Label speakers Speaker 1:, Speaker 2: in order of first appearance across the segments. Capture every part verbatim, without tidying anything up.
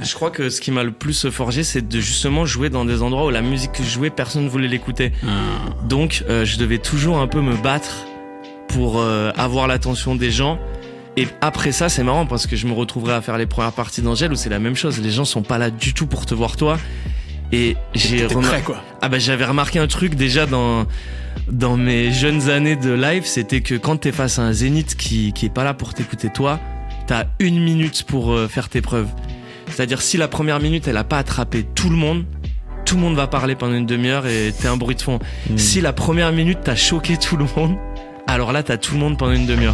Speaker 1: je crois que ce qui m'a le plus forgé, c'est de justement jouer dans des endroits où la musique que je jouais, personne ne voulait l'écouter. Ah. Donc, euh, je devais toujours un peu me battre pour euh, avoir l'attention des gens. Et après ça, c'est marrant parce que je me retrouverai à faire les premières parties d'Angèle où c'est la même chose. Les gens sont pas là du tout pour te voir toi. Et j'ai remar...
Speaker 2: prêt, quoi.
Speaker 1: Ah bah j'avais remarqué un truc déjà dans dans mes jeunes années de live, c'était que quand t'es face à un zénith qui qui est pas là pour t'écouter toi, t'as une minute pour euh, faire tes preuves. C'est-à-dire si la première minute elle a pas attrapé tout le monde, tout le monde va parler pendant une demi-heure et t'es un bruit de fond. Mmh. Si la première minute t'as choqué tout le monde, alors là t'as tout le monde pendant une demi-heure.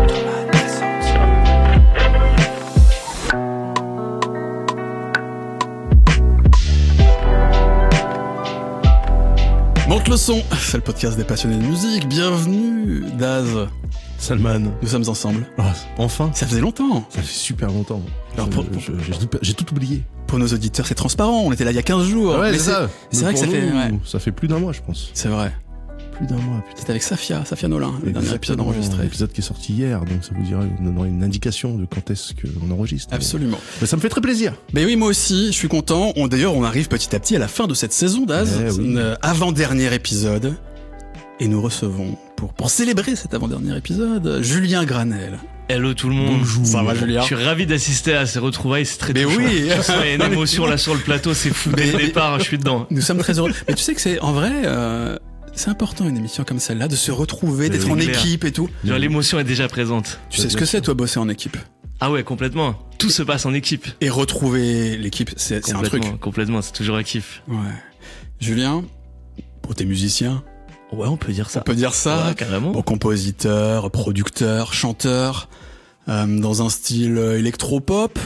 Speaker 2: Monte le son, c'est le podcast des passionnés de musique. Bienvenue, Daz.
Speaker 3: Salman.
Speaker 2: Nous sommes ensemble.
Speaker 3: Oh, enfin.
Speaker 2: Ça faisait longtemps.
Speaker 3: Ça fait super longtemps.
Speaker 2: Alors
Speaker 3: je,
Speaker 2: pour,
Speaker 3: je, j'ai, tout, j'ai tout oublié.
Speaker 2: Pour nos auditeurs, c'est transparent. On était là il y a quinze jours.
Speaker 3: Ouais,
Speaker 2: mais
Speaker 3: c'est,
Speaker 2: c'est
Speaker 3: ça.
Speaker 2: C'est vrai que ça
Speaker 3: nous,
Speaker 2: fait... Ouais.
Speaker 3: Ça fait plus d'un mois, je pense.
Speaker 2: C'est vrai.
Speaker 3: Plus d'un mois, putain.
Speaker 2: C'était avec Safia, Safia Nolin, le
Speaker 3: Exactement,
Speaker 2: dernier épisode enregistré.
Speaker 3: L'épisode qui est sorti hier, donc ça vous dira une, une indication de quand est-ce qu'on enregistre.
Speaker 2: Absolument.
Speaker 3: Mais, mais ça me fait très plaisir.
Speaker 2: Mais oui, moi aussi, je suis content. On, d'ailleurs, on arrive petit à petit à la fin de cette saison, Daz.
Speaker 3: Eh, oui.
Speaker 2: Un avant-dernier épisode. Et nous recevons, pour, pour célébrer cet avant-dernier épisode, Julien Granel.
Speaker 1: Hello tout le monde.
Speaker 2: Bonjour. Ça va, Julien?
Speaker 1: Je suis ravi d'assister à ces retrouvailles, c'est très
Speaker 2: Mais
Speaker 1: touchant.
Speaker 2: oui.
Speaker 1: Je sens une émotion là sur le plateau, c'est fou. Dès le départ, je suis dedans.
Speaker 2: Nous sommes très heureux. Mais tu sais que c'est, en vrai, euh, c'est important une émission comme celle-là, de se retrouver, d'être
Speaker 1: c'est
Speaker 2: en
Speaker 1: clair.
Speaker 2: équipe et tout.
Speaker 1: Genre, l'émotion est déjà présente.
Speaker 2: Tu sais ce que c'est, toi, bosser en équipe?
Speaker 1: Ah ouais, complètement. Tout se passe en équipe.
Speaker 2: Et retrouver l'équipe, c'est, c'est un truc.
Speaker 1: Complètement, c'est toujours un kiff.
Speaker 2: Ouais. Julien, pour tes musiciens.
Speaker 1: Ouais, on peut dire ça.
Speaker 2: On peut dire ça.
Speaker 1: Ouais, carrément.
Speaker 2: Bon, compositeur, producteur, chanteur, euh, dans un style électropop.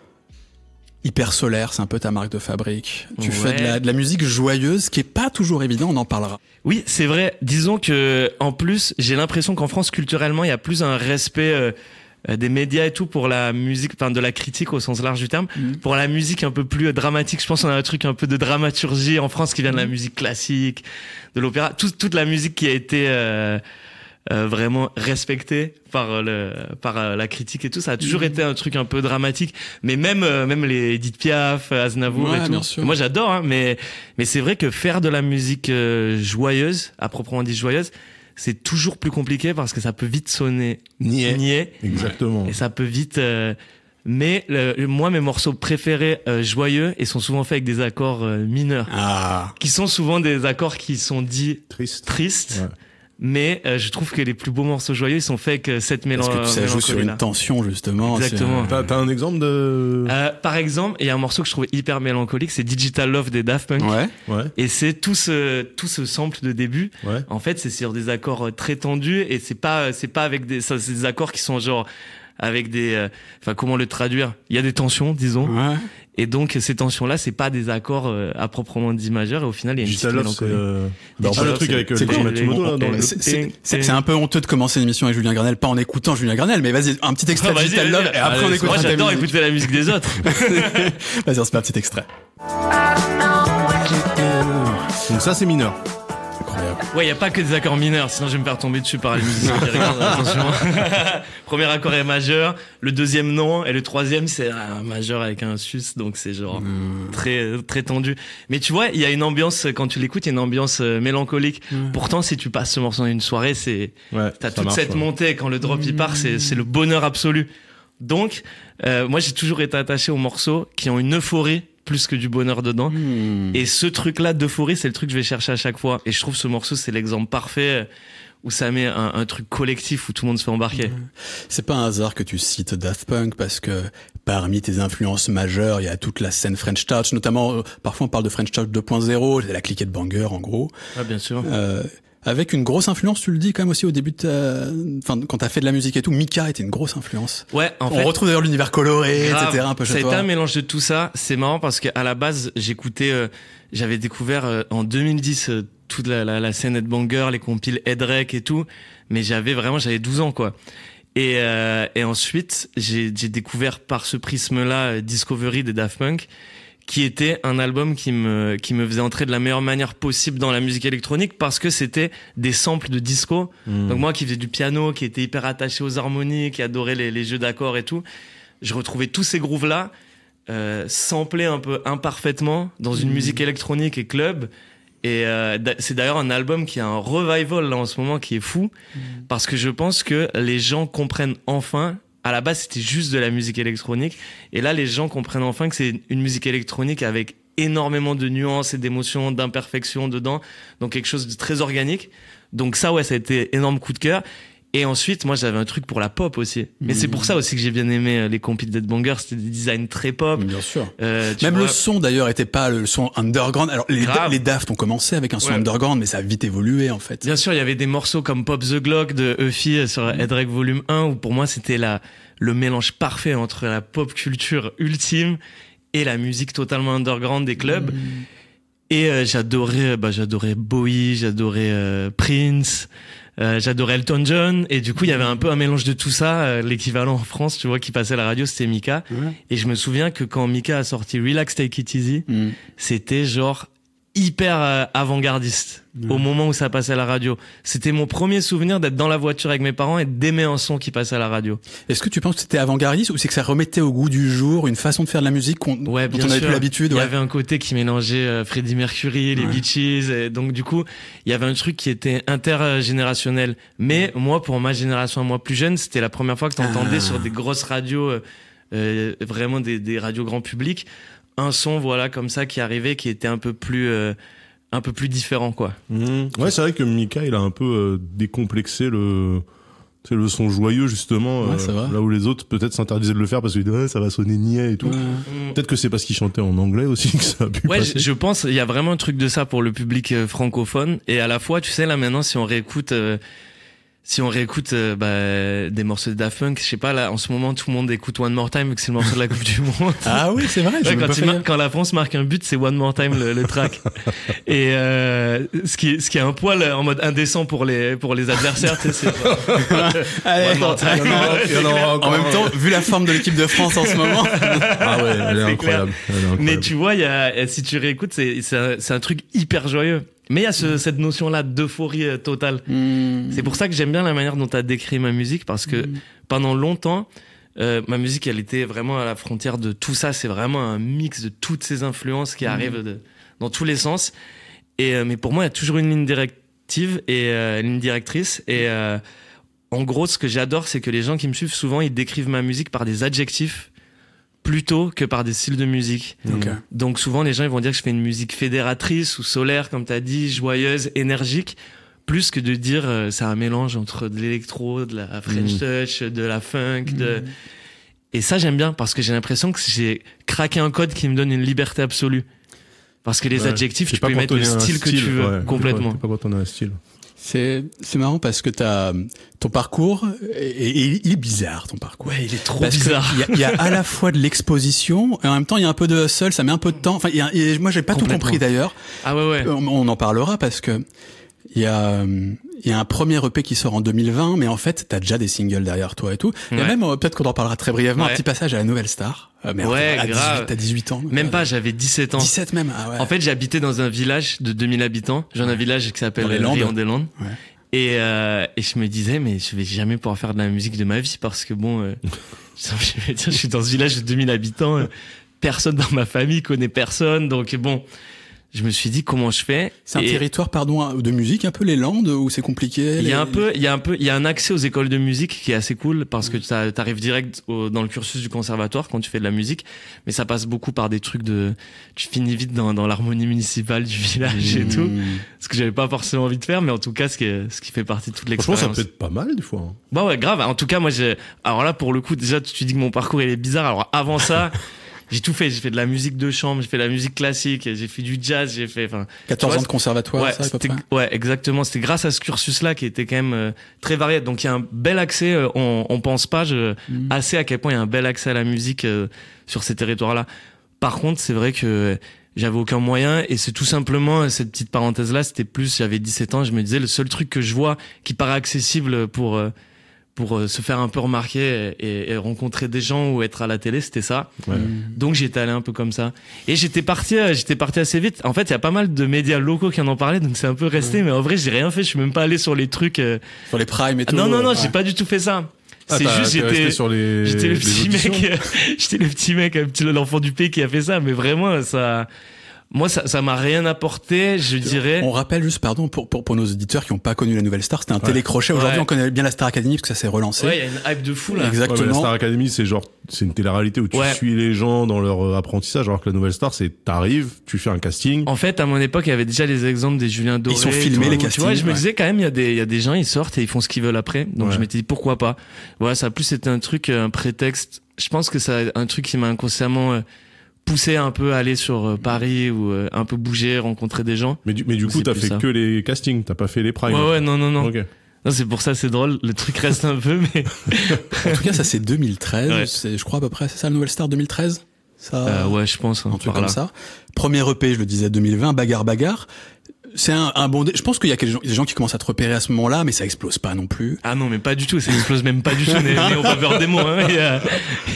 Speaker 2: Hyper solaire, c'est un peu ta marque de fabrique. Tu
Speaker 1: ouais.
Speaker 2: fais de la, de la musique joyeuse, qui est pas toujours évident, on en parlera.
Speaker 1: Oui, c'est vrai. Disons que, en plus, j'ai l'impression qu'en France, culturellement, il y a plus un respect euh, des médias et tout pour la musique, enfin de la critique au sens large du terme, mmh. pour la musique un peu plus dramatique. Je pense qu'on a un truc un peu de dramaturgie en France qui vient de la musique classique, de l'opéra, Tout, toute la musique qui a été euh, euh, vraiment respectée par le par la critique et tout. Ça a toujours mmh. été un truc un peu dramatique. Mais même euh, même les Edith Piaf, Aznavour
Speaker 2: ouais,
Speaker 1: et tout.
Speaker 2: Bien sûr.
Speaker 1: Moi j'adore, hein, mais mais c'est vrai que faire de la musique euh, joyeuse, à proprement dit joyeuse, c'est toujours plus compliqué parce que ça peut vite sonner
Speaker 3: niais.
Speaker 1: niais.
Speaker 3: Exactement.
Speaker 1: Et ça peut vite... Euh, mais le, moi, mes morceaux préférés euh, joyeux, ils sont souvent faits avec des accords euh, mineurs.
Speaker 2: Ah.
Speaker 1: Qui sont souvent des accords qui sont dits
Speaker 3: Triste.
Speaker 1: tristes.
Speaker 3: Ouais.
Speaker 1: Mais euh, je trouve que les plus beaux morceaux joyeux, ils sont faits avec cette mélancolie.
Speaker 2: Parce que ça joue sur une tension, justement.
Speaker 1: Exactement.
Speaker 3: T'as, t'as un exemple de...
Speaker 1: Euh, par exemple, il y a un morceau que je trouvais hyper mélancolique, c'est Digital Love des Daft Punk.
Speaker 2: Ouais.
Speaker 3: Ouais.
Speaker 1: Et c'est tout ce, tout ce sample de début.
Speaker 3: Ouais.
Speaker 1: En fait, c'est sur des accords très tendus et c'est pas, c'est pas avec des, ça, c'est des accords qui sont genre, avec des, euh, enfin, comment le traduire? Il y a des tensions, disons.
Speaker 2: Ouais.
Speaker 1: Et donc, ces tensions-là, c'est pas des accords euh, à proprement dit majeurs. Et au final, il y a une
Speaker 3: Digital
Speaker 1: petite
Speaker 3: Love, c'est...
Speaker 1: mélancolie.
Speaker 3: Euh... Bah, on
Speaker 1: Digital
Speaker 3: le
Speaker 1: Love,
Speaker 3: truc
Speaker 1: c'est-
Speaker 3: avec
Speaker 1: c'est
Speaker 3: euh,
Speaker 1: quoi,
Speaker 3: Matsumoto,
Speaker 1: les-
Speaker 3: là, dans
Speaker 1: on-
Speaker 3: le...
Speaker 2: C'est, c'est, c'est, c'est un peu honteux de commencer l'émission avec Julien Granel, pas en écoutant Julien Granel, mais vas-y, un petit extrait
Speaker 1: Ah,
Speaker 2: de
Speaker 1: vas-y,
Speaker 2: Digital
Speaker 1: vas-y.
Speaker 2: Love, et après on
Speaker 1: Allez,
Speaker 2: écoutera
Speaker 1: moi,
Speaker 2: ta
Speaker 1: j'adore
Speaker 2: musique.
Speaker 1: écouter la musique des autres.
Speaker 2: Vas-y, on se fait un petit extrait.
Speaker 3: Donc ça, c'est mineur.
Speaker 2: Incroyable.
Speaker 1: Ouais, il y a pas que des accords mineurs, sinon je vais me faire tomber dessus par les musiciens qui regardent. Attention. Premier accord est majeur, le deuxième non, et le troisième c'est un majeur avec un sus, donc c'est genre
Speaker 2: Mmh.
Speaker 1: très très tendu. Mais tu vois, il y a une ambiance quand tu l'écoutes, il y a une ambiance euh, mélancolique.
Speaker 2: Mmh.
Speaker 1: Pourtant, si tu passes ce morceau dans une soirée, c'est
Speaker 3: Ouais,
Speaker 1: t'as
Speaker 3: ça
Speaker 1: toute
Speaker 3: marche,
Speaker 1: cette
Speaker 3: ouais.
Speaker 1: montée. Quand le drop il part, c'est c'est le bonheur absolu. Donc, euh, moi j'ai toujours été attaché aux morceaux qui ont une euphorie plus que du bonheur dedans.
Speaker 2: Mmh.
Speaker 1: Et ce truc-là d'euphorie, c'est le truc que je vais chercher à chaque fois. Et je trouve ce morceau, c'est l'exemple parfait où ça met un, un truc collectif où tout le monde se fait embarquer.
Speaker 2: C'est pas un hasard que tu cites Daft Punk parce que parmi tes influences majeures, il y a toute la scène French Touch, notamment, euh, parfois on parle de French Touch deux point zéro, c'est la cliquette banger en gros.
Speaker 1: Ah, bien sûr.
Speaker 2: Euh, avec une grosse influence, tu le dis quand même aussi au début de ta... Enfin, quand t'as fait de la musique et tout, Mika était une grosse influence.
Speaker 1: Ouais, en
Speaker 2: On
Speaker 1: fait.
Speaker 2: retrouve d'ailleurs l'univers coloré,
Speaker 1: grave,
Speaker 2: et cetera un peu chez
Speaker 1: ça a
Speaker 2: toi.
Speaker 1: été un mélange de tout ça. C'est marrant parce qu'à la base, j'écoutais, euh, j'avais découvert euh, en deux mille dix euh, toute la, la, la scène headbanger, les compiles Headrec et tout. Mais j'avais vraiment, j'avais douze ans, quoi. Et, euh, et ensuite, j'ai, j'ai découvert par ce prisme-là euh, Discovery des Daft Punk, qui était un album qui me qui me faisait entrer de la meilleure manière possible dans la musique électronique parce que c'était des samples de disco. Mmh. Donc moi qui faisais du piano, qui était hyper attaché aux harmonies, qui adorait les, les jeux d'accords et tout, je retrouvais tous ces grooves là euh, samplé un peu imparfaitement dans une mmh. musique électronique et club. Et euh, c'est d'ailleurs un album qui a un revival là en ce moment qui est fou mmh. parce que je pense que les gens comprennent enfin. À la base, c'était juste de la musique électronique, et là, les gens comprennent enfin que c'est une musique électronique avec énormément de nuances et d'émotions, d'imperfections dedans, donc quelque chose de très organique. Donc ça, ouais, ça a été énorme coup de cœur. Et ensuite, moi, j'avais un truc pour la pop aussi. Mais mmh. c'est pour ça aussi que j'ai bien aimé les compil d'Ed Banger. C'était des designs très pop.
Speaker 2: Bien sûr.
Speaker 1: Euh,
Speaker 2: Même
Speaker 1: vois...
Speaker 2: le son, d'ailleurs, était pas le son underground. Alors, les, les Daft ont commencé avec un son ouais. underground, mais ça a vite évolué, en fait.
Speaker 1: Bien sûr, il y avait des morceaux comme Pop the Glock de Eufy sur mmh. Headrek Volume un, où pour moi, c'était la, le mélange parfait entre la pop culture ultime et la musique totalement underground des clubs. Mmh. Et euh, j'adorais, bah, j'adorais Bowie, j'adorais euh, Prince. Euh, j'adorais Elton John, et du coup il y avait un peu un mélange de tout ça. Euh, l'équivalent en France, tu vois, qui passait à la radio, c'était Mika. Ouais. Et je me souviens que quand Mika a sorti Relax Take It Easy, mm. c'était genre hyper euh, avant-gardiste ouais. au moment où ça passait à la radio. C'était mon premier souvenir d'être dans la voiture avec mes parents et d'aimer un son qui passait à la radio.
Speaker 2: Est-ce que tu penses que c'était avant-gardiste, ou c'est que ça remettait au goût du jour une façon de faire de la musique qu'on,
Speaker 1: ouais,
Speaker 2: dont on n'avait plus l'habitude?
Speaker 1: Il
Speaker 2: ouais.
Speaker 1: y avait un côté qui mélangeait euh, Freddie Mercury, les ouais. Bee Gees, et donc du coup il y avait un truc qui était intergénérationnel. Mais moi, pour ma génération, moi plus jeune, c'était la première fois que t'entendais ah. sur des grosses radios, euh, euh, vraiment des, des radios grand public, un son voilà comme ça qui arrivait, qui était un peu plus euh, un peu plus différent, quoi.
Speaker 3: Mmh. Ouais, c'est vrai que Mika, il a un peu euh, décomplexé le c'est le son joyeux, justement,
Speaker 2: ouais,
Speaker 3: euh, là où les autres peut-être s'interdisaient de le faire parce qu'ils disaient ouais, ça va sonner niais et tout. Mmh. Peut-être que c'est parce qu'il chantait en anglais aussi que ça a pu
Speaker 1: ouais,
Speaker 3: passer.
Speaker 1: Je, je pense il y a vraiment un truc de ça pour le public euh, francophone, et à la fois, tu sais, là maintenant, si on réécoute euh, si on réécoute euh, bah, des morceaux de Daft Punk, je sais pas, là en ce moment tout le monde écoute One More Time, vu que c'est le morceau de la Coupe du Monde.
Speaker 2: Ah oui, c'est vrai.
Speaker 1: Ouais, quand, mar- quand la France marque un but, c'est One More Time le, le track. Et euh, ce qui ce qui est un poil en mode indécent pour les pour les adversaires, tu sais, c'est
Speaker 2: Allez, One More Time. Il y en aura, il y en aura encore. En même temps, vu la forme de l'équipe de France en ce moment.
Speaker 3: Ah ouais, elle est, incroyable. Elle est incroyable.
Speaker 1: Mais tu vois, il y a si tu réécoutes, c'est c'est un, c'est un truc hyper joyeux. Mais il y a ce, cette notion-là d'euphorie euh, totale. Mmh. C'est pour ça que j'aime bien la manière dont tu as décrit ma musique, parce que mmh. pendant longtemps, euh, ma musique, elle était vraiment à la frontière de tout ça. C'est vraiment un mix de toutes ces influences qui mmh. arrivent de, dans tous les sens. Et, euh, mais pour moi, il y a toujours une ligne directive et euh, une ligne directrice. Et euh, en gros, ce que j'adore, c'est que les gens qui me suivent, souvent, ils décrivent ma musique par des adjectifs plutôt que par des styles de musique. Okay. Donc souvent les gens ils vont dire que je fais une musique fédératrice ou solaire, comme t'as dit, joyeuse, énergique, plus que de dire euh, c'est un mélange entre de l'électro, de la French mmh. touch, de la funk, mmh. de... Et ça j'aime bien, parce que j'ai l'impression que j'ai craqué un code qui me donne une liberté absolue. Parce que les ouais, adjectifs, tu peux y mettre le style que tu veux, ouais, complètement.
Speaker 3: T'es pas quand on a un style.
Speaker 2: C'est, c'est marrant parce que t'as, ton parcours, et, et il est bizarre, ton parcours.
Speaker 1: Ouais, il est trop
Speaker 2: parce
Speaker 1: bizarre.
Speaker 2: Il y, y a à la fois de l'exposition, et en même temps, il y a un peu de hustle, ça met un peu de temps. Enfin, y a, y a, moi, j'ai pas tout compris d'ailleurs.
Speaker 1: Ah ouais, ouais.
Speaker 2: On, on en parlera parce que il y a, il y a un premier E P qui sort en deux mille vingt, mais en fait, t'as déjà des singles derrière toi et tout. Il ouais. y a même, peut-être qu'on en parlera très brièvement, ouais. un petit passage à la Nouvelle Star. Euh, mais
Speaker 1: ouais,
Speaker 2: à
Speaker 1: grave.
Speaker 2: dix-huit, t'as dix-huit ans.
Speaker 1: Même pas, j'avais dix-sept ans.
Speaker 2: dix-sept même, ah ouais.
Speaker 1: En fait, j'habitais dans un village de deux mille habitants. J'ai un village qui s'appelle Rion-des-Landes. Ouais. Et, euh, et je me disais, mais je vais jamais pouvoir faire de la musique de ma vie, parce que bon, euh, je vais dire, je suis dans ce village de deux mille habitants, euh, personne dans ma famille connaît personne, donc bon, je me suis dit comment je fais.
Speaker 2: C'est un
Speaker 1: et
Speaker 2: territoire, pardon, de musique, un peu les Landes, où c'est compliqué.
Speaker 1: Il y a
Speaker 2: les...
Speaker 1: un peu, il y a un peu, il y a un accès aux écoles de musique qui est assez cool, parce que tu arrives direct au, dans le cursus du conservatoire quand tu fais de la musique, mais ça passe beaucoup par des trucs de, tu finis vite dans, dans l'harmonie municipale du village mmh. et tout, ce que j'avais pas forcément envie de faire, mais en tout cas, ce qui, est, ce qui fait partie de toute l'expérience.
Speaker 3: Franchement, ça peut être pas mal des fois. Hein.
Speaker 1: Bah ouais, grave. En tout cas, moi, j'ai, alors là, pour le coup, déjà, tu dis que mon parcours il est bizarre. Alors avant ça. J'ai tout fait, j'ai fait de la musique de chambre, j'ai fait de la musique classique, j'ai fait du jazz, j'ai fait, enfin.
Speaker 2: quatorze ans de conservatoire,
Speaker 1: ouais,
Speaker 2: ça, à peu près.
Speaker 1: Ouais, exactement. C'était grâce à ce cursus-là qui était quand même euh, très varié. Donc il y a un bel accès, euh, on, on pense pas je, mmh. assez à quel point il y a un bel accès à la musique euh, sur ces territoires-là. Par contre, c'est vrai que j'avais aucun moyen, et c'est tout simplement, cette petite parenthèse-là, c'était plus, j'avais dix-sept ans, je me disais, le seul truc que je vois qui paraît accessible pour, euh, pour se faire un peu remarquer et, et rencontrer des gens ou être à la télé, c'était ça. Ouais. Donc j'étais allé un peu comme ça. Et j'étais parti, j'étais parti assez vite. En fait, il y a pas mal de médias locaux qui en ont parlé, donc c'est un peu resté. Ouais. Mais en vrai, j'ai rien fait. Je suis même pas allé sur les trucs. Euh...
Speaker 2: Sur les primes et tout.
Speaker 1: Ah, non, non, non,
Speaker 2: ouais.
Speaker 1: j'ai pas du tout fait ça.
Speaker 3: Ah,
Speaker 1: c'est juste j'étais
Speaker 3: sur les,
Speaker 1: j'étais le
Speaker 3: les
Speaker 1: petit
Speaker 3: auditions.
Speaker 1: mec j'étais le petit mec un petit l'enfant du pays qui a fait ça, mais vraiment ça moi ça ça m'a rien apporté, je dirais.
Speaker 2: On rappelle juste, pardon, pour pour, pour nos auditeurs qui n'ont pas connu la Nouvelle Star, c'était un ouais. télécrochet. Aujourd'hui, ouais. on connaît bien la Star Academy parce que ça s'est relancé.
Speaker 1: Ouais, il y a une hype de fou là.
Speaker 2: Exactement.
Speaker 3: Ouais, la Star Academy, c'est genre c'est une télé-réalité où tu ouais. suis les gens dans leur apprentissage, alors que la Nouvelle Star, c'est t'arrives, tu fais un casting.
Speaker 1: En fait, à mon époque, il y avait déjà les exemples des Julien Doré.
Speaker 2: Ils sont filmés
Speaker 1: tout,
Speaker 2: les castings.
Speaker 1: Tu vois, je me
Speaker 2: ouais.
Speaker 1: disais quand même, il y a des il y a des gens, ils sortent et ils font ce qu'ils veulent après. Donc ouais. je m'étais dit pourquoi pas. Voilà, ça a plus été un truc, un prétexte. Je pense que ça un truc qui m'a inconsciemment euh, poussé un peu à aller sur euh, Paris ou euh, un peu bouger, rencontrer des gens.
Speaker 3: Mais du, mais du coup, t'as fait ça. que les castings, t'as pas fait les primes.
Speaker 1: Ouais, ouais, non, non, non.
Speaker 3: Ok.
Speaker 1: Non, c'est pour ça, c'est drôle. Le truc reste un peu, mais.
Speaker 2: En tout cas, ça c'est deux mille treize.
Speaker 1: Ouais.
Speaker 2: C'est, je crois à peu près, c'est ça, la Nouvelle Star deux mille treize. Ça.
Speaker 1: Euh, ouais, je pense. Hein,
Speaker 2: un truc comme là. ça. Premier E P, je le disais, deux mille vingt, bagarre, bagarre. C'est un, un bon. Dé... Je pense qu'il y a des gens, des gens qui commencent à te repérer à ce moment-là, mais ça explose pas non plus.
Speaker 1: Ah non, mais pas du tout. Ça explose même pas du tout. N'ayons pas peur des mots. Hein. Il y a...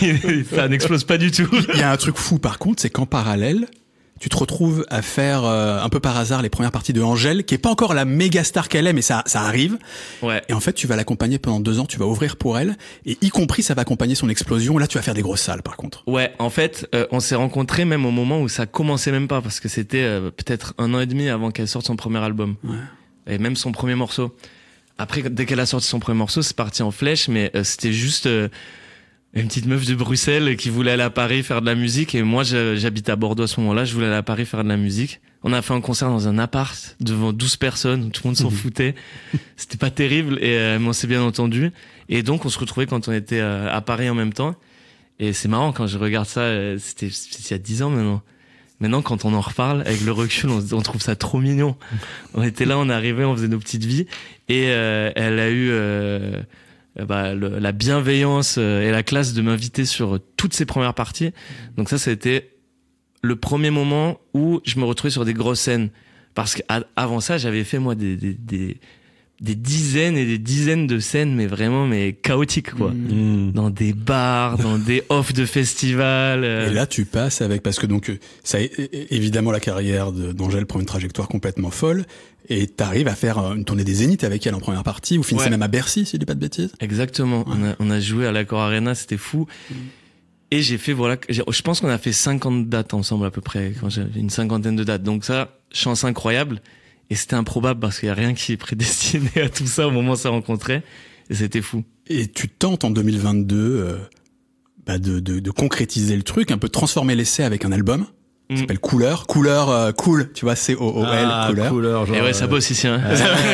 Speaker 1: ça n'explose pas du tout.
Speaker 2: Il y a un truc fou, par contre, c'est qu'en parallèle, tu te retrouves à faire euh, un peu par hasard les premières parties de Angèle, qui est pas encore la méga star qu'elle est, mais ça, ça arrive.
Speaker 1: Ouais.
Speaker 2: Et en fait, tu vas l'accompagner pendant deux ans, tu vas ouvrir pour elle, et y compris, ça va accompagner son explosion. Là, tu vas faire des grosses salles, par contre.
Speaker 1: Ouais, en fait, euh, on s'est rencontrés même au moment où ça commençait même pas, parce que c'était euh, peut-être un an et demi avant qu'elle sorte son premier album.
Speaker 2: Ouais.
Speaker 1: Et même son premier morceau. Après, dès qu'elle a sorti son premier morceau, c'est parti en flèche, mais euh, c'était juste... Euh, une petite meuf de Bruxelles qui voulait aller à Paris faire de la musique, et moi j'habite à Bordeaux à ce moment-là, je voulais aller à Paris faire de la musique. On a fait un concert dans un appart devant douze personnes où tout le monde s'en foutait. C'était pas terrible, et euh, mais on s'est bien entendu. Et donc on se retrouvait quand on était euh, à Paris en même temps. Et c'est marrant quand je regarde ça, euh, c'était, c'était il y a dix ans maintenant. Maintenant, quand on en reparle, avec le recul, on, on trouve ça trop mignon. On était là, on arrivait, on faisait nos petites vies, et euh, elle a eu... Euh, Bah, le, la bienveillance et la classe de m'inviter sur toutes ces premières parties. Donc ça, c'était le premier moment où je me retrouvais sur des grosses scènes. Parce qu'avant ça, j'avais fait, moi, des, des, des, des dizaines et des dizaines de scènes, mais vraiment, mais chaotiques, quoi. Mmh. Dans des bars, dans des offs de festivals. Euh...
Speaker 2: Et là, tu passes avec, parce que donc, ça, évidemment, la carrière de, d'Angèle prend une trajectoire complètement folle. Et t'arrives à faire une tournée des Zéniths avec elle en première partie, ou finissez ouais. même à Bercy, si je dis pas de bêtises.
Speaker 1: Exactement. Ouais. On a, on a joué à l'Accor Arena, c'était fou. Mmh. Et j'ai fait, voilà, j'ai, je pense qu'on a fait cinquante dates ensemble à peu près, quand j'avais une cinquantaine de dates. Donc ça, chance incroyable. Et c'était improbable parce qu'il y a rien qui est prédestiné à tout ça au moment où on s'est rencontrés. Et c'était fou.
Speaker 2: Et tu tentes en deux mille vingt-deux, euh, bah de, de, de concrétiser le truc, un peu transformer l'essai avec un album. Ça s'appelle Couleur. Couleur, euh, cool. Tu vois, C O O L,
Speaker 3: ah,
Speaker 2: Couleur.
Speaker 3: couleur genre,
Speaker 1: et ouais, ça bosse ici, hein.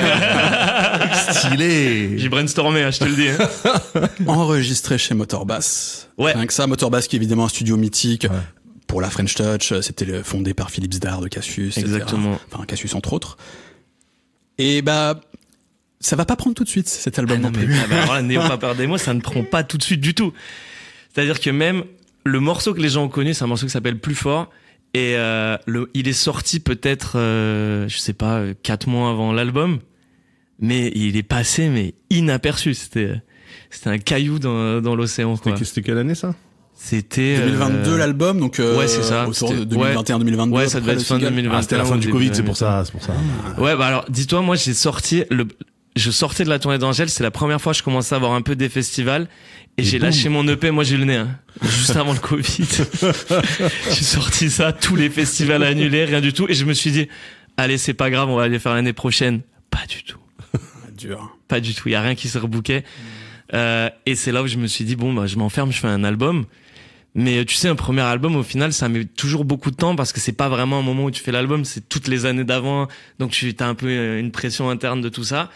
Speaker 3: Stylé.
Speaker 1: J'ai brainstormé, hein, je te le dis. Hein.
Speaker 2: Enregistré chez Motorbass.
Speaker 1: Ouais.
Speaker 2: Rien que ça, Motorbass qui est évidemment un studio mythique. Ouais. Pour la French Touch, c'était fondé par Philippe Zdar de Cassius.
Speaker 1: Exactement.
Speaker 2: et cetera. Enfin, Cassius entre autres. Et bah, ça va pas prendre tout de suite, cet album
Speaker 1: ah non,
Speaker 2: non plus.
Speaker 1: Mais, ah bah, alors là, n'ayons pas peur des mots, ça ne prend pas tout de suite du tout. C'est-à-dire que même le morceau que les gens ont connu, c'est un morceau qui s'appelle Plus Fort. Et euh, le, il est sorti peut-être, euh, je sais pas, quatre mois avant l'album, mais il est passé mais inaperçu. C'était, c'était un caillou dans, dans l'océan.
Speaker 3: C'était,
Speaker 1: quoi.
Speaker 3: C'était quelle année ça?
Speaker 1: C'était
Speaker 2: deux mille vingt-deux
Speaker 1: euh...
Speaker 2: l'album, donc euh,
Speaker 1: ouais c'est ça.
Speaker 2: Autour de deux mille vingt et un deux mille vingt-deux.
Speaker 1: Ouais, ça devait être fin deux mille vingt et un.
Speaker 3: Ah, c'était la fin du Covid, c'est pour ça, c'est pour ça.
Speaker 1: Ouais, bah alors dis-toi, moi j'ai sorti le. Je sortais de la tournée d'Angèle, c'est la première fois que je commençais à avoir un peu des festivals. Et, et j'ai boum. lâché mon E P, moi j'ai eu le nez, hein, juste avant le Covid. J'ai sorti ça, tous les festivals annulés, rien du tout. Et je me suis dit, allez, c'est pas grave, on va aller faire l'année prochaine. Pas du tout.
Speaker 2: Dur.
Speaker 1: Pas du tout, il y a rien qui se rebookait. Euh, et c'est là où je me suis dit, bon, bah, je m'enferme, je fais un album. Mais tu sais, un premier album, au final, ça met toujours beaucoup de temps parce que c'est pas vraiment un moment où tu fais l'album, c'est toutes les années d'avant. Donc tu as un peu une pression interne de tout ça.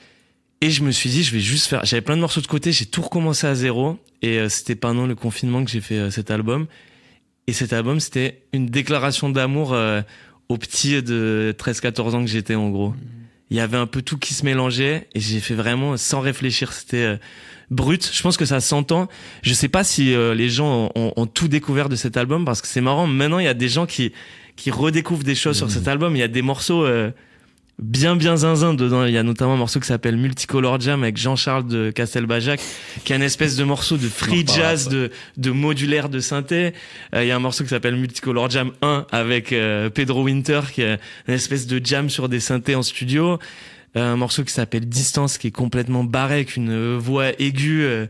Speaker 1: Et je me suis dit, je vais juste faire... J'avais plein de morceaux de côté, j'ai tout recommencé à zéro. Et euh, c'était pendant le confinement que j'ai fait euh, cet album. Et cet album, c'était une déclaration d'amour euh, aux petits de treize quatorze ans que j'étais, en gros. Mmh. Il y avait un peu tout qui se mélangeait. Et j'ai fait vraiment sans réfléchir. C'était euh, brut. Je pense que ça s'entend. Je sais pas si euh, les gens ont, ont tout découvert de cet album. Parce que c'est marrant. Maintenant, il y a des gens qui, qui redécouvrent des choses mmh. sur cet album. Il y a des morceaux... Euh, bien bien zinzin dedans. Il y a notamment un morceau qui s'appelle Multicolor Jam avec Jean-Charles de Castelbajac, qui est un espèce de morceau de free non, jazz, de, de modulaire de synthé. Euh, il y a un morceau qui s'appelle Multicolor Jam un avec euh, Pedro Winter, qui est une espèce de jam sur des synthés en studio. un morceau qui s'appelle Distance, qui est complètement barré, avec une voix aiguë, euh,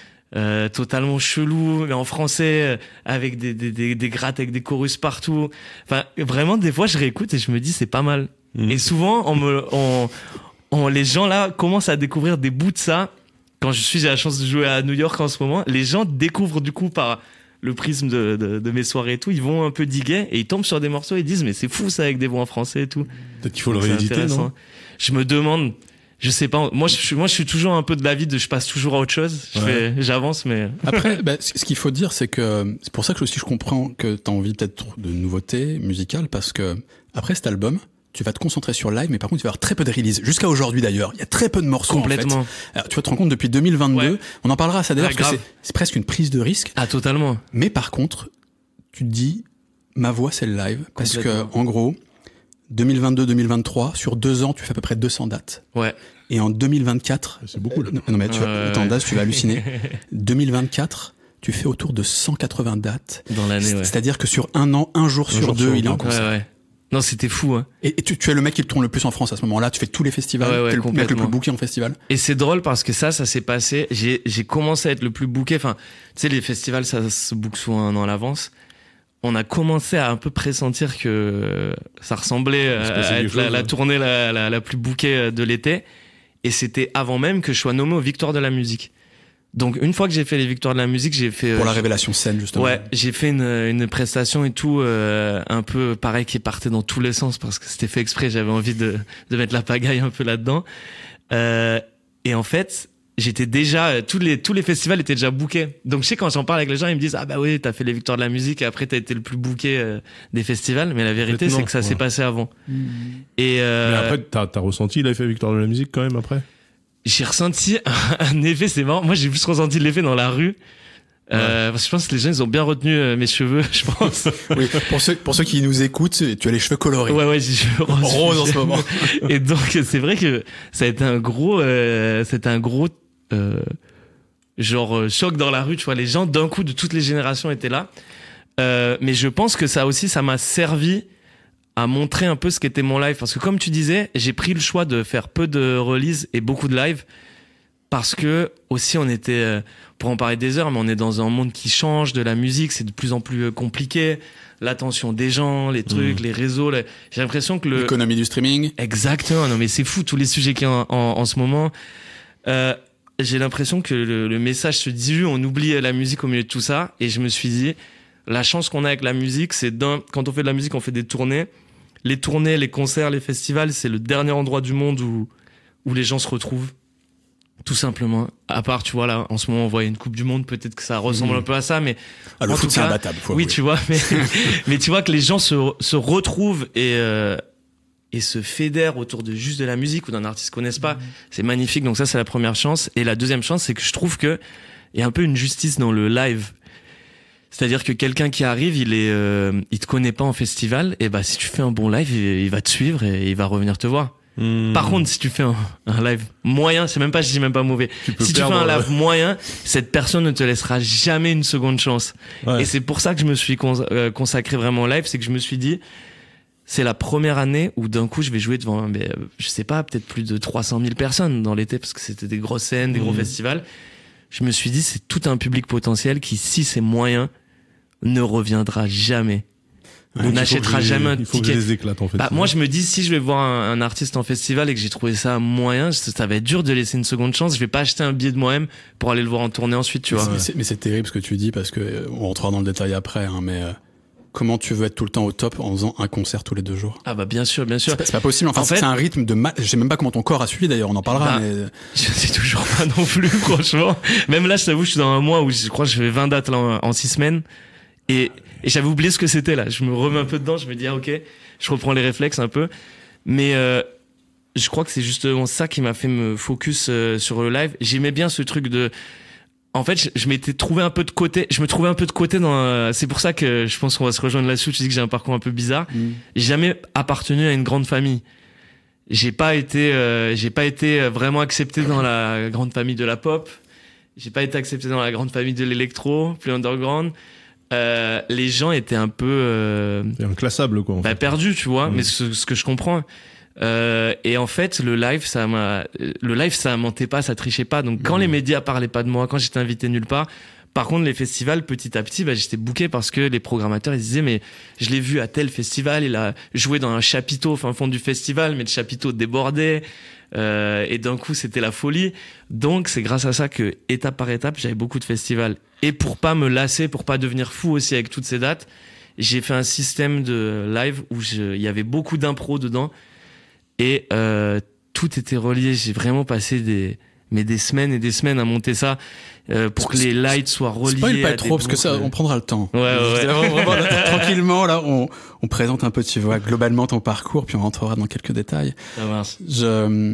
Speaker 1: euh, totalement chelou, mais en français, euh, avec des, des, des, des grattes, avec des chorus partout. Enfin, vraiment, des fois, je réécoute et je me dis, c'est pas mal. Mmh. Et souvent, on me, on, on, les gens là commencent à découvrir des bouts de ça. Quand je suis, j'ai la chance de jouer à New York en ce moment, les gens découvrent du coup par le prisme de, de, de mes soirées et tout, ils vont un peu diguer et ils tombent sur des morceaux et ils disent mais c'est fou ça avec des voix en français et tout.
Speaker 3: Peut-être qu'il faut le rééditer, non?
Speaker 1: Je me demande, je sais pas, moi je suis, moi je suis toujours un peu de l'avis de je passe toujours à autre chose, je ouais. fais, j'avance mais...
Speaker 2: Après, bah, ce qu'il faut dire c'est que, c'est pour ça que aussi je comprends que t'as envie peut-être de nouveautés musicales parce que après cet album, tu vas te concentrer sur live, mais par contre, tu vas avoir très peu de release. Jusqu'à aujourd'hui, d'ailleurs. Il y a très peu de morceaux,
Speaker 1: complètement.
Speaker 2: En fait. Alors, tu vas te rendre compte, depuis deux mille vingt-deux, ouais. on en parlera ça d'ailleurs, ouais, parce que c'est, c'est presque une prise de risque.
Speaker 1: Ah, totalement.
Speaker 2: Mais par contre, tu te dis, ma voix, c'est le live. Parce que, en gros, deux mille vingt-deux deux mille vingt-trois, sur deux ans, tu fais à peu près deux cents dates.
Speaker 1: Ouais.
Speaker 2: Et en deux mille vingt-quatre.
Speaker 3: C'est beaucoup, là.
Speaker 2: Non, non mais tu euh... vas, dates, tu vas halluciner. deux mille vingt-quatre, tu fais autour de cent quatre-vingts dates.
Speaker 1: Dans l'année, ouais.
Speaker 2: C'est-à-dire que sur un an, un jour un sur jour deux, sur il est en concert.
Speaker 1: Ouais, ouais. Non, c'était fou, hein.
Speaker 2: Et, et tu, tu es le mec qui tourne le plus en France à ce moment-là. Tu fais tous les festivals.
Speaker 1: Ouais, ouais,
Speaker 2: t'es le mec le plus booké en festival.
Speaker 1: Et c'est drôle parce que ça, ça s'est passé. J'ai, j'ai commencé à être le plus booké. Enfin, tu sais, les festivals, ça se book souvent un an à l'avance. On a commencé à un peu pressentir que ça ressemblait à être la, la tournée la, la, la plus bookée de l'été. Et c'était avant même que je sois nommé aux Victoires de la musique. Donc une fois que j'ai fait les Victoires de la musique, j'ai fait
Speaker 2: pour
Speaker 1: euh,
Speaker 2: la révélation scène justement.
Speaker 1: Ouais, j'ai fait une une prestation et tout euh, un peu pareil qui partait dans tous les sens parce que c'était fait exprès, j'avais envie de de mettre la pagaille un peu là-dedans. Euh, et en fait, j'étais déjà tous les tous les festivals étaient déjà bookés. Donc je sais quand j'en parle avec les gens, ils me disent "Ah bah oui, t'as fait les Victoires de la musique et après t'as été le plus booké euh, des festivals", mais la vérité Maintenant, c'est que ça ouais. s'est passé avant. Mmh. Et euh,
Speaker 3: mais après t'as t'as ressenti l'effet Victoires de la musique quand même après?
Speaker 1: J'ai ressenti un effet, c'est marrant. Moi, j'ai plus ressenti l'effet dans la rue. Euh, ouais. Parce que je pense que les gens, ils ont bien retenu euh, mes cheveux, je pense.
Speaker 2: Oui, pour ceux, pour ceux qui nous écoutent, tu as les cheveux colorés.
Speaker 1: Ouais, ouais, j'ai les cheveux roses.
Speaker 2: Rose en ce moment.
Speaker 1: Et donc, c'est vrai que ça a été un gros, euh, c'était un gros, euh, genre, euh, choc dans la rue, tu vois. Les gens, d'un coup, de toutes les générations étaient là. Euh, mais je pense que ça aussi, ça m'a servi à montrer un peu ce qu'était mon live. Parce que comme tu disais, j'ai pris le choix de faire peu de release et beaucoup de live. Parce que aussi on était, euh, pour en parler des heures, mais on est dans un monde qui change, de la musique, c'est de plus en plus compliqué. L'attention des gens, les trucs, mmh. les réseaux. Les... J'ai l'impression que le...
Speaker 2: L'économie du streaming.
Speaker 1: Exactement. Non mais c'est fou, tous les sujets qu'il y a en, en, en ce moment. Euh, j'ai l'impression que le, le message se dilue, on oublie la musique au milieu de tout ça. Et je me suis dit, la chance qu'on a avec la musique, c'est d'un, quand on fait de la musique, on fait des tournées. Les tournées, les concerts, les festivals, c'est le dernier endroit du monde où, où les gens se retrouvent. Tout simplement. À part, tu vois, là, en ce moment, on voit une Coupe du Monde, peut-être que ça ressemble mmh. un peu à ça, mais.
Speaker 2: Ah, le foot, c'est imbattable, faut
Speaker 1: Oui,
Speaker 2: avouer.
Speaker 1: tu vois, mais, mais tu vois que les gens se, se retrouvent et, euh, et se fédèrent autour de juste de la musique ou d'un artiste qu'ils connaissent pas. Mmh. C'est magnifique. Donc ça, c'est la première chance. Et la deuxième chance, c'est que je trouve que il y a un peu une justice dans le live. C'est-à-dire que quelqu'un qui arrive, il est, euh, il te connaît pas en festival, et bah si tu fais un bon live, il, il va te suivre et il va revenir te voir. Mmh. Par contre, si tu fais un, un live moyen, c'est même pas, je dis même pas mauvais. Tu si tu fais un live moyen, cette personne ne te laissera jamais une seconde chance. Ouais. Et c'est pour ça que je me suis cons- euh, consacré vraiment au live, c'est que je me suis dit, c'est la première année où d'un coup je vais jouer devant, mais, euh, je sais pas, peut-être plus de trois cent mille personnes dans l'été parce que c'était des grosses scènes, des mmh. gros festivals. Je me suis dit, c'est tout un public potentiel qui, si c'est moyen, ne reviendra jamais. Ouais, on n'achètera jamais un
Speaker 3: ticket. Il faut que je les éclate, en fait.
Speaker 1: Bah, moi, je me dis, si je vais voir un, un artiste en festival et que j'ai trouvé ça moyen, ça va être dur de laisser une seconde chance. Je vais pas acheter un billet de moi-même pour aller le voir en tournée ensuite, tu
Speaker 2: mais
Speaker 1: vois.
Speaker 2: C'est, mais, c'est, mais c'est terrible ce que tu dis parce que, euh, on rentrera dans le détail après, hein, mais, euh, comment tu veux être tout le temps au top en faisant un concert tous les deux jours?
Speaker 1: Ah bah bien sûr, bien sûr.
Speaker 2: C'est pas, c'est pas possible. Enfin, en fait, c'est un rythme de mal. Je sais même pas comment ton corps a suivi d'ailleurs. On en parlera.
Speaker 1: Bah,
Speaker 2: mais...
Speaker 1: Je sais toujours pas non plus, franchement. Même là, je t'avoue, je suis dans un mois où je crois que je fais vingt dates là, en, en six semaines. Et, et j'avais oublié ce que c'était là. Je me remets un peu dedans. Je me dis ah, ok, je reprends les réflexes un peu. Mais euh, je crois que c'est justement ça qui m'a fait me focus euh, sur le live. J'aimais bien ce truc de. En fait, je, je m'étais trouvé un peu de côté. Je me trouvais un peu de côté dans. Euh, c'est pour ça que je pense qu'on va se rejoindre là-dessus. Tu dis que j'ai un parcours un peu bizarre. Mmh. J'ai jamais appartenu à une grande famille. J'ai pas été. Euh, j'ai pas été vraiment accepté dans la grande famille de la pop. J'ai pas été accepté dans la grande famille de l'électro, plus underground. Euh, les gens étaient un peu. Euh,
Speaker 3: C'est inclassable, quoi. En
Speaker 1: bah,
Speaker 3: fait.
Speaker 1: perdus, tu vois.
Speaker 3: Mmh.
Speaker 1: Mais ce, ce que je comprends. Euh, et en fait, le live, ça m'a, le live, ça mentait pas, ça trichait pas. Donc, quand mmh. les médias parlaient pas de moi, quand j'étais invité nulle part, par contre, les festivals, petit à petit, bah, j'étais booké parce que les programmateurs, ils disaient, mais je l'ai vu à tel festival, il a joué dans un chapiteau, enfin, fond du festival, mais le chapiteau débordait. Euh, et d'un coup, c'était la folie. Donc, c'est grâce à ça que, étape par étape, j'avais beaucoup de festivals. Et pour pas me lasser, pour pas devenir fou aussi avec toutes ces dates, j'ai fait un système de live où je, il y avait beaucoup d'impro dedans. Et euh, tout était relié. J'ai vraiment passé des, mais des semaines et des semaines à monter ça euh, pour parce que les lights soient reliés.
Speaker 2: Spoil pas
Speaker 1: à
Speaker 2: trop parce que ça, on prendra le temps.
Speaker 1: Ouais, ouais, ouais.
Speaker 2: Vraiment, là, tranquillement, là, on, on présente un peu, tu vois, globalement ton parcours, puis on rentrera dans quelques détails.
Speaker 1: Ça marche.
Speaker 2: Je,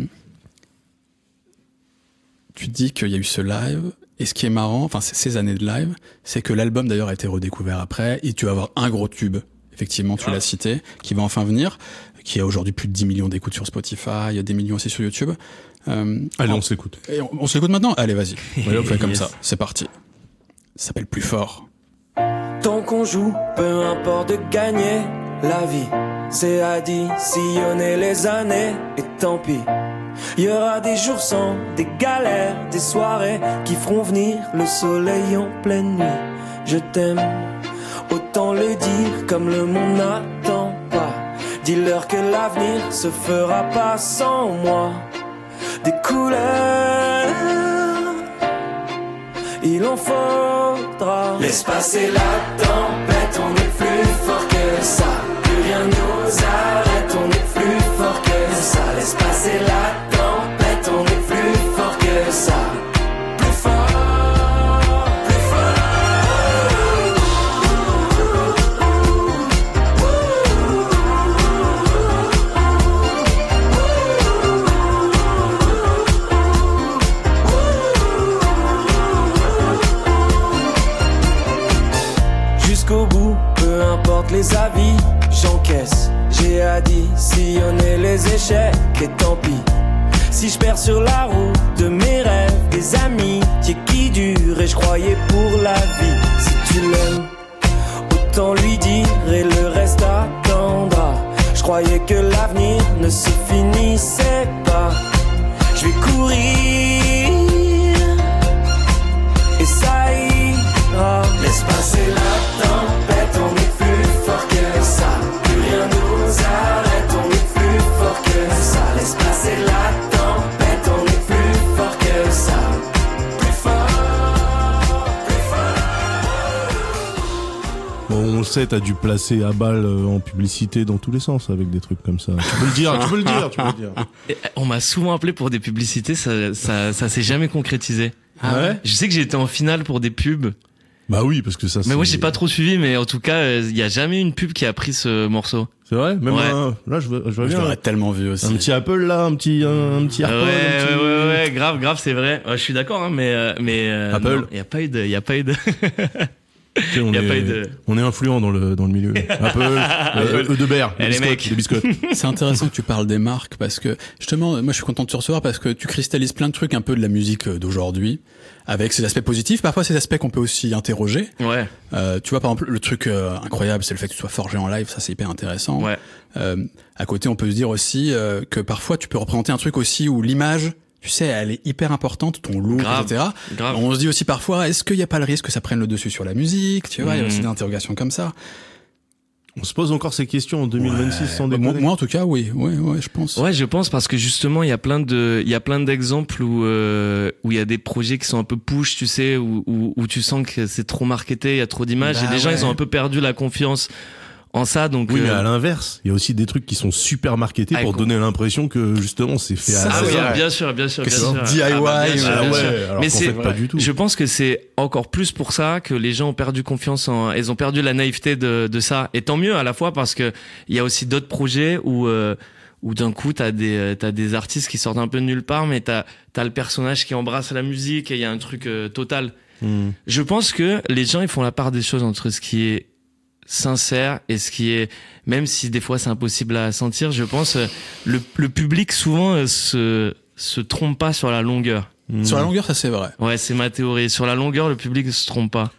Speaker 2: tu dis qu'il y a eu ce live. Et ce qui est marrant, enfin, ces années de live, c'est que l'album d'ailleurs a été redécouvert après, et tu vas avoir un gros tube. Effectivement, tu ah. l'as cité, qui va enfin venir, qui a aujourd'hui plus de dix millions d'écoutes sur Spotify, il y a des millions aussi sur YouTube. Euh,
Speaker 3: Allez,
Speaker 2: en,
Speaker 3: on s'écoute.
Speaker 2: Et on, on s'écoute maintenant? Allez, vas-y. Allez, on fait comme yes. ça. C'est parti. Ça s'appelle Plus fort.
Speaker 4: Tant qu'on joue, peu importe de gagner la vie. C'est additionner les années, et tant pis. Il y aura des jours sans, des galères, des soirées qui feront venir le soleil en pleine nuit. Je t'aime. Autant le dire comme le monde n'attend pas. Dis-leur que l'avenir se fera pas sans moi. Des couleurs, il en faudra. Laisse passer la tempête, on est plus fort que ça. Plus rien nous arrête, on est plus fort que ça. Laisse passer la tempête, on est plus fort que ça. Plus fort. Jusqu'au bout, peu importe les avis, j'encaisse. J'ai additionné les échecs et tant pis. Si je perds sur la route de mes rêves, des amis qui durent et je croyais pour la vie. Si tu l'aimes, autant lui dire et le reste attendra. Je croyais que l'avenir ne se finissait pas. Je vais courir et ça ira. Laisse passer la tempête, on est plus fort que ça. Plus rien nous arrête, on est plus fort que ça. Laisse passer la tempête, on est plus fort que ça. Plus fort, plus fort.
Speaker 3: Bon, on le sait, t'as dû placer à balle en publicité dans tous les sens avec des trucs comme ça. Tu peux le dire, tu peux le dire, tu peux le dire.
Speaker 1: Et on m'a souvent appelé pour des publicités, ça, ça, ça s'est jamais concrétisé.
Speaker 3: Ah ouais?
Speaker 1: Je sais que j'ai été en finale pour des pubs.
Speaker 3: Bah oui, parce que ça.
Speaker 1: Mais moi, j'ai pas trop suivi, mais en tout cas, il y a jamais une pub qui a pris ce morceau.
Speaker 3: C'est vrai, même
Speaker 1: ouais.
Speaker 3: un, là, je vois, je vois
Speaker 2: je
Speaker 3: bien.
Speaker 2: l'aurais tellement vu aussi.
Speaker 3: Un petit Apple là, un petit, un, un petit AirPod.
Speaker 1: Ouais,
Speaker 3: un petit...
Speaker 1: ouais, ouais, ouais, grave, grave, c'est vrai. Ouais, je suis d'accord, hein, mais, mais. Euh,
Speaker 3: Apple.
Speaker 1: Il y a pas eu de, il y a pas eu de.
Speaker 3: Tu sais, on,
Speaker 1: y a
Speaker 3: est,
Speaker 1: pas eu de...
Speaker 3: on est influent dans le dans le milieu. Apple, euh, Eudebert, des biscottes, des biscottes.
Speaker 2: C'est intéressant que tu parles des marques parce que justement, moi je suis content de te recevoir parce que tu cristallises plein de trucs un peu de la musique d'aujourd'hui avec ses aspects positifs, parfois ces aspects qu'on peut aussi interroger.
Speaker 1: Ouais.
Speaker 2: Euh, tu vois par exemple le truc euh, incroyable, c'est le fait que tu sois forgé en live, ça c'est hyper intéressant.
Speaker 1: Ouais.
Speaker 2: Euh, à côté, on peut se dire aussi euh, que parfois tu peux représenter un truc aussi où l'image, tu sais, elle est hyper importante, ton look,
Speaker 1: grave,
Speaker 2: et cetera.
Speaker 1: Grave.
Speaker 2: On se dit aussi parfois, est-ce qu'il n'y a pas le risque que ça prenne le dessus sur la musique? Tu vois, il mmh. y a aussi des interrogations comme ça.
Speaker 3: On se pose encore ces questions en deux mille vingt-six ouais. sans
Speaker 2: Moi,
Speaker 3: déconner.
Speaker 2: moi, en tout cas, oui, ouais, ouais, je pense.
Speaker 1: Ouais, je pense parce que justement, il y a plein de, il y a plein d'exemples où euh, où il y a des projets qui sont un peu push, tu sais, où où, où tu sens que c'est trop marketé, il y a trop d'images, bah, et les gens, ouais. ils ont un peu perdu la confiance en ça, donc.
Speaker 3: Oui,
Speaker 1: euh...
Speaker 3: mais à l'inverse, il y a aussi des trucs qui sont super marketés ah, pour donner l'impression que justement c'est fait à
Speaker 1: ah,
Speaker 3: oui,
Speaker 1: bien sûr, bien sûr,
Speaker 2: que
Speaker 1: bien sûr.
Speaker 2: D I Y,
Speaker 1: ah, bah, bien sûr,
Speaker 3: ah,
Speaker 1: bien
Speaker 3: ouais,
Speaker 1: sûr.
Speaker 3: alors
Speaker 1: mais
Speaker 3: qu'en
Speaker 1: c'est
Speaker 3: fait, pas du tout.
Speaker 1: Je pense que c'est encore plus pour ça que les gens ont perdu confiance en, ils ont perdu la naïveté de de ça. Et tant mieux à la fois parce que il y a aussi d'autres projets où euh, où d'un coup t'as des t'as des artistes qui sortent un peu de nulle part, mais t'as t'as le personnage qui embrasse la musique et il y a un truc euh, total. Mm. Je pense que les gens ils font la part des choses entre ce qui est sincère et ce qui est, même si des fois c'est impossible à sentir, je pense le le public souvent se se trompe pas sur la longueur.
Speaker 2: Mmh. Sur la longueur, ça c'est vrai.
Speaker 1: Ouais, c'est ma théorie. Sur la longueur, le public ne se trompe pas.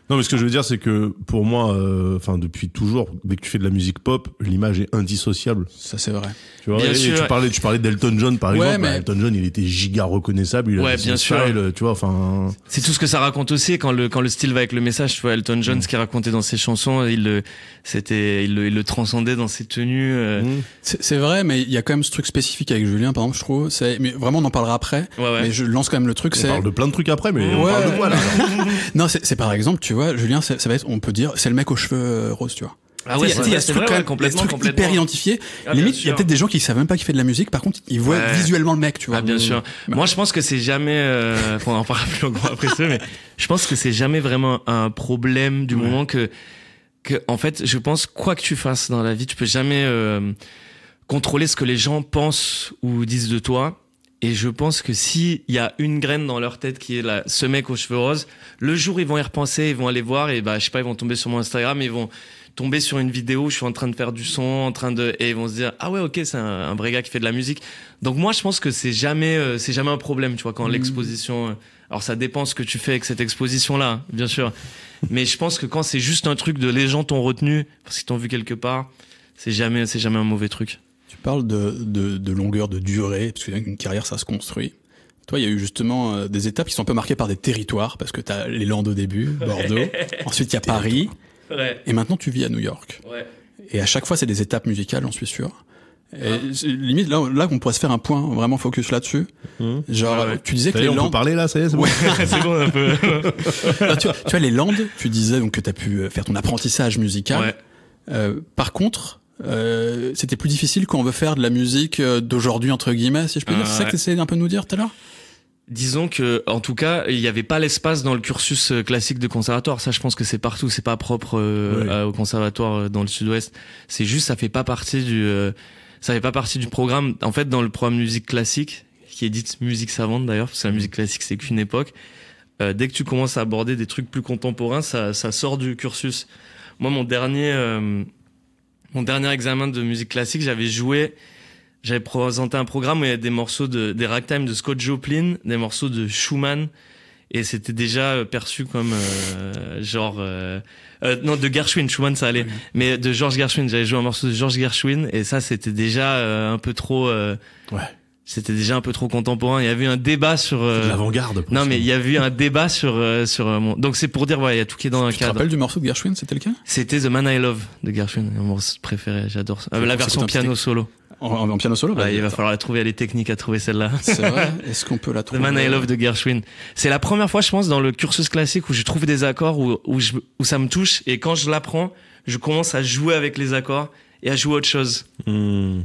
Speaker 3: Non, mais ce que je veux dire, c'est que pour moi, enfin euh, depuis toujours, dès que tu fais de la musique pop, l'image est indissociable.
Speaker 2: Ça, c'est vrai.
Speaker 3: Tu vois,
Speaker 1: bien
Speaker 3: et,
Speaker 1: sûr.
Speaker 3: Et tu parlais, tu parlais d'Elton John par
Speaker 2: ouais,
Speaker 3: exemple.
Speaker 2: Mais...
Speaker 3: Bah, Elton John, il était giga reconnaissable. Il
Speaker 1: ouais,
Speaker 3: avait
Speaker 1: bien
Speaker 3: son
Speaker 1: sûr.
Speaker 3: style, tu vois. Enfin.
Speaker 1: C'est tout ce que ça raconte aussi quand le quand le style va avec le message. Tu vois, Elton John, mmh. ce qu'il racontait dans ses chansons, il le c'était il le, il le transcendait dans ses tenues. Euh...
Speaker 3: Mmh.
Speaker 2: C'est, c'est vrai, mais il y a quand même ce truc spécifique avec Julien, par exemple, je trouve. C'est mais vraiment, on en parlera après.
Speaker 1: Ouais, ouais.
Speaker 2: Mais je lance quand même le truc.
Speaker 3: On
Speaker 2: c'est...
Speaker 3: parle de plein de trucs après, mais
Speaker 2: ouais.
Speaker 3: on parle de quoi là?
Speaker 2: Non, c'est, c'est par exemple, tu vois, Julien, ça, ça va être, on peut dire, c'est le mec aux cheveux roses, tu vois.
Speaker 1: Ah ouais,
Speaker 2: il y a,
Speaker 1: c'est,
Speaker 2: y a
Speaker 1: c'est
Speaker 2: ce truc
Speaker 1: vrai,
Speaker 2: quand
Speaker 1: ouais,
Speaker 2: même,
Speaker 1: complètement,
Speaker 2: ce truc
Speaker 1: complètement.
Speaker 2: hyper identifié.
Speaker 1: Ah,
Speaker 2: Limite, il y a peut-être des gens qui savent même pas qu'il fait de la musique. Par contre, ils voient
Speaker 1: ouais.
Speaker 2: visuellement le mec, tu vois.
Speaker 1: Ah, bien sûr.
Speaker 2: Bah.
Speaker 1: Moi, je pense que c'est jamais, euh, on en parlera plus longuement après ça, mais je pense que c'est jamais vraiment un problème du ouais. moment que, que, en fait, je pense, quoi que tu fasses dans la vie, tu peux jamais, euh, contrôler ce que les gens pensent ou disent de toi. Et je pense que s'il y a une graine dans leur tête qui est là, ce mec aux cheveux roses, le jour ils vont y repenser, ils vont aller voir et bah je sais pas, ils vont tomber sur mon Instagram, et ils vont tomber sur une vidéo où je suis en train de faire du son, en train de et ils vont se dire ah ouais ok c'est un, un vrai gars qui fait de la musique. Donc moi je pense que c'est jamais euh, c'est jamais un problème, tu vois, quand mmh. l'exposition. Euh, alors ça dépend ce que tu fais avec cette exposition là, bien sûr. Mais je pense que quand c'est juste un truc de les gens t'ont retenu parce qu'ils t'ont vu quelque part, c'est jamais c'est jamais un mauvais truc.
Speaker 2: Tu parles de, de, de longueur, de durée, parce qu'une carrière, ça se construit. Toi, il y a eu justement euh, des étapes qui sont un peu marquées par des territoires, parce que tu as les Landes au début, Bordeaux, ensuite il y a Paris,
Speaker 1: ouais.
Speaker 2: et maintenant tu vis à New York.
Speaker 1: Ouais.
Speaker 2: Et à chaque fois, c'est des étapes musicales, j'en suis sûr. Et ah. Limite, là, là, on pourrait se faire un point vraiment focus là-dessus. Mmh. Genre, ah ouais. tu disais
Speaker 3: ça
Speaker 2: que
Speaker 3: les
Speaker 2: Landes...
Speaker 3: on peut parler là, ça y est, c'est bon.
Speaker 2: Ouais, c'est bon un peu. Là, tu, vois, tu vois, les Landes, tu disais donc que tu as pu faire ton apprentissage musical.
Speaker 1: Ouais.
Speaker 2: Euh, par contre... Euh, c'était plus difficile quand on veut faire de la musique d'aujourd'hui entre guillemets, si je peux dire. Euh, c'est ouais. ça que tu essayais un peu de nous dire tout à l'heure.
Speaker 1: Disons que, en tout cas, il n'y avait pas l'espace dans le cursus classique de conservatoire. Ça, je pense que c'est partout. C'est pas propre euh, oui. à, au conservatoire dans le Sud-Ouest. C'est juste, ça fait pas partie du, euh, ça fait pas partie du programme. En fait, dans le programme musique classique, qui est dite musique savante d'ailleurs, parce que la musique classique c'est qu'une époque. Euh, dès que tu commences à aborder des trucs plus contemporains, ça, ça sort du cursus. Moi, mon dernier euh, Mon dernier examen de musique classique, j'avais joué, j'avais présenté un programme où il y avait des morceaux de, des ragtime de Scott Joplin, des morceaux de Schumann, et c'était déjà perçu comme, euh, genre, euh, euh, non, de Gershwin, Schumann ça allait, oui. mais de George Gershwin, j'avais joué un morceau de George Gershwin, et ça c'était déjà euh, un peu trop, euh,
Speaker 3: ouais.
Speaker 1: C'était déjà un peu trop contemporain. Il y avait eu un débat sur. Euh...
Speaker 3: C'est de l'avant-garde.
Speaker 1: Non, mais il y avait eu un débat sur euh, sur. Euh, mon... Donc c'est pour dire, ouais, il y a tout qui est dans un
Speaker 2: tu
Speaker 1: cadre.
Speaker 2: Tu te rappelles du morceau de Gershwin, c'était lequel?
Speaker 1: C'était The Man I Love de Gershwin, mon morceau préféré. J'adore ça. Euh, la version piano solo.
Speaker 2: En, en piano solo.
Speaker 1: Ouais, bah, il va falloir la trouver. Elle est technique à trouver celle-là.
Speaker 2: C'est vrai. Est-ce qu'on peut la trouver?
Speaker 1: The Man I Love de Gershwin. C'est la première fois, je pense, dans le cursus classique où je trouve des accords où où, je, où ça me touche, et quand je l'apprends, je commence à jouer avec les accords et à jouer autre chose.
Speaker 3: Mmh.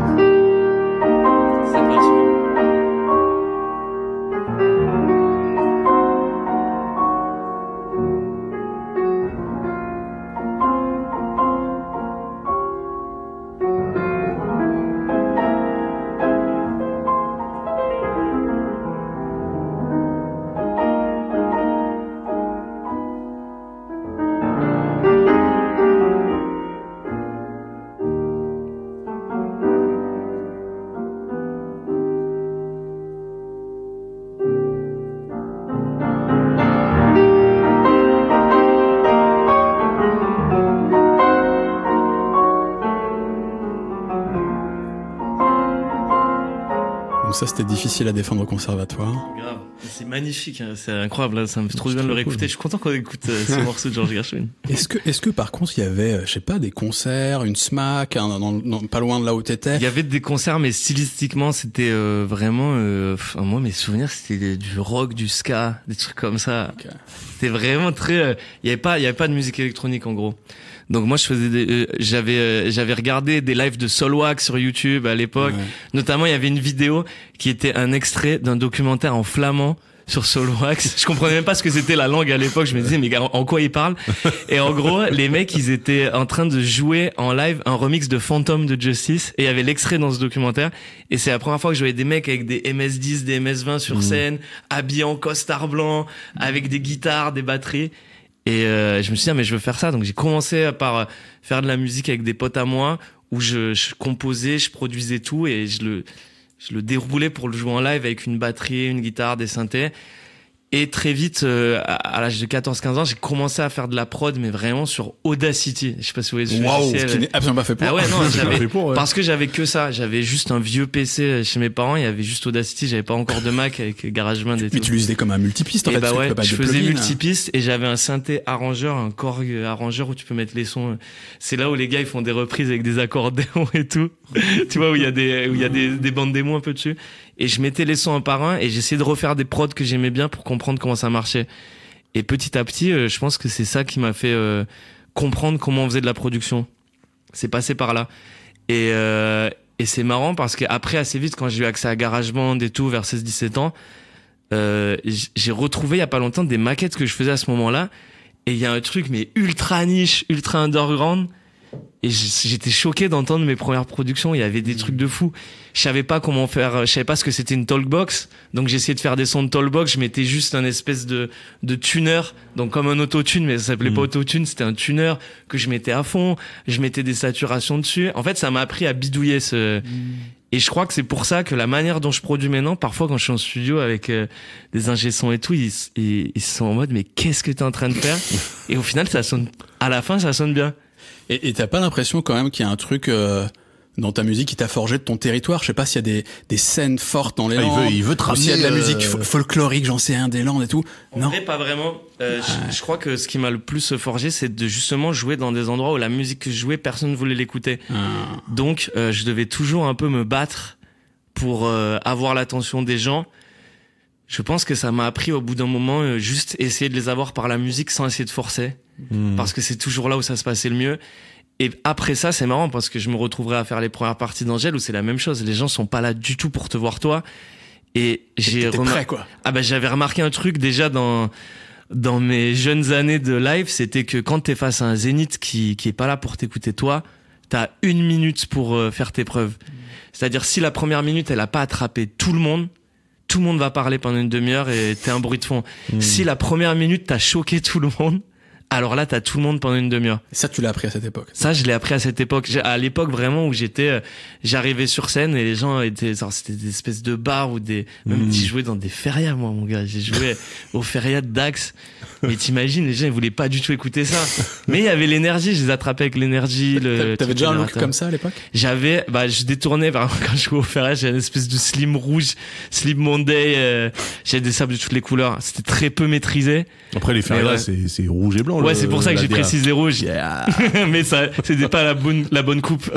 Speaker 2: Ça, c'était difficile à défendre au conservatoire.
Speaker 1: Grave. C'est magnifique, hein. C'est incroyable. Là. Ça me fait trop bien de le réécouter. Cool. Je suis content qu'on écoute euh, ce morceau de George Gershwin.
Speaker 2: Est-ce que, est-ce que par contre, il y avait, je sais pas, des concerts, une SMAC, un, dans, dans, pas loin de là où t'étais?
Speaker 1: Il y avait des concerts, mais stylistiquement, c'était euh, vraiment. Euh, enfin, moi, mes souvenirs, c'était du rock, du ska, des trucs comme ça. Okay. C'était vraiment très. Il euh, y avait pas, il y avait pas de musique électronique en gros. Donc moi je faisais des, euh, j'avais euh, j'avais regardé des lives de Solwax sur YouTube à l'époque. Ouais. Notamment il y avait une vidéo qui était un extrait d'un documentaire en flamand sur Solwax. Je comprenais même pas ce que c'était la langue à l'époque. Je me disais mais gars, en quoi ils parlent? Et en gros les mecs ils étaient en train de jouer en live un remix de Phantom de Justice, et il y avait l'extrait dans ce documentaire. Et c'est la première fois que je voyais des mecs avec des M S dix, des M S vingt sur mmh. scène, habillés en costard blanc, avec des guitares, des batteries. Et euh, je me suis dit, ah, mais je veux faire ça. Donc j'ai commencé par faire de la musique avec des potes à moi, où je, je composais, je produisais tout, et je le, je le déroulais pour le jouer en live avec une batterie, une guitare, des synthés. Et très vite, euh, à, à l'âge de quatorze quinze ans, j'ai commencé à faire de la prod, mais vraiment sur Audacity. Je sais pas si vous voyez ce
Speaker 2: Waouh,
Speaker 1: logiciel.
Speaker 2: ce qui n'est absolument pas fait pour.
Speaker 1: Ah ouais, non, j'avais,
Speaker 3: fait pour, ouais.
Speaker 1: parce que j'avais que ça. J'avais juste un vieux P C chez mes parents. Il y avait juste Audacity. J'avais pas encore de Mac avec GarageBand et
Speaker 2: Mais
Speaker 1: tout.
Speaker 2: tu l'utilisais comme un multipiste en
Speaker 1: Et
Speaker 2: fait.
Speaker 1: bah
Speaker 2: parce que
Speaker 1: ouais,
Speaker 2: tu peux pas
Speaker 1: je
Speaker 2: mettre de
Speaker 1: faisais
Speaker 2: plugin.
Speaker 1: multipiste et j'avais un synthé arrangeur, un Korg arrangeur où tu peux mettre les sons. C'est là où les gars ils font des reprises avec des accordéons et tout. Tu vois, où il y a des, où il y a des, des bandes démos un peu dessus. Et je mettais les sons un par un et j'essayais de refaire des prods que j'aimais bien pour comprendre comment ça marchait. Et petit à petit, euh, je pense que c'est ça qui m'a fait euh, comprendre comment on faisait de la production. C'est passé par là. Et, euh, et c'est marrant parce qu'après, assez vite, quand j'ai eu accès à GarageBand et tout, vers seize dix-sept ans, euh, j'ai retrouvé il y a pas longtemps des maquettes que je faisais à ce moment-là. Et il y a un truc, mais ultra niche, ultra underground. Et j'étais choqué d'entendre mes premières productions. Il y avait des trucs de fou. Je savais pas comment faire. Je savais pas ce que c'était une talkbox. Donc j'essayais de faire des sons de talkbox. Je mettais juste un espèce de de tuner, donc comme un autotune, mais ça s'appelait mmh. pas autotune. C'était un tuner que je mettais à fond. Je mettais des saturations dessus. En fait, ça m'a appris à bidouiller ce. Mmh. Et je crois que c'est pour ça que la manière dont je produis maintenant, parfois quand je suis en studio avec euh, des ingé sons et tout, ils, ils, ils sont en mode mais qu'est-ce que t'es en train de faire? Et au final, ça sonne. À la fin, ça sonne bien.
Speaker 2: Et t'as pas l'impression quand même qu'il y a un truc euh, dans ta musique qui t'a forgé de ton territoire? Je sais pas s'il y a des, des scènes fortes dans les
Speaker 3: ah,
Speaker 2: Landes.
Speaker 3: Il veut, il veut te ramener.
Speaker 2: S'il y a de la
Speaker 3: euh...
Speaker 2: musique folklorique, j'en sais rien, des Landes et tout.
Speaker 1: En
Speaker 2: non.
Speaker 1: vrai, pas vraiment. Euh, ouais. je, je crois que ce qui m'a le plus forgé, c'est de justement jouer dans des endroits où la musique que je jouais, personne ne voulait l'écouter. Ah. Donc, euh, je devais toujours un peu me battre pour euh, avoir l'attention des gens. Je pense que ça m'a appris au bout d'un moment euh, juste essayer de les avoir par la musique sans essayer de forcer. Mmh. Parce que c'est toujours là où ça se passait le mieux. Et après ça, c'est marrant parce que je me retrouverai à faire les premières parties d'Angèle où c'est la même chose. Les gens sont pas là du tout pour te voir toi. Et j'ai
Speaker 2: remarqué quoi.
Speaker 1: Ah bah j'avais remarqué un truc déjà dans dans mes jeunes années de live, c'était que quand t'es face à un zénith qui qui est pas là pour t'écouter toi, t'as une minute pour euh, faire tes preuves. Mmh. C'est-à-dire si la première minute elle a pas attrapé tout le monde, tout le monde va parler pendant une demi-heure et t'es un bruit de fond. Mmh. Si la première minute t'as choqué tout le monde, alors là, t'as tout le monde pendant une demi-heure.
Speaker 2: Et ça, tu l'as appris à cette époque?
Speaker 1: Ça, je l'ai appris à cette époque. À l'époque, vraiment, où j'étais, euh, j'arrivais sur scène et les gens étaient, genre, c'était des espèces de bars ou des, même mmh. j'ai joué dans des férias, moi, mon gars. J'ai joué aux férias de Dax. Mais t'imagines, les gens, ils voulaient pas du tout écouter ça. Mais il y avait l'énergie, je les attrapais avec l'énergie. Le,
Speaker 2: T'avais déjà un look comme ça à l'époque?
Speaker 1: J'avais, bah, je détournais, par exemple, quand je jouais aux férias, j'avais une espèce de slim rouge, Slim Monday, euh, j'avais des sables de toutes les couleurs. C'était très peu maîtrisé.
Speaker 3: Après, les férias, ouais. c'est, c'est rouge et blanc.
Speaker 1: Ouais,
Speaker 3: le,
Speaker 1: c'est pour ça que j'ai
Speaker 3: D A.
Speaker 1: précisé rouge. Yeah. Mais ça, c'était pas la bonne, la bonne coupe.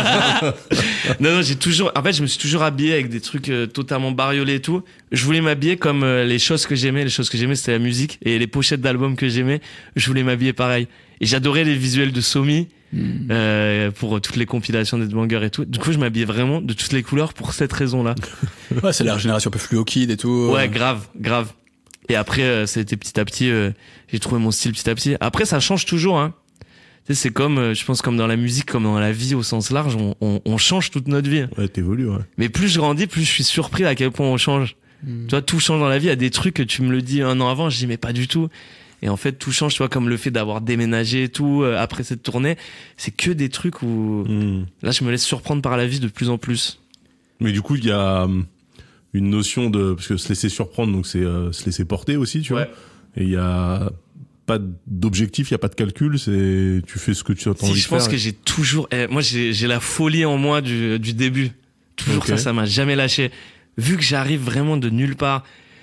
Speaker 1: non, non, j'ai toujours, en fait, je me suis toujours habillé avec des trucs euh, totalement bariolés et tout. Je voulais m'habiller comme euh, les choses que j'aimais. Les choses que j'aimais, c'était la musique et les pochettes d'albums que j'aimais. Je voulais m'habiller pareil. Et j'adorais les visuels de Somi, mmh. euh, pour toutes les compilations d'Headbanger et tout. Du coup, je m'habillais vraiment de toutes les couleurs pour cette raison-là.
Speaker 2: Ouais, c'est la génération un peu fluo kid et tout.
Speaker 1: Ouais, grave, grave. Et après, euh, c'était petit à petit, euh, j'ai trouvé mon style petit à petit. Après, ça change toujours, hein. Tu sais, c'est comme, euh, je pense, comme dans la musique, comme dans la vie au sens large, on, on, on change toute notre vie.
Speaker 3: Ouais, t'évolues, ouais.
Speaker 1: Mais plus je grandis, plus je suis surpris à quel point on change. Mmh. Tu vois, tout change dans la vie. Il y a des trucs que tu me le dis un an avant, je dis, mais pas du tout. Et en fait, tout change, tu vois, comme le fait d'avoir déménagé et tout, euh, après cette tournée. C'est que des trucs où, mmh. là, je me laisse surprendre par la vie de plus en plus.
Speaker 3: Mais du coup, il y a une notion de, parce que se laisser surprendre, donc c'est euh, se laisser porter aussi, tu
Speaker 1: ouais.
Speaker 3: vois. Et il y a pas d'objectif, il y a pas de calcul, c'est tu fais ce que tu as
Speaker 1: si,
Speaker 3: envie de faire.
Speaker 1: Je pense
Speaker 3: et...
Speaker 1: que j'ai toujours, eh, moi j'ai j'ai la folie en moi du du début. Toujours okay. ça, ça m'a jamais lâché. Vu que j'arrive vraiment de nulle part,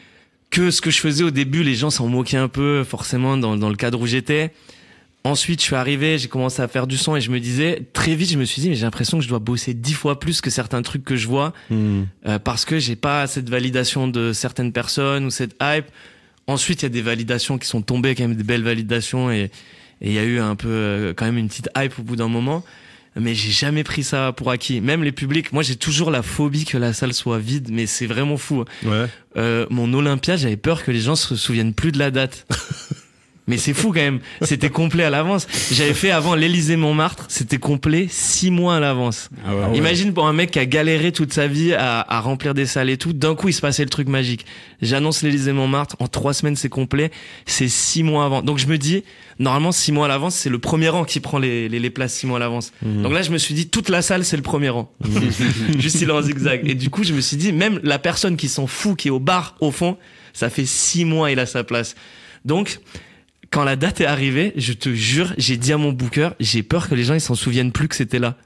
Speaker 1: que ce que je faisais au début, les gens s'en moquaient un peu, forcément dans dans le cadre où j'étais. Ensuite, je suis arrivé, j'ai commencé à faire du son et je me disais, très vite, je me suis dit, mais j'ai l'impression que je dois bosser dix fois plus que certains trucs que je vois, mmh. euh, parce que j'ai pas cette validation de certaines personnes ou cette hype. Ensuite, il y a des validations qui sont tombées, quand même des belles validations et il y a eu un peu, euh, quand même une petite hype au bout d'un moment. Mais j'ai jamais pris ça pour acquis. Même les publics, moi j'ai toujours la phobie que la salle soit vide, mais c'est vraiment fou.
Speaker 3: Ouais.
Speaker 1: Euh, mon Olympia, j'avais peur que les gens se souviennent plus de la date. Mais c'est fou quand même, c'était complet à l'avance. J'avais fait avant l'Élysée-Montmartre, c'était complet six mois à l'avance. Ah ouais, Imagine ouais. pour un mec qui a galéré toute sa vie à, à remplir des salles et tout, d'un coup il se passait le truc magique. J'annonce l'Élysée-Montmartre, en trois semaines c'est complet, c'est six mois avant. Donc je me dis, normalement six mois à l'avance, c'est le premier rang qui prend les, les, les places six mois à l'avance. Mmh. Donc là je me suis dit, toute la salle c'est le premier rang. Mmh. Juste il est en zigzag. Et du coup je me suis dit, même la personne qui s'en fout, qui est au bar au fond, Ça fait six mois, il a sa place. Donc, quand la date est arrivée, je te jure, j'ai dit à mon booker, j'ai peur que les gens ils s'en souviennent plus que c'était là.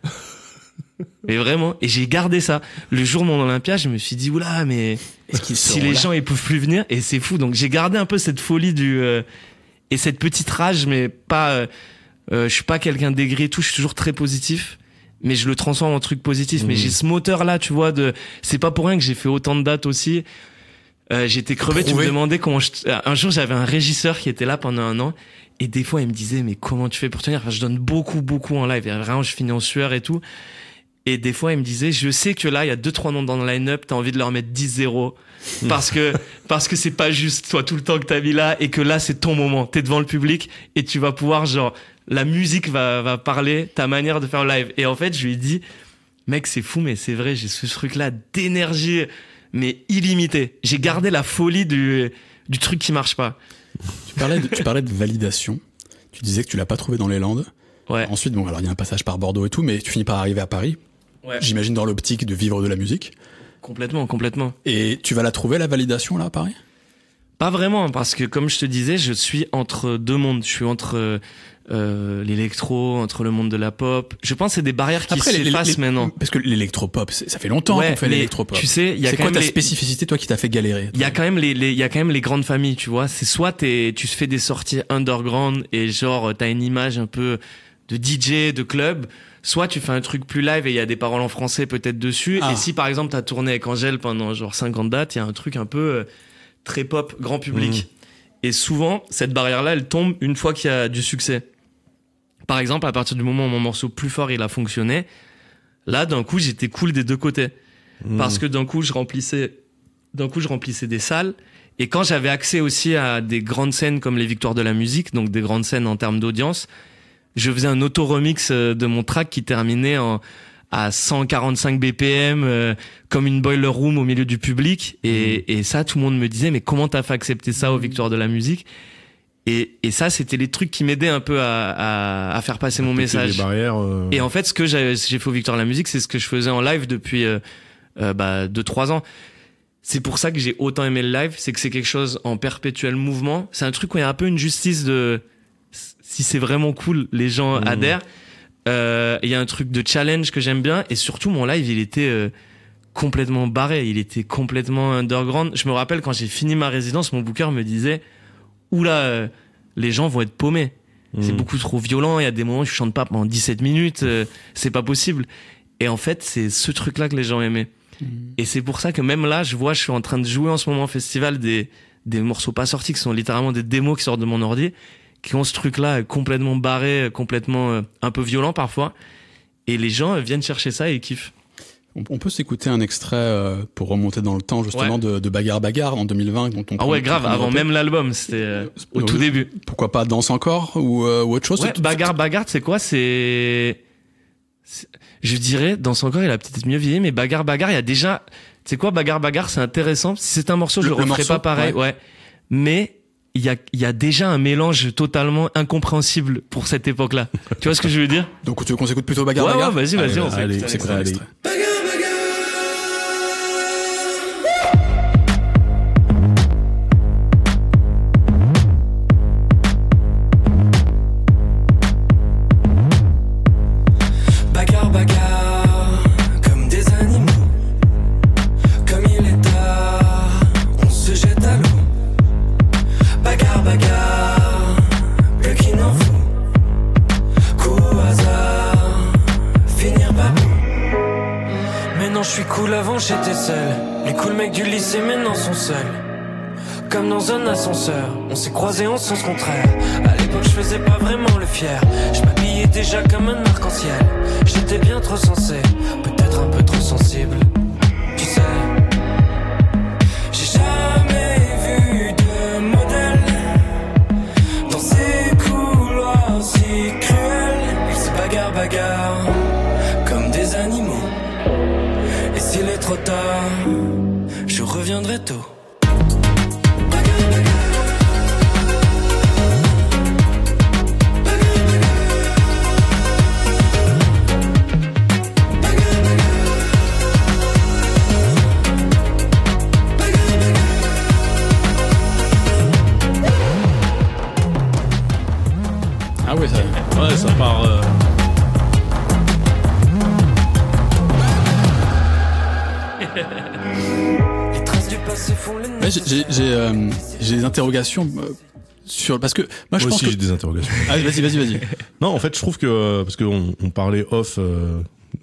Speaker 1: Mais vraiment, et j'ai gardé ça. Le jour de mon Olympia, je me suis dit oula, mais si les là gens ils peuvent plus venir, et c'est fou. Donc j'ai gardé un peu cette folie du euh, et cette petite rage, mais pas. Euh, euh, je suis pas quelqu'un d'aigri et tout. Je suis toujours très positif, mais je le transforme en truc positif. Mmh. Mais j'ai ce moteur là, tu vois. De, c'est pas pour rien que j'ai fait autant de dates aussi. Euh, j'étais crevé, Prouvé. Tu me demandais comment je... Un jour, j'avais un régisseur qui était là pendant un an, et des fois, il me disait, mais comment tu fais pour tenir? Enfin, je donne beaucoup, beaucoup en live, et vraiment, je finis en sueur et tout. Et des fois, il me disait, je sais que là, il y a deux, trois noms dans le line-up, t'as envie de leur mettre dix zéro. Parce que, parce que c'est pas juste toi tout le temps que t'as mis là, et que là, c'est ton moment. T'es devant le public, et tu vas pouvoir, genre, la musique va, va parler, ta manière de faire le live. Et en fait, je lui ai dit, mec, c'est fou, mais c'est vrai, j'ai ce truc-là d'énergie, mais illimité. J'ai gardé la folie du, du truc qui marche pas.
Speaker 2: Tu parlais de, tu parlais de validation. Tu disais que tu l'as pas trouvé dans les Landes.
Speaker 1: Ouais.
Speaker 2: Ensuite, bon, alors il y a un passage par Bordeaux et tout, mais tu finis par arriver à Paris.
Speaker 1: Ouais.
Speaker 2: J'imagine dans l'optique de vivre de la musique.
Speaker 1: Complètement, complètement.
Speaker 2: Et tu vas la trouver, la validation, là, à Paris?
Speaker 1: Pas vraiment, parce que comme je te disais, je suis entre deux mondes. Je suis entre euh, l'électro, entre le monde de la pop. Je pense que c'est des barrières qui Après, s'effacent les, les, maintenant.
Speaker 2: Parce que l'électropop, ça fait longtemps ouais, qu'on fait l'électropop.
Speaker 1: Tu sais, il y a
Speaker 2: c'est
Speaker 1: quand
Speaker 2: quoi
Speaker 1: même
Speaker 2: ta
Speaker 1: les...
Speaker 2: spécificité, toi, qui t'a fait galérer?
Speaker 1: Il y a quand même les, les, il y a quand même les grandes familles, tu vois. C'est soit t'es, tu fais des sorties underground et genre t'as une image un peu de D J, de club. Soit tu fais un truc plus live et il y a des paroles en français peut-être dessus. Ah. Et si par exemple t'as tourné avec Angèle pendant genre cinquante dates, il y a un truc un peu euh, très pop, grand public. Mmh. Et souvent, cette barrière-là, elle tombe une fois qu'il y a du succès. Par exemple, à partir du moment où mon morceau Plus fort, il a fonctionné, là, d'un coup, j'étais cool des deux côtés. Mmh. Parce que d'un coup, je remplissais, d'un coup, je remplissais des salles. Et quand j'avais accès aussi à des grandes scènes comme les Victoires de la musique, donc des grandes scènes en termes d'audience, je faisais un auto-remix de mon track qui terminait en, à cent quarante-cinq B P M, euh, comme une boiler room au milieu du public. Et, mmh. et ça, tout le monde me disait, mais comment t'as fait accepter ça aux Victoires de la musique? Et, et ça, c'était les trucs qui m'aidaient un peu à, à, à faire passer mon message.
Speaker 3: Les barrières, euh...
Speaker 1: Et en fait, ce que j'ai, j'ai fait aux Victoires de la musique, c'est ce que je faisais en live depuis euh, euh, bah, deux, trois ans. C'est pour ça que j'ai autant aimé le live, c'est que c'est quelque chose en perpétuel mouvement. C'est un truc où il y a un peu une justice de... Si c'est vraiment cool, les gens mmh. adhèrent. Il euh, y a un truc de challenge que j'aime bien. Et surtout, mon live, il était euh, complètement barré. Il était complètement underground. Je me rappelle, quand j'ai fini ma résidence, mon booker me disait « Oula, euh, les gens vont être paumés. Mmh. C'est beaucoup trop violent. Il y a des moments où je chante pas pendant dix-sept minutes. Euh, c'est pas possible. » Et en fait, c'est ce truc-là que les gens aimaient. Mmh. Et c'est pour ça que même là, je vois, je suis en train de jouer en ce moment au festival des, des morceaux pas sortis, qui sont littéralement des démos qui sortent de mon ordi, qui ont ce truc-là complètement barré, complètement euh, un peu violent parfois. Et les gens euh, viennent chercher ça et ils kiffent.
Speaker 2: On, on peut s'écouter un extrait euh, pour remonter dans le temps, justement, ouais. de, de Bagarre Bagarre en deux mille vingt. Dont on
Speaker 1: ah ouais, grave, avant même l'album, c'était euh, au tout début.
Speaker 2: Pourquoi pas Danse encore ou, euh, ou autre chose?
Speaker 1: Ouais, Bagarre Bagarre, c'est quoi? C'est... c'est... Je dirais, Danse encore, il a peut-être mieux vieilli, mais Bagarre Bagarre, il y a déjà... Tu sais quoi, Bagarre Bagarre, c'est intéressant. Si c'est un morceau, je le, le referai pas pareil. Ouais. ouais. Mais... il y a, il y a déjà un mélange totalement incompréhensible pour cette époque-là. Tu vois ce que je veux dire?
Speaker 2: Donc tu veux qu'on s'écoute plutôt Bagarre
Speaker 1: ouais,
Speaker 2: Bagarre?
Speaker 1: Ouais, vas-y, vas-y,
Speaker 2: allez,
Speaker 1: on
Speaker 2: allez,
Speaker 1: s'écoute.
Speaker 2: C'est quoi l'extrait?
Speaker 4: Bagarre, bagarre, comme des animaux. Comme il est tard, on se jette à l'eau. Bagarre, bagarre, plus qu'il n'en faut. Coup au hasard, finir pas beau. Maintenant je suis cool, avant j'étais seul. Les cool mecs du lycée maintenant sont seuls. Comme dans un ascenseur, on s'est croisés en sens contraire. À l'époque je faisais pas vraiment le fier. Je m'habillais déjà comme un arc-en-ciel. J'étais bien trop sensé, peut-être un peu trop sensible. Tu sais, j'ai jamais vu de modèle dans ces couloirs si cruels. Ils se bagarrent, bagarrent comme des animaux. Et s'il est trop tard, je reviendrai tôt.
Speaker 2: Ouais, j'ai, j'ai, j'ai, euh, j'ai des interrogations euh, sur parce que moi,
Speaker 3: moi
Speaker 2: je pense
Speaker 3: aussi
Speaker 2: que
Speaker 3: j'ai des interrogations.
Speaker 2: ah, vas-y, vas-y, vas-y.
Speaker 3: Non, en fait, je trouve que parce qu'on on parlait off euh,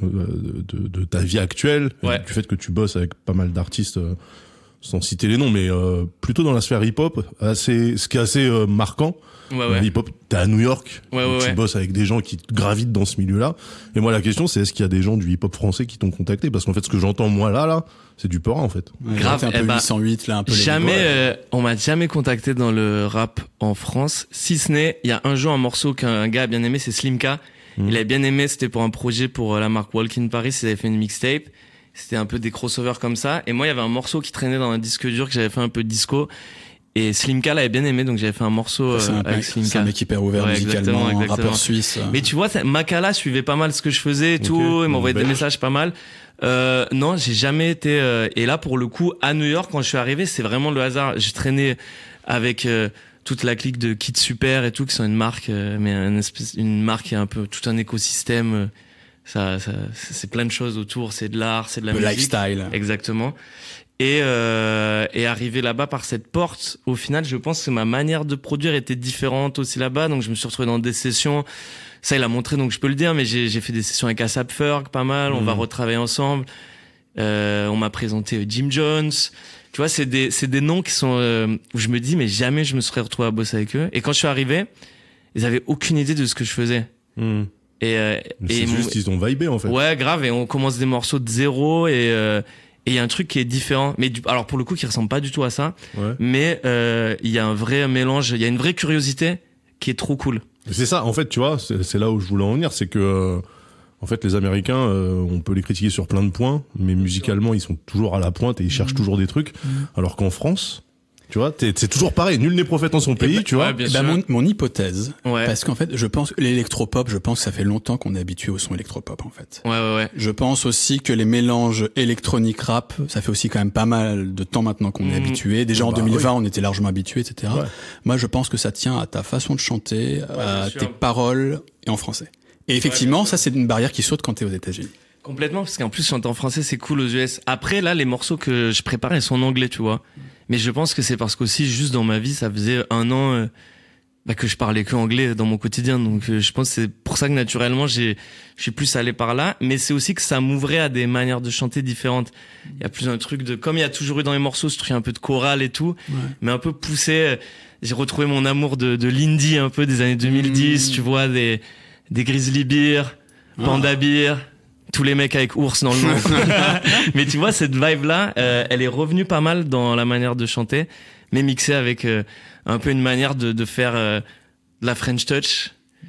Speaker 3: de, de, de ta vie actuelle,
Speaker 1: Ouais.
Speaker 3: du fait que tu bosses avec pas mal d'artistes, euh, sans citer les noms, mais euh, plutôt dans la sphère hip-hop, assez, ce qui est assez euh, marquant.
Speaker 1: Ouais,
Speaker 3: Euh,
Speaker 1: ouais.
Speaker 3: hip-hop, t'es à New York,
Speaker 1: Ouais,
Speaker 3: donc
Speaker 1: ouais,
Speaker 3: tu
Speaker 1: ouais.
Speaker 3: bosses avec des gens qui gravitent dans ce milieu-là. Et moi, la question, c'est est-ce qu'il y a des gens du hip-hop français qui t'ont contacté? Parce qu'en fait, ce que j'entends moi là, là, c'est du peur en fait.
Speaker 2: Ouais,
Speaker 1: Grave,
Speaker 2: t'es un peu
Speaker 1: eh ben,
Speaker 2: huit cent huit là, un peu. les
Speaker 1: Jamais,
Speaker 2: niveaux, ouais.
Speaker 1: euh, on m'a jamais contacté dans le rap en France, si ce n'est, il y a un jour un morceau qu'un gars a bien aimé, c'est Slimka.
Speaker 3: Mhm.
Speaker 1: Il a bien aimé, c'était pour un projet pour euh, la marque Walk in Paris, ils avaient fait une mixtape. C'était un peu des crossovers comme ça. Et moi, il y avait un morceau qui traînait dans un disque dur que j'avais fait un peu de disco. Et Slimka l'avait bien aimé, donc j'avais fait un morceau euh,
Speaker 2: C'est un,
Speaker 1: avec
Speaker 2: mec, c'est
Speaker 1: Slimka.
Speaker 2: un mec hyper ouvert
Speaker 1: Ouais,
Speaker 2: musicalement,
Speaker 1: exactement,
Speaker 2: un
Speaker 1: exactement.
Speaker 2: rappeur suisse.
Speaker 1: Mais tu vois, ça- Makala suivait pas mal ce que je faisais et
Speaker 3: Ok,
Speaker 1: tout, il m'envoyait des
Speaker 3: belge.
Speaker 1: messages pas mal. Euh, non, j'ai jamais été. Euh, et là, pour le coup, à New York, quand je suis arrivé, c'est vraiment le hasard. J'ai traîné avec euh, toute la clique de Kid Super et tout, qui sont une marque, euh, mais une, espèce, une marque qui est un peu tout un écosystème. Euh, ça, ça, c'est plein de choses autour. C'est de l'art, c'est de la
Speaker 2: Le
Speaker 1: musique.
Speaker 2: lifestyle.
Speaker 1: Exactement. Et, euh, et arrivé là-bas par cette porte, au final, je pense que ma manière de produire était différente aussi là-bas. Donc, je me suis retrouvé dans des sessions. Ça, il a montré, donc je peux le dire, mais j'ai, j'ai fait des sessions avec Asap Ferg, pas mal. On
Speaker 3: Mhm.
Speaker 1: va retravailler ensemble. Euh, on m'a présenté Jim Jones. Tu vois, c'est des, c'est des noms qui sont, euh, où je me dis, mais jamais je me serais retrouvé à bosser avec eux. Et quand je suis arrivé, ils avaient aucune idée de ce que je faisais.
Speaker 3: Mmh.
Speaker 1: Et, euh,
Speaker 3: Mais
Speaker 1: et
Speaker 3: c'est
Speaker 1: ils m'ont-
Speaker 3: juste, ils ont vibé en fait.
Speaker 1: Ouais, grave. Et on commence des morceaux de zéro et euh, et il y a un truc qui est différent. Mais du, alors pour le coup, qui ressemble pas du tout à ça.
Speaker 3: Ouais.
Speaker 1: Mais euh, il y a un vrai mélange. Il y a une vraie curiosité qui est trop cool.
Speaker 3: C'est ça, en fait, tu vois, c'est c'est là où je voulais en venir, c'est que, euh, en fait, les Américains, euh, on peut les critiquer sur plein de points, mais musicalement, ils sont toujours à la pointe et ils cherchent toujours des trucs, alors qu'en France, tu vois, t'es- c'est toujours pareil, nul n'est prophète en son pays,
Speaker 1: ben,
Speaker 3: tu vois.
Speaker 1: ouais, bien
Speaker 2: Eh ben,
Speaker 1: sûr.
Speaker 2: mon, mon hypothèse,
Speaker 1: Ouais.
Speaker 2: parce qu'en fait, je pense que l'électropop, je pense que ça fait longtemps qu'on est habitué au son électropop, en fait.
Speaker 1: Ouais, ouais, ouais.
Speaker 2: Je pense aussi que les mélanges électronique rap, ça fait aussi quand même pas mal de temps maintenant qu'on est
Speaker 1: Mhm.
Speaker 2: habitué. Déjà en
Speaker 3: Bah
Speaker 2: deux mille vingt, on était largement habitué, et cetera.
Speaker 3: Ouais.
Speaker 2: Moi, je pense que ça tient à ta façon de chanter, à
Speaker 1: bien sûr.
Speaker 2: tes paroles et en français. Et effectivement, ça, c'est une barrière qui saute quand t'es aux États-Unis.
Speaker 1: Complètement, parce qu'en plus, chanter en français, c'est cool aux U S. Après, là, les morceaux que je prépare, ils sont en anglais, tu vois. Mais je pense que c'est parce qu'aussi, juste dans ma vie, ça faisait un an euh, bah, que je parlais que anglais dans mon quotidien. Donc, euh, je pense que c'est pour ça que naturellement, j'ai, je suis plus allé par là. Mais c'est aussi que ça m'ouvrait à des manières de chanter différentes. Il y a plus un truc de, comme il y a toujours eu dans les morceaux, ce truc un peu de chorale et tout,
Speaker 2: Ouais.
Speaker 1: mais un peu poussé. J'ai retrouvé mon amour de, de l'indie un peu des années deux mille dix,
Speaker 2: Mmh.
Speaker 1: tu vois, des, des Grizzly Beer, Panda Beer, tous les mecs avec ours dans le nom. Mais tu vois, cette vibe-là, euh, elle est revenue pas mal dans la manière de chanter, mais mixée avec euh, un peu une manière de, de faire euh, de la French touch,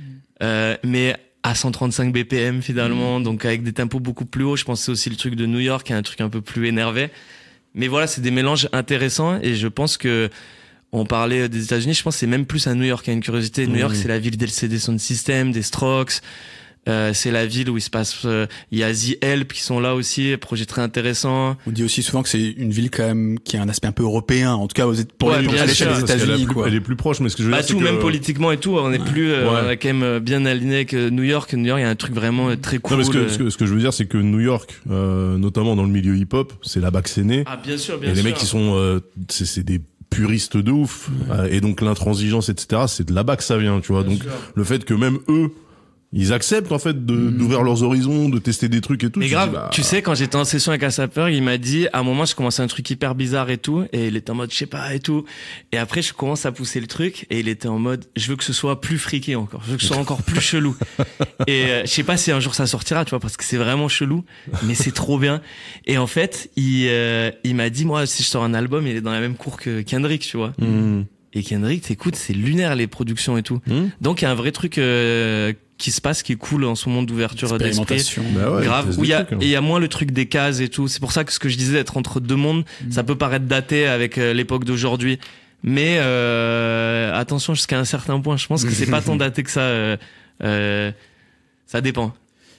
Speaker 1: euh, mais à cent trente-cinq B P M finalement, donc avec des tempos beaucoup plus hauts. Je pense que c'est aussi le truc de New York, qui est un truc un peu plus énervé. Mais voilà, c'est des mélanges intéressants et je pense que on parlait des États-Unis, je pense que c'est même plus à New York qu'il y a une curiosité. New York,
Speaker 3: Mhm.
Speaker 1: c'est la ville d'L C D Sound System, des Strokes. Euh, c'est la ville où il se passe, euh, il y a The Help qui sont là aussi, projet très intéressant.
Speaker 2: On dit aussi souvent que c'est une ville quand même qui a un aspect un peu européen, en tout cas aux, pour
Speaker 1: Ouais,
Speaker 2: les,
Speaker 1: bien
Speaker 2: à l'échelle
Speaker 1: sûr,
Speaker 2: des
Speaker 3: Parce qu'elle est
Speaker 2: États-Unis,
Speaker 3: plus-
Speaker 2: quoi.
Speaker 3: Elle est plus proche, mais ce que je veux
Speaker 1: Bah
Speaker 3: dire, c'est
Speaker 1: tout,
Speaker 3: que-
Speaker 1: même politiquement et tout, on est plus, euh,
Speaker 3: Ouais.
Speaker 1: on est quand même euh, bien aligné avec euh, New York. New York, il y a un truc vraiment euh, très cool.
Speaker 3: Non, mais ce que,
Speaker 1: euh.
Speaker 3: ce que, ce que je veux dire, c'est que New York, euh, notamment dans le milieu hip-hop, c'est là-bas que c'est né.
Speaker 1: Ah bien sûr, bien
Speaker 3: Et les
Speaker 1: sûr.
Speaker 3: mecs qui sont, euh, c'est c'est des puristes de ouf. Euh, et donc l'intransigeance, et cetera, c'est de là-bas que ça vient, tu vois.
Speaker 1: Bien
Speaker 3: Donc
Speaker 1: sûr.
Speaker 3: le fait que même eux, ils acceptent en fait de- d'ouvrir leurs horizons, de tester des trucs et tout.
Speaker 1: Mais
Speaker 3: tu te
Speaker 1: grave,
Speaker 3: dis, bah,
Speaker 1: tu sais, quand j'étais en session avec Asapper, il m'a dit, à un moment, je commençais un truc hyper bizarre et tout, et il était en mode, je sais pas, et tout. Et après, je commence à pousser le truc, et il était en mode, je veux que ce soit plus friqué encore, je veux que ce soit encore plus chelou. Et euh, je sais pas si un jour ça sortira, tu vois, parce que c'est vraiment chelou, mais c'est trop bien. Et en fait, il, euh, il m'a dit, moi, si je sors un album, il est dans la même cour que Kendrick, tu vois.
Speaker 3: hmm,
Speaker 1: Et Kendrick, t'écoutes, c'est lunaire les productions et tout.
Speaker 3: hmm.
Speaker 1: Donc il y a un vrai truc euh, qui se passe, qui est cool en ce monde d'ouverture d'esprit.
Speaker 2: Expérimentation.
Speaker 3: Bah ouais, ils
Speaker 1: Grave,
Speaker 3: testent
Speaker 1: où il y
Speaker 3: des
Speaker 1: a,
Speaker 3: trucs, hein.
Speaker 1: et il y a moins le truc des cases et tout. C'est pour ça que ce que je disais d'être entre deux mondes, ça peut paraître daté avec euh, l'époque d'aujourd'hui. Mais euh, attention jusqu'à un certain point. Je pense que c'est pas tant daté que ça. Euh, euh, ça dépend.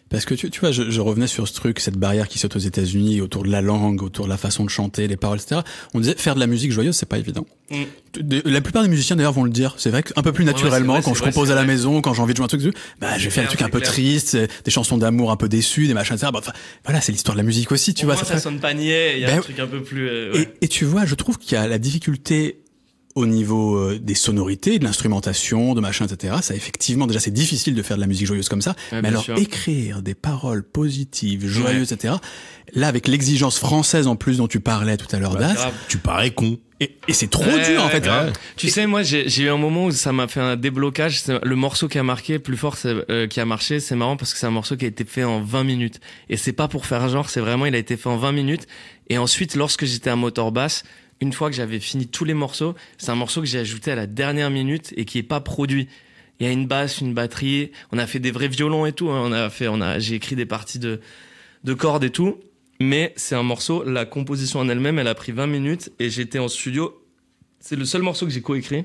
Speaker 2: Parce que tu, tu vois, je, je revenais sur ce truc, cette barrière qui saute aux États-Unis autour de la langue, autour de la façon de chanter, les paroles, et cetera. On disait faire de la musique joyeuse, c'est pas évident. Mm. De, la plupart des musiciens d'ailleurs vont le dire. C'est vrai qu'un peu plus naturellement, ouais, vrai, quand je vrai, compose à la maison, quand j'ai envie de jouer un truc, bah je vais faire un truc un peu clair. triste, des chansons d'amour un peu déçues, des machins, et cetera. Bah, voilà, c'est l'histoire de la musique aussi, tu
Speaker 1: Au
Speaker 2: vois.
Speaker 1: Moins, ça, ça sonne pas niais. Il y a ben, un truc un peu plus. Euh,
Speaker 2: ouais. et, et tu vois, je trouve qu'il y a la difficulté au niveau euh, des sonorités, de l'instrumentation, de machin, et cetera. Ça, effectivement, déjà, c'est difficile de faire de la musique joyeuse comme ça. Ouais, mais alors, sûr. écrire des paroles positives, joyeuses, ouais. et cetera. Là, avec l'exigence française en plus dont tu parlais tout à l'heure, bah, Das,
Speaker 3: tu parais con.
Speaker 2: Et, et c'est trop
Speaker 1: ouais,
Speaker 2: dur, en
Speaker 1: ouais,
Speaker 2: fait.
Speaker 1: Ouais. Tu et... sais, moi, j'ai, j'ai eu un moment où ça m'a fait un déblocage. C'est le morceau qui a marqué, plus fort, c'est, euh, qui a marché. C'est marrant parce que c'est un morceau qui a été fait en vingt minutes. Et c'est pas pour faire genre, c'est vraiment, il a été fait en vingt minutes. Et ensuite, lorsque j'étais à Motorbass, une fois que j'avais fini tous les morceaux, c'est un morceau que j'ai ajouté à la dernière minute et qui est pas produit. Il y a une basse, une batterie, on a fait des vrais violons et tout, hein. on a fait, on a, j'ai écrit des parties de, de cordes et tout, mais c'est un morceau, la composition en elle-même, elle a pris vingt minutes et j'étais en studio, c'est le seul morceau que j'ai coécrit,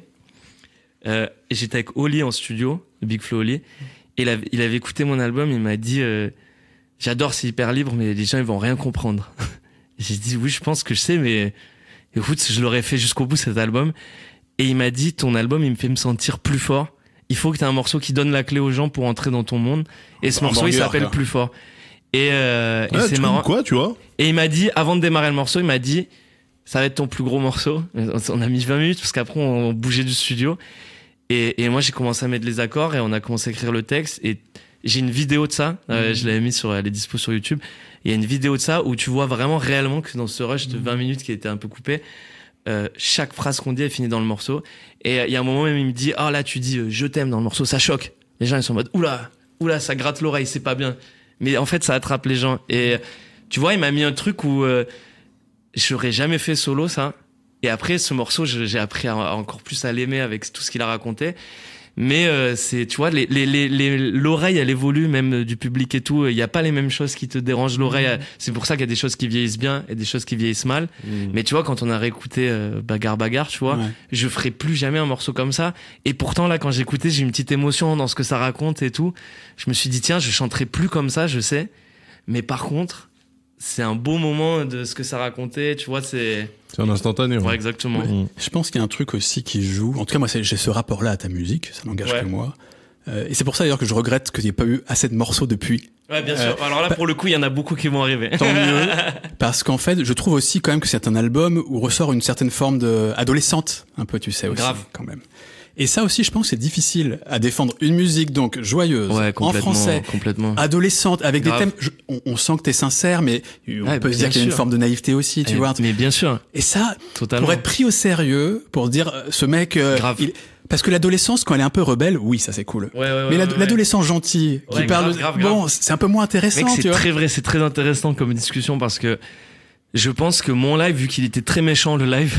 Speaker 1: euh, et j'étais avec Oli en studio, le Big Flo Oli, et il avait, il avait écouté mon album, il m'a dit, euh, j'adore, c'est hyper libre, mais les gens ils vont rien comprendre. J'ai dit, oui, je pense que je sais, mais écoute, je l'aurais fait jusqu'au bout cet album. Et il m'a dit, ton album, il me fait me sentir plus fort. Il faut que tu aies un morceau qui donne la clé aux gens pour entrer dans ton monde. Et ce
Speaker 3: un
Speaker 1: morceau,
Speaker 3: banger,
Speaker 1: il s'appelle
Speaker 3: là.
Speaker 1: Plus fort. Et, euh,
Speaker 3: ouais,
Speaker 1: et c'est marrant.
Speaker 3: Quoi, tu vois?
Speaker 1: Et il m'a dit, avant de démarrer le morceau, il m'a dit, ça va être ton plus gros morceau. On a mis vingt minutes parce qu'après, on bougeait du studio. Et, et moi, j'ai commencé à mettre les accords et on a commencé à écrire le texte. Et j'ai une vidéo de ça. Mmh. Euh, je l'avais mis sur les dispos sur YouTube. Il y a une vidéo de ça où tu vois vraiment réellement que dans ce rush de vingt minutes qui a été un peu coupé, euh, chaque phrase qu'on dit est finie dans le morceau. Et il euh, y a un moment même, il me dit, ah oh, là, tu dis euh, je t'aime dans le morceau, ça choque. Les gens, ils sont en mode, oula, oula, ça gratte l'oreille, c'est pas bien. Mais en fait, ça attrape les gens. Et tu vois, il m'a mis un truc où euh, j'aurais jamais fait solo, ça. Et après, ce morceau, je, j'ai appris à, à encore plus à l'aimer avec tout ce qu'il a raconté. Mais euh, c'est, tu vois, les, les, les, les, l'oreille, elle évolue même du public et tout. Il n'y a pas les mêmes choses qui te dérangent l'oreille. Mmh. C'est pour ça qu'il y a des choses qui vieillissent bien et des choses qui vieillissent mal. Mmh. Mais tu vois, quand on a réécouté euh, Bagarre Bagarre, tu vois, ouais. je ferai plus jamais un morceau comme ça. Et pourtant, là, quand j'écoutais, j'ai une petite émotion dans ce que ça raconte et tout. Je me suis dit, tiens, je chanterai plus comme ça, je sais. Mais par contre, c'est un beau moment de ce que ça racontait, tu vois, c'est...
Speaker 3: C'est un instantané.
Speaker 1: Ouais, ouais exactement. Ouais.
Speaker 2: Mmh. Je pense qu'il y a un truc aussi qui joue. En tout cas, moi, c'est, j'ai ce rapport-là à ta musique, ça n'engage ouais. que moi. Euh, et c'est pour ça d'ailleurs que je regrette qu'il n'y ait pas eu assez de morceaux depuis.
Speaker 1: Ouais, bien sûr. Euh, Alors là, bah, pour le coup, il y en a beaucoup qui vont arriver.
Speaker 2: Tant mieux. Parce qu'en fait, je trouve aussi quand même que c'est un album où ressort une certaine forme de adolescente, un peu, tu sais aussi.
Speaker 1: Grave.
Speaker 2: Quand même. Et ça aussi, je pense que c'est difficile à défendre une musique donc joyeuse,
Speaker 1: ouais,
Speaker 2: en français,
Speaker 1: complètement.
Speaker 2: adolescente, avec
Speaker 1: Grave.
Speaker 2: des thèmes. Je, on, on sent que t'es sincère, mais on
Speaker 1: ouais,
Speaker 2: peut se dire qu'il y a une forme de naïveté aussi, tu
Speaker 1: et,
Speaker 2: vois.
Speaker 1: Mais bien sûr.
Speaker 2: Et ça,
Speaker 1: Totalement.
Speaker 2: pour être pris au sérieux, pour dire euh, ce mec, euh, il, parce que l'adolescence, quand elle est un peu rebelle, oui, ça c'est cool.
Speaker 1: Ouais, ouais, ouais,
Speaker 2: mais
Speaker 1: ouais,
Speaker 2: l'adolescent ouais. gentil qui
Speaker 1: ouais,
Speaker 2: parle,
Speaker 1: grave, grave,
Speaker 2: bon,
Speaker 1: grave.
Speaker 2: c'est un peu moins intéressant.
Speaker 1: Mec, c'est
Speaker 2: tu vois.
Speaker 1: très vrai, c'est très intéressant comme discussion parce que. Je pense que mon live, vu qu'il était très méchant le live,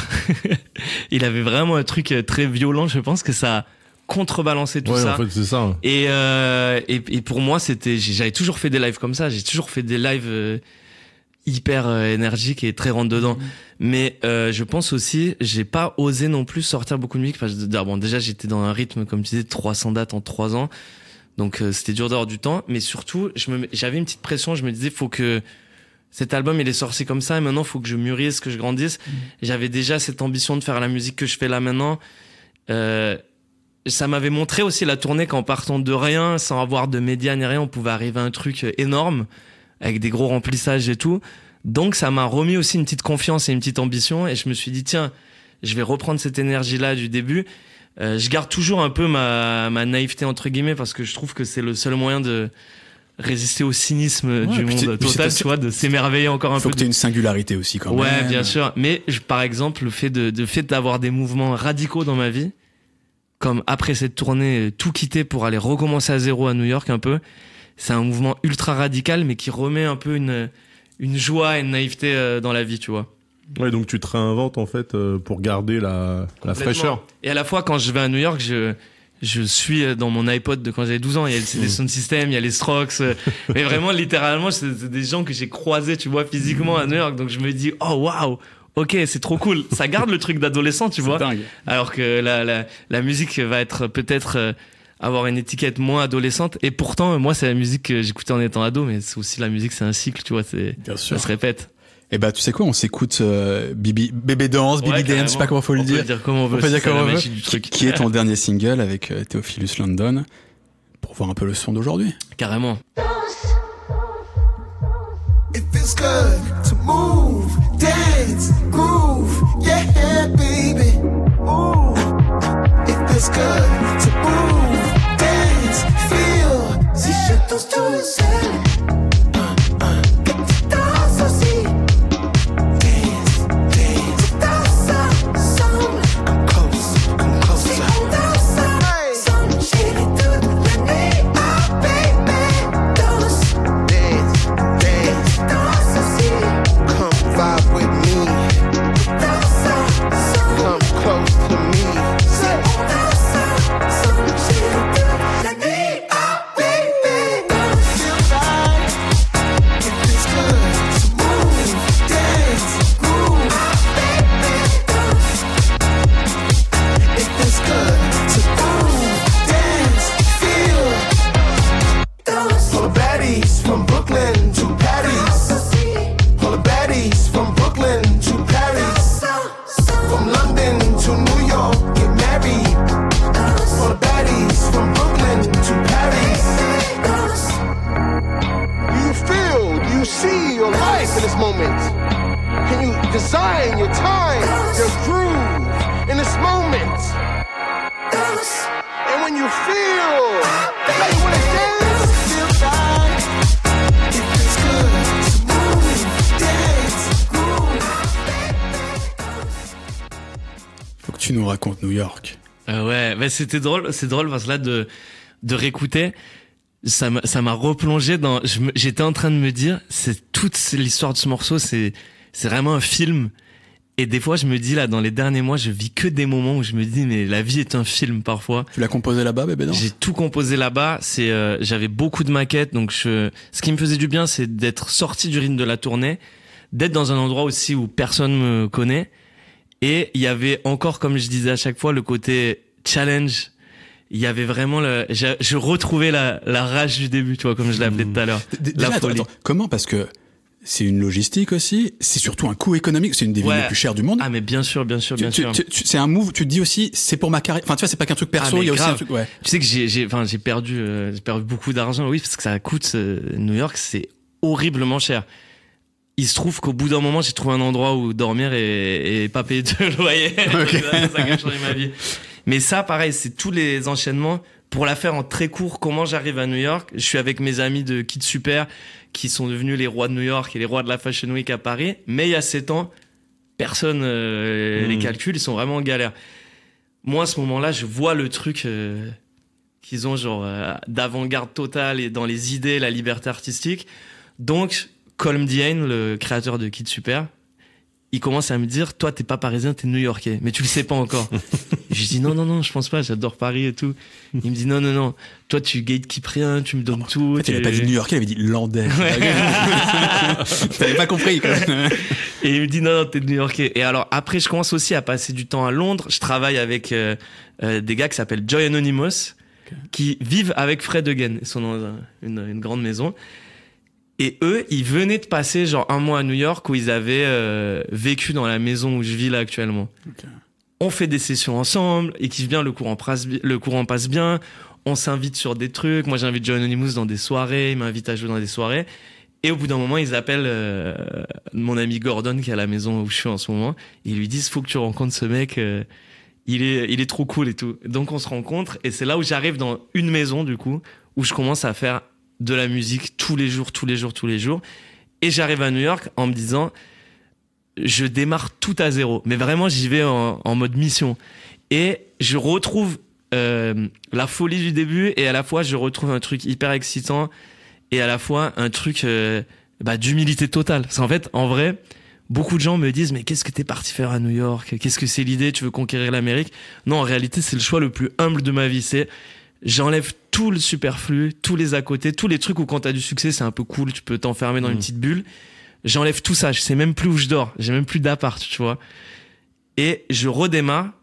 Speaker 1: il avait vraiment un truc très violent. Je pense que ça a contrebalancé tout
Speaker 3: ouais,
Speaker 1: ça.
Speaker 3: En fait, c'est ça. Hein.
Speaker 1: Et, euh, et et pour moi, c'était, j'avais toujours fait des lives comme ça. J'ai toujours fait des lives euh, hyper euh, énergiques et très rentre dedans. Mmh. Mais euh, je pense aussi, j'ai pas osé non plus sortir beaucoup de musique. Enfin, je, bon, déjà, j'étais dans un rythme, comme tu disais, trois cents dates en trois ans. Donc euh, c'était dur d'avoir du temps. Mais surtout, je me, j'avais une petite pression. Je me disais, faut que cet album, il est sorti comme ça, et maintenant, il faut que je mûrisse, que je grandisse. Mmh. J'avais déjà cette ambition de faire la musique que je fais là maintenant. Euh, ça m'avait montré aussi la tournée qu'en partant de rien, sans avoir de médias ni rien, on pouvait arriver à un truc énorme, avec des gros remplissages et tout. Donc, ça m'a remis aussi une petite confiance et une petite ambition, et je me suis dit, tiens, je vais reprendre cette énergie-là du début. Euh, je garde toujours un peu ma, ma naïveté, entre guillemets, parce que je trouve que c'est le seul moyen de résister au cynisme ouais, du monde total, tu vois, de s'émerveiller encore un peu.
Speaker 2: Faut que t'aies une singularité aussi quand
Speaker 1: ouais,
Speaker 2: même.
Speaker 1: Ouais, bien sûr. Mais je, par exemple, le fait de, de fait d'avoir des mouvements radicaux dans ma vie, comme après cette tournée, tout quitter pour aller recommencer à zéro à New York un peu, c'est un mouvement ultra radical, mais qui remet un peu une une joie et une naïveté dans la vie, tu vois.
Speaker 3: Ouais, donc tu te réinventes en fait pour garder la la fraîcheur.
Speaker 1: Et à la fois, quand je vais à New York, je je suis dans mon iPod de quand j'avais douze ans, il y a des sound systems, il y a les Strokes, mais vraiment littéralement c'est, c'est des gens que j'ai croisés, tu vois, physiquement à New York, donc je me dis oh waouh, ok, c'est trop cool, ça garde le truc d'adolescent, tu vois,
Speaker 2: dingue.
Speaker 1: Alors que la la la musique va être peut-être avoir une étiquette moins adolescente. Et pourtant, moi, c'est la musique que j'écoutais en étant ado, mais c'est aussi la musique, c'est un cycle, tu vois, c'est,
Speaker 2: Bien sûr.
Speaker 1: ça se répète.
Speaker 2: Et bah, tu sais quoi, on s'écoute euh, Bibi, Bébé Danse, Bibi
Speaker 1: Ouais,
Speaker 2: Dance, je sais pas comment faut le
Speaker 1: on
Speaker 2: dire.
Speaker 1: peut dire comme on veut.
Speaker 2: On peut dire
Speaker 1: c'est
Speaker 2: comme
Speaker 1: la
Speaker 2: on veut.
Speaker 1: magie du truc.
Speaker 2: Qui est ton dernier single avec euh, Theophilus London, pour voir un peu le son d'aujourd'hui.
Speaker 1: Carrément.
Speaker 5: It feels good to move, dance, groove, yeah, baby. Ooh. It feels good to move, dance, feel. Si je danse tout seul, uh, uh, que tu danses aussi. Dance, dance, danse ensemble. I'm close, I'm close. Si on danse ensemble, chérie, toute la nuit, oh baby, danse, dance, dance. Danse aussi. Come vibe with me. Danse ensemble. Come close to me. Si on danse ensemble, chérie, toute la nuit, oh baby, danse. Feel right. It feels good to move, dance, groove, oh baby, danse. It feels good to move, dance, feel. Danse. All the baddies from Brooklyn to Paris. All the baddies from Brooklyn to Paris. From London to New York, get married. All the baddies from Brooklyn to Paris. Do you feel, do you see your life in this moment? Can you design your time, your groove in this moment? And when you feel like you wanna dance, feel right. It feels good to move, dance, groove.
Speaker 2: Faut que tu nous racontes New York.
Speaker 1: Euh, ouais, bah c'était drôle, c'est drôle parce que là de de réécouter, ça m'a ça m'a replongé dans. je me- J'étais en train de me dire, c'est toute l'histoire de ce morceau, c'est c'est vraiment un film. Et des fois, je me dis là, dans les derniers mois, je vis que des moments où je me dis, mais la vie est un film parfois.
Speaker 2: Tu l'as composé là-bas, Bébé Danse?
Speaker 1: J'ai tout composé là-bas. C'est, euh, j'avais beaucoup de maquettes, donc je, ce qui me faisait du bien, c'est d'être sorti du rythme de la tournée, d'être dans un endroit aussi où personne me connaît. Et il y avait encore, comme je disais à chaque fois, le côté challenge. Il y avait vraiment le, je, je retrouvais la, la rage du début, tu vois, comme je l'ai appelé tout à l'heure.
Speaker 2: D-
Speaker 1: La
Speaker 2: déjà, attends,
Speaker 1: folie.
Speaker 2: attends, comment? Parce que c'est une logistique aussi, c'est surtout un coût économique, c'est une des villes
Speaker 1: Ouais.
Speaker 2: les plus chères du monde.
Speaker 1: Ah, mais bien sûr, bien sûr,
Speaker 2: Tu-
Speaker 1: bien
Speaker 2: tu-
Speaker 1: sûr.
Speaker 2: tu- tu- c'est un move, tu te dis aussi, c'est pour ma carrière. Enfin, tu vois, c'est pas qu'un truc perso,
Speaker 1: Ah, mais
Speaker 2: il y a aussi
Speaker 1: grave.
Speaker 2: un truc, ouais.
Speaker 1: Tu sais que j'ai, j'ai, enfin, j'ai perdu, euh, j'ai perdu beaucoup d'argent, oui, parce que ça coûte, euh, New York, c'est horriblement cher. Il se trouve qu'au bout d'un moment, j'ai trouvé un endroit où dormir et, et pas payer de loyer.
Speaker 2: Ok.
Speaker 1: ça, ça a quand même changé ma vie. Mais ça, pareil, c'est tous les enchaînements. Pour la faire en très court, comment j'arrive à New York? Je suis avec mes amis de Kid Super, qui sont devenus les rois de New York et les rois de la Fashion Week à Paris. Mais il y a sept ans, personne euh,
Speaker 3: Mmh.
Speaker 1: les calcule, ils sont vraiment en galère. Moi, à ce moment-là, je vois le truc euh, qu'ils ont, genre, euh, d'avant-garde totale et dans les idées, la liberté artistique. Donc, Colm Deane, le créateur de Kid Super, il commence à me dire, toi, t'es pas parisien, t'es new-yorkais. Mais tu le sais pas encore. Je dis, non, non, non, je pense pas, j'adore Paris et tout. Il me dit, non, non, non, toi, tu gatekeep rien, tu me donnes tout.
Speaker 2: En fait, il
Speaker 1: tu-
Speaker 2: avait pas dit New York, il avait dit Landais. T'avais pas compris, quand même.
Speaker 1: Et il me dit, non, non, t'es new-yorkais. Et alors, après, je commence aussi à passer du temps à Londres. Je travaille avec euh, euh, des gars qui s'appellent Joy Anonymous, qui vivent avec Fred Again. Ils sont dans un- une, une grande maison. Et eux, ils venaient de passer genre un mois à New York où ils avaient euh, vécu dans la maison où je vis là actuellement.
Speaker 2: Ok.
Speaker 1: On fait des sessions ensemble, ils kiffent bien, le courant passe, bi- le courant passe bien, on s'invite sur des trucs. Moi, j'invite Joe Anonymous dans des soirées, il m'invite à jouer dans des soirées. Et au bout d'un moment, ils appellent euh, mon ami Gordon qui est à la maison où je suis en ce moment. Ils lui disent, faut que tu rencontres ce mec, euh, il est, il est trop cool et tout. Donc on se rencontre et c'est là où j'arrive dans une maison du coup, où je commence à faire de la musique tous les jours, tous les jours, tous les jours. Et j'arrive à New York en me disant, je démarre tout à zéro. Mais vraiment, j'y vais en, en mode mission. Et je retrouve euh, la folie du début et à la fois, je retrouve un truc hyper excitant et à la fois un truc euh, bah, d'humilité totale. Parce qu'en fait, en vrai, beaucoup de gens me disent, mais qu'est-ce que t'es parti faire à New York? Qu'est-ce que c'est l'idée? Tu veux conquérir l'Amérique? Non, en réalité, c'est le choix le plus humble de ma vie. C'est j'enlève tout le superflu, tous les à côté, tous les trucs où quand t'as du succès, c'est un peu cool, tu peux t'enfermer dans
Speaker 3: Mmh.
Speaker 1: une petite bulle. J'enlève tout ça, je sais même plus où je dors, j'ai même plus d'appart, tu vois. Et je redémarre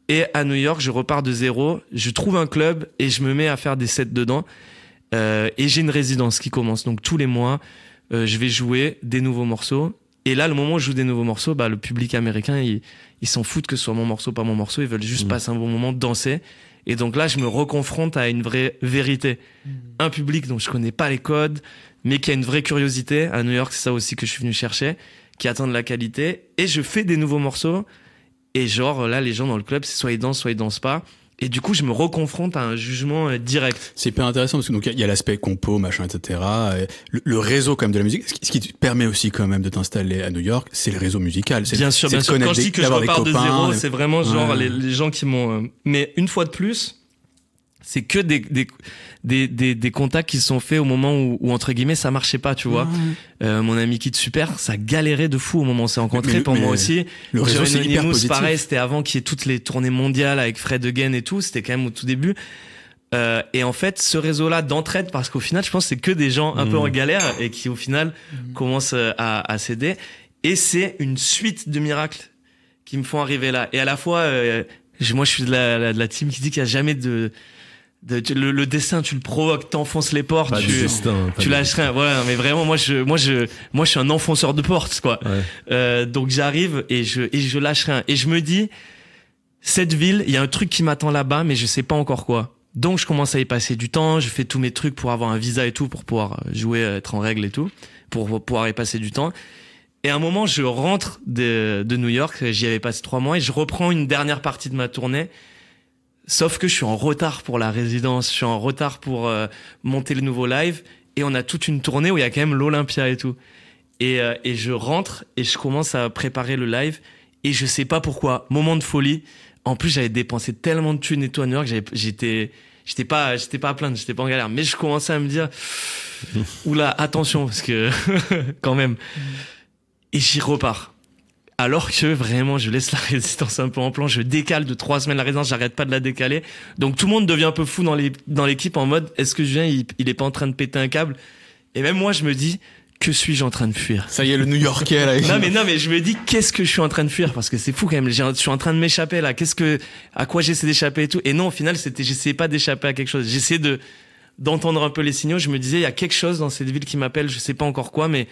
Speaker 1: Et à New York, je repars de zéro, je trouve un club et je me mets à faire des sets dedans. Euh, et j'ai une résidence qui commence. Donc tous les mois, euh, je vais jouer des nouveaux morceaux. Et là, le moment où je joue des nouveaux morceaux, bah, le public américain, il, ils s'en foutent que ce soit mon morceau, pas mon morceau. Ils veulent juste mmh. passer un bon moment, danser. Et donc là, je me reconfronte à une vraie vérité. Mmh. Un public dont je connais pas les codes, mais qui a une vraie curiosité. À New York, c'est ça aussi que je suis venu chercher, qui attend de la qualité. Et je fais des nouveaux morceaux. Et genre, là, les gens dans le club, c'est soit ils dansent, soit ils dansent pas. Et du coup, je me reconfronte à un jugement euh, direct.
Speaker 2: C'est hyper intéressant parce que donc il y a l'aspect compo, machin, et cetera. Et le, le réseau quand même de la musique, ce qui, ce qui te permet aussi quand même de t'installer à New York, c'est le réseau musical. C'est,
Speaker 1: bien sûr,
Speaker 2: c'est
Speaker 1: bien sûr. Quand je dis que je repars de zéro,
Speaker 2: et...
Speaker 1: c'est vraiment genre
Speaker 2: ouais.
Speaker 1: les, les gens qui m'ont. Euh... Mais une fois de plus, c'est que des des des des, des contacts qui se sont faits au moment où, où entre guillemets ça marchait pas, tu vois. Ouais. Euh, mon ami Kid Super, ça galérait de fou au moment où on s'est rencontrés. Mais, pour mais moi aussi.
Speaker 2: Le réseau c'est hyper positif.
Speaker 1: Pareil, c'était avant qu'il y ait toutes les tournées mondiales avec Fred Again et tout. C'était quand même au tout début. Euh, et en fait, ce réseau-là d'entraide, parce qu'au final, je pense que c'est que des gens un mmh. peu en galère et qui au final mmh. commencent à, à s'aider. Et c'est une suite de miracles qui me font arriver là. Et à la fois, euh, moi, je suis de la, de la team qui dit qu'il y a jamais de De, tu, le, le destin, tu le provoques, t'enfonces les portes,
Speaker 3: pas
Speaker 1: tu,
Speaker 3: destin,
Speaker 1: tu lâches rien. Voilà, mais vraiment, moi, je, moi, je, moi, je suis un enfonceur de portes, quoi.
Speaker 3: Ouais.
Speaker 1: Euh, donc j'arrive et je, et je lâche rien. Et je me dis, cette ville, il y a un truc qui m'attend là-bas, mais je sais pas encore quoi. Donc je commence à y passer du temps. Je fais tous mes trucs pour avoir un visa et tout, pour pouvoir jouer, être en règle et tout, pour pouvoir y passer du temps. Et à un moment, je rentre de, de New York. J'y avais passé trois mois et je reprends une dernière partie de ma tournée. Sauf que je suis en retard pour la résidence, je suis en retard pour euh, monter le nouveau live, et on a toute une tournée où il y a quand même l'Olympia et tout. Et, euh, et je rentre et je commence à préparer le live, et je sais pas pourquoi, moment de folie. En plus, j'avais dépensé tellement de thunes et tout à New York, j'avais, j'étais, j'étais pas, j'étais pas à plaindre, j'étais pas en galère. Mais je commençais à me dire, oula, attention, parce que quand même. Et j'y repars. Alors que vraiment, je laisse la résistance un peu en plan, je décale de trois semaines la résidence, j'arrête pas de la décaler. Donc tout le monde devient un peu fou dans, les, dans l'équipe en mode, est-ce que Julien, il, il est pas en train de péter un câble? Et même moi, je me dis, que suis-je en train de fuir?
Speaker 2: Ça y est, le New-Yorkais, là.
Speaker 1: non, mais non, mais je me dis, qu'est-ce que je suis en train de fuir? Parce que c'est fou quand même, je suis en train de m'échapper là. Qu'est-ce que, à quoi j'essaie d'échapper et tout? Et non, au final, c'était, j'essayais pas d'échapper à quelque chose. J'essayais de, d'entendre un peu les signaux. Je me disais, il y a quelque chose dans cette ville qui m'appelle, je sais pas encore quoi, mais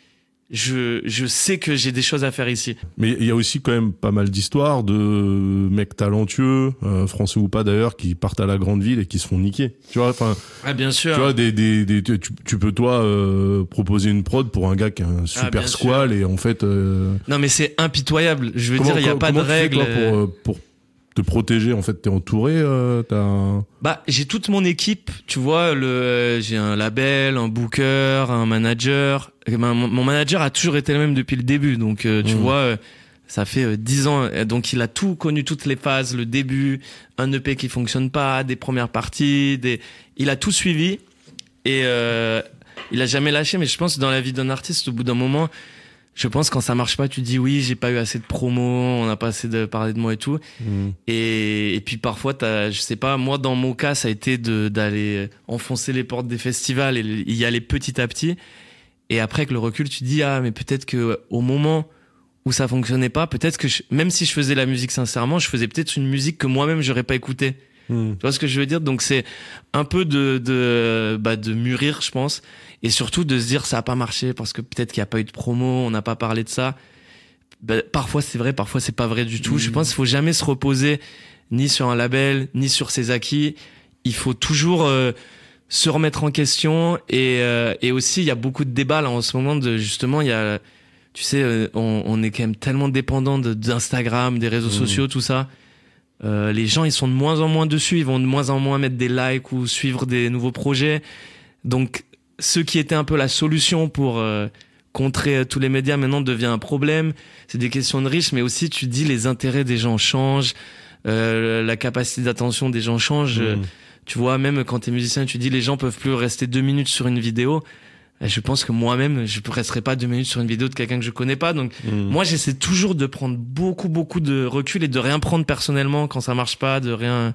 Speaker 1: je je sais que j'ai des choses à faire ici.
Speaker 3: Mais il y a aussi quand même pas mal d'histoires de mecs talentueux, euh, français ou pas d'ailleurs, qui partent à la grande ville et qui se font niquer. Tu vois, enfin.
Speaker 1: Ah bien sûr.
Speaker 3: Tu vois, des des, des tu, tu peux toi euh, proposer une prod pour un gars qui a un super ah, squal sûr. Et en fait. Euh...
Speaker 1: Non mais c'est impitoyable. Je veux
Speaker 3: comment,
Speaker 1: dire, il y a pas de règles.
Speaker 3: Tu fais, toi, pour, pour te protéger, en fait, t'es entouré, euh, t'as un...
Speaker 1: Bah, j'ai toute mon équipe, tu vois, le, j'ai un label, un booker, un manager. Mon, mon manager a toujours été le même depuis le début, donc, euh, tu mmh. vois, ça fait dix ans, donc il a tout connu, toutes les phases, le début, un E P qui fonctionne pas, des premières parties, des, il a tout suivi, et, euh, il a jamais lâché, mais je pense que dans la vie d'un artiste, au bout d'un moment, je pense quand ça marche pas, tu dis oui, j'ai pas eu assez de promo, on n'a pas assez de parler de moi et tout. Mmh. Et, et puis parfois, t'as, je sais pas, moi dans mon cas, ça a été de, d'aller enfoncer les portes des festivals et y aller petit à petit. Et après, avec le recul, tu dis ah mais peut-être que au moment où ça fonctionnait pas, peut-être que je, même si je faisais la musique sincèrement, je faisais peut-être une musique que moi-même j'aurais pas écoutée. Mmh. Tu vois ce que je veux dire? Donc c'est un peu de de bah de mûrir, je pense, et surtout de se dire ça a pas marché parce que peut-être qu'il y a pas eu de promo, on n'a pas parlé de ça. Bah, parfois c'est vrai, parfois c'est pas vrai du tout. Mmh. Je pense qu'il faut jamais se reposer ni sur un label, ni sur ses acquis. Il faut toujours euh, se remettre en question et euh, et aussi il y a beaucoup de débats là en ce moment de justement il y a tu sais euh, on on est quand même tellement dépendant de, d'Instagram, des réseaux mmh. sociaux, tout ça. Euh, les gens ils sont de moins en moins dessus, ils vont de moins en moins mettre des likes ou suivre des nouveaux projets. Donc ce qui était un peu la solution pour euh, contrer tous les médias maintenant devient un problème. C'est des questions de riches, mais aussi tu dis les intérêts des gens changent, euh, la capacité d'attention des gens change. Mmh. Tu vois, même quand t'es musicien, tu dis les gens peuvent plus rester deux minutes sur une vidéo. Et je pense que moi-même, je ne resterai pas deux minutes sur une vidéo de quelqu'un que je connais pas. Donc, mmh. moi, j'essaie toujours de prendre beaucoup, beaucoup de recul et de rien prendre personnellement quand ça marche pas, de rien,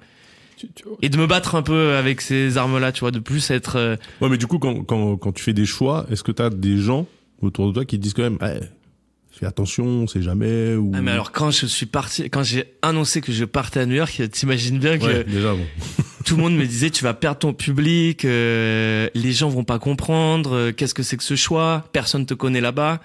Speaker 1: et de me battre un peu avec ces armes-là, tu vois, de plus être. Euh...
Speaker 3: Ouais, mais du coup, quand, quand, quand tu fais des choix, est-ce que t'as des gens autour de toi qui te disent quand même, hey, fais attention, on sait jamais. Ou...
Speaker 1: Ah mais alors quand je suis parti, quand j'ai annoncé que je partais à New York, t'imagines bien que
Speaker 3: ouais, déjà, bon.
Speaker 1: tout le monde me disait tu vas perdre ton public, euh, les gens vont pas comprendre, euh, qu'est-ce que c'est que ce choix, personne te connaît là-bas.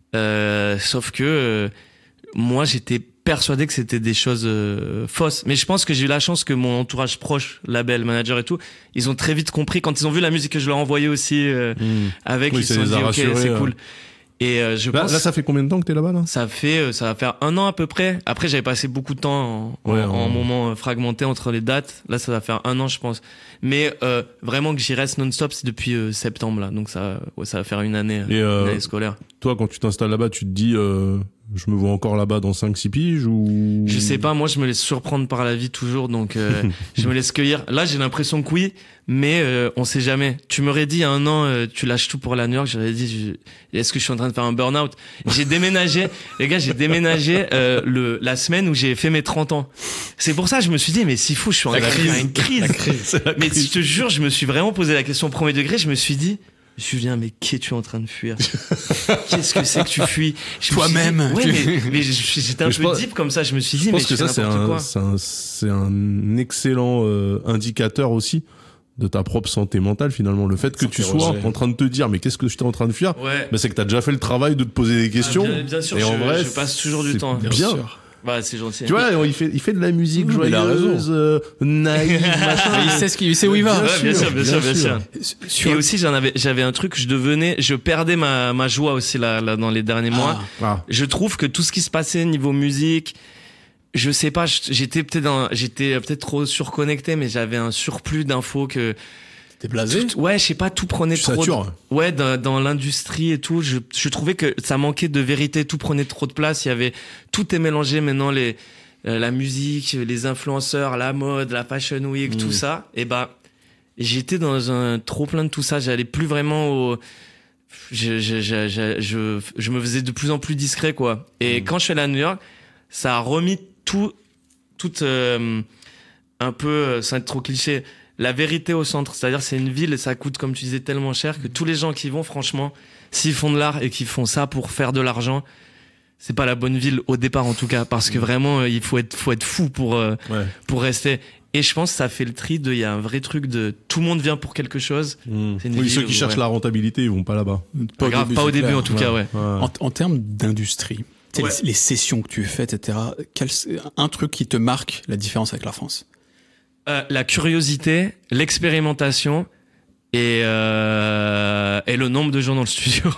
Speaker 1: Euh, sauf que euh, moi j'étais persuadé que c'était des choses euh, fausses. Mais je pense que j'ai eu la chance que mon entourage proche, label, manager et tout, ils ont très vite compris quand ils ont vu la musique que je leur envoyais aussi euh, mmh. avec,
Speaker 3: oui,
Speaker 1: ils se sont dit ok c'est cool. Et euh, je
Speaker 3: là,
Speaker 1: pense
Speaker 3: là, ça fait combien de temps que t'es là-bas là?
Speaker 1: Ça fait, euh, ça va faire un an à peu près. Après, j'avais passé beaucoup de temps en, ouais, en, en moments fragmentés entre les dates. Là, ça va faire un an, je pense. Mais euh, vraiment que j'y reste non-stop, c'est depuis euh, septembre là. Donc ça, ouais, ça va faire une année,
Speaker 3: Et euh,
Speaker 1: une année scolaire.
Speaker 3: Toi, quand tu t'installes là-bas, tu te dis, euh, je me vois encore là-bas dans cinq six piges ou?
Speaker 1: Je sais pas. Moi, je me laisse surprendre par la vie toujours. Donc, euh, je me laisse cueillir. Là, j'ai l'impression que oui. Mais euh, on sait jamais. Tu m'aurais dit il y a un an, euh, tu lâches tout pour la New York. J'aurais dit, je... est-ce que je suis en train de faire un burn-out? J'ai déménagé, les gars, j'ai déménagé euh, le la semaine où j'ai fait mes trente ans. C'est pour ça que je me suis dit, mais si fou, je suis en train de faire une crise.
Speaker 3: La crise, la
Speaker 1: mais
Speaker 3: crise.
Speaker 1: je te jure, je me suis vraiment posé la question au premier degré. Je me suis dit, Julien, mais qu'es-tu en train de fuir? Qu'est-ce que c'est que tu fuis?
Speaker 2: Toi-même.
Speaker 1: Ouais, mais, mais j'étais un
Speaker 3: mais
Speaker 1: peu
Speaker 3: pense,
Speaker 1: deep comme ça. Je me suis dit,
Speaker 3: je
Speaker 1: mais
Speaker 3: pense que
Speaker 1: je
Speaker 3: ça,
Speaker 1: fais
Speaker 3: c'est
Speaker 1: n'importe
Speaker 3: un,
Speaker 1: quoi.
Speaker 3: c'est un, c'est un excellent euh, indicateur aussi de ta propre santé mentale finalement. Le fait que tu sois en train de te dire mais qu'est-ce que je suis en train de fuir,
Speaker 1: ouais.
Speaker 3: bah, c'est que t'as déjà fait le travail de te poser des questions.
Speaker 1: Ah, bien, bien sûr,
Speaker 3: et
Speaker 1: je,
Speaker 3: en vrai,
Speaker 1: je passe toujours du temps.
Speaker 3: Bien.
Speaker 1: Bien
Speaker 3: sûr.
Speaker 1: Bah, c'est gentil.
Speaker 3: Tu vois, il fait, il fait de la musique
Speaker 2: mmh,
Speaker 3: joyeuse, euh, naïve, machin.
Speaker 2: Il sait ce qu'il, il sait où il va.
Speaker 1: Ouais, bien sûr, bien sûr, bien sûr.
Speaker 2: Sur...
Speaker 1: Et aussi, j'en avais, j'avais un truc, je devenais, je perdais ma, ma joie aussi là, là, dans les derniers mois.
Speaker 3: Ah. Ah.
Speaker 1: Je trouve que tout ce qui se passait niveau musique, je sais pas, j'étais peut-être dans, j'étais peut-être trop surconnecté, mais j'avais un surplus d'infos que,
Speaker 2: T'es blasé?
Speaker 1: Tout, ouais, je sais pas, tout prenait
Speaker 3: tu
Speaker 1: trop.
Speaker 3: Satures.
Speaker 1: De, ouais, dans, dans l'industrie et tout, je, je trouvais que ça manquait de vérité, tout prenait trop de place. Il y avait, tout est mélangé maintenant, les, euh, la musique, les influenceurs, la mode, la fashion week, mmh. tout ça. Et bah, j'étais dans un trop plein de tout ça. J'allais plus vraiment au, je, je, je, je, je, je me faisais de plus en plus discret, quoi. Et mmh. quand je suis allé à New York, ça a remis tout, tout, euh, un peu, sans être trop cliché, la vérité au centre. C'est-à-dire, c'est une ville et ça coûte, comme tu disais, tellement cher que tous les gens qui y vont, franchement, s'ils font de l'art et qu'ils font ça pour faire de l'argent, c'est pas la bonne ville au départ, en tout cas, parce que vraiment, il faut être, faut être fou pour, euh, ouais. pour rester. Et je pense que ça fait le tri de, il y a un vrai truc de, tout le monde vient pour quelque chose.
Speaker 3: Mmh. C'est une oui, ville ceux qui où, cherchent ouais. la rentabilité, ils vont pas là-bas.
Speaker 1: Pas, au, grave, début, pas au début, clair. en tout ouais. cas, ouais. ouais.
Speaker 2: En, en termes d'industrie, ouais. les, les sessions que tu fais, et cetera, quel, un truc qui te marque la différence avec la France?
Speaker 1: Euh, la curiosité, l'expérimentation et, euh, et le nombre de gens dans le studio.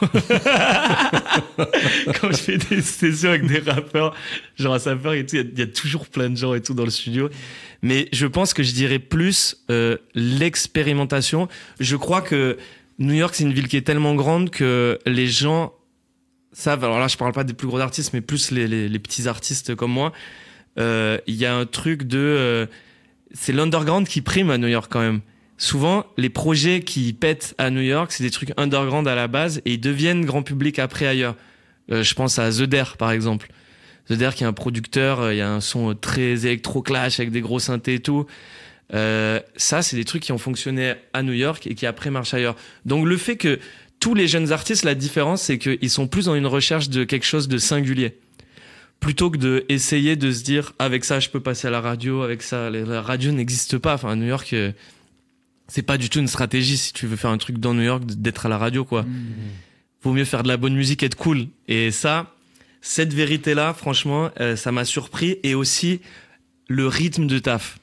Speaker 1: Quand je fais des sessions avec des rappeurs, genre à Sapeur et tout, il y, y a toujours plein de gens et tout dans le studio. Mais je pense que je dirais plus euh, l'expérimentation. Je crois que New York, c'est une ville qui est tellement grande que les gens savent. Alors là, je parle pas des plus gros artistes, mais plus les, les, les petits artistes comme moi. Il euh, y a un truc de... Euh, c'est l'underground qui prime à New York quand même. Souvent, les projets qui pètent à New York, c'est des trucs underground à la base et ils deviennent grand public après ailleurs. Euh, je pense à The Dare, par exemple. The Dare qui est un producteur, il y a un son très électro-clash avec des gros synthés et tout. Euh, ça, c'est des trucs qui ont fonctionné à New York et qui après marchent ailleurs. Donc le fait que tous les jeunes artistes, la différence, c'est qu'ils sont plus dans une recherche de quelque chose de singulier. Plutôt que de essayer de se dire avec ça je peux passer à la radio, avec ça la radio n'existe pas. Enfin à New York euh, c'est pas du tout une stratégie si tu veux faire un truc dans New York d'être à la radio quoi. Mmh. Vaut mieux faire de la bonne musique et être cool. Et ça, cette vérité là, franchement, euh, ça m'a surpris et aussi le rythme de taf.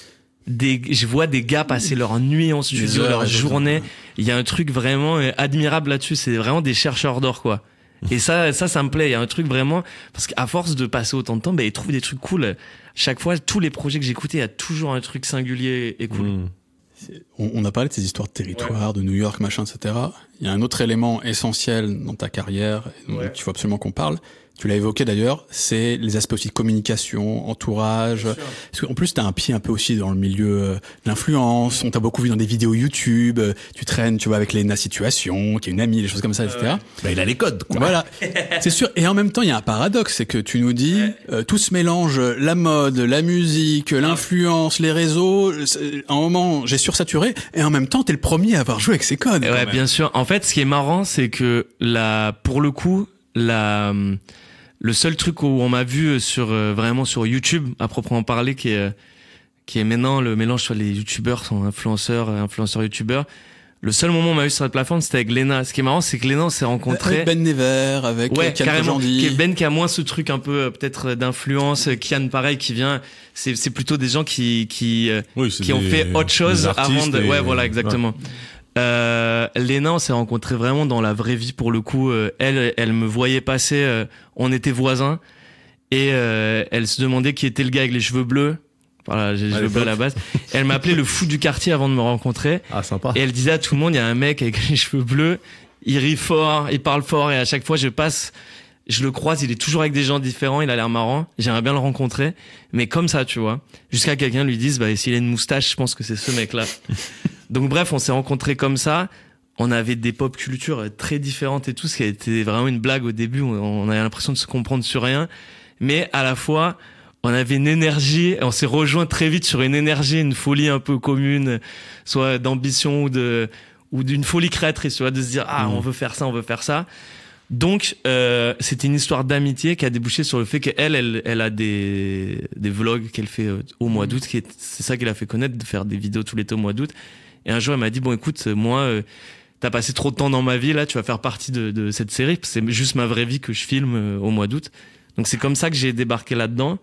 Speaker 1: Des, je vois des gars passer leur nuit en studio, leur journée. Il y a un truc vraiment admirable là-dessus. C'est vraiment des chercheurs d'or quoi. Et ça, ça, ça me plaît. Il y a un truc vraiment, parce qu'à force de passer autant de temps, ben, ils trouvent des trucs cool. Chaque fois, tous les projets que j'écoutais, il y a toujours un truc singulier et cool. Mmh.
Speaker 2: On, on a parlé de ces histoires de territoire, ouais. de New York, machin, et cetera. Il y a un autre élément essentiel dans ta carrière, dont ouais. il faut absolument qu'on parle. Tu l'as évoqué d'ailleurs, c'est les aspects aussi de communication, entourage. Parce qu'en plus, t'as un pied un peu aussi dans le milieu euh, de l'influence. On t'a beaucoup vu dans des vidéos YouTube. Euh, tu traînes, tu vois, avec Lena Situation, qui est une amie, des choses comme ça, et cetera. Euh,
Speaker 3: bah, il a les codes, quoi.
Speaker 2: Voilà. C'est sûr. Et en même temps, il y a un paradoxe, c'est que tu nous dis, ouais. euh, tout se mélange, la mode, la musique, l'influence, les réseaux. À un moment, j'ai sursaturé. Et en même temps, t'es le premier à avoir joué avec ces codes.
Speaker 1: Ouais, bien sûr. En fait, ce qui est marrant, c'est que là, pour le coup, la, le seul truc où on m'a vu sur, euh, vraiment sur YouTube, à proprement parler, qui est, euh, qui est maintenant le mélange sur les youtubeurs, sont influenceurs, influenceurs youtubeurs. Le seul moment où on m'a vu sur la plateforme, c'était avec Léna. Ce qui est marrant, c'est que Léna, on s'est rencontrés.
Speaker 2: Avec Ben Never, avec
Speaker 1: ouais,
Speaker 2: Kian
Speaker 1: carrément.
Speaker 2: Kojandi.
Speaker 1: Ben qui a moins ce truc un peu, euh, peut-être d'influence. Kian, pareil, qui vient. C'est, c'est plutôt des gens qui, qui, euh,
Speaker 3: Oui, c'est
Speaker 1: qui ont
Speaker 3: des-
Speaker 1: fait autre chose
Speaker 3: des
Speaker 1: avant de,
Speaker 3: artistes et-
Speaker 1: ouais, voilà, exactement.
Speaker 3: Ouais.
Speaker 1: Euh, Léna, on s'est rencontrés vraiment dans la vraie vie pour le coup. Euh, elle, elle me voyait passer. Euh, on était voisins et euh, elle se demandait qui était le gars avec les cheveux bleus. Voilà, j'ai les
Speaker 3: À
Speaker 1: cheveux bleus à la
Speaker 3: l'époque.
Speaker 1: base. Elle m'appelait le fou du quartier avant de me rencontrer.
Speaker 3: Ah, sympa.
Speaker 1: Et elle disait à tout le monde, il y a un mec avec les cheveux bleus, il rit fort, il parle fort, et à chaque fois je passe, je le croise, il est toujours avec des gens différents, il a l'air marrant, j'aimerais bien le rencontrer, mais comme ça, tu vois, jusqu'à que quelqu'un lui dise, bah s'il a une moustache, je pense que c'est ce mec-là. Donc bref, on s'est rencontrés comme ça, on avait des pop cultures très différentes et tout, ce qui a été vraiment une blague au début, on avait l'impression de se comprendre sur rien, mais à la fois, on avait une énergie, on s'est rejoint très vite sur une énergie, une folie un peu commune, soit d'ambition ou de ou d'une folie créatrice, tu vois, de se dire ah
Speaker 3: Mmh.
Speaker 1: on veut faire ça, on veut faire ça. Donc euh, c'était une histoire d'amitié qui a débouché sur le fait qu'elle, elle, elle a des des vlogs qu'elle fait euh, au mois d'août, qui est, c'est ça qui l'a fait connaître, de faire des vidéos tout l'été au mois d'août. Et un jour elle m'a dit bon écoute moi euh, t'as passé trop de temps dans ma vie là, tu vas faire partie de de cette série, c'est juste ma vraie vie que je filme euh, au mois d'août. Donc c'est comme ça que j'ai débarqué là-dedans.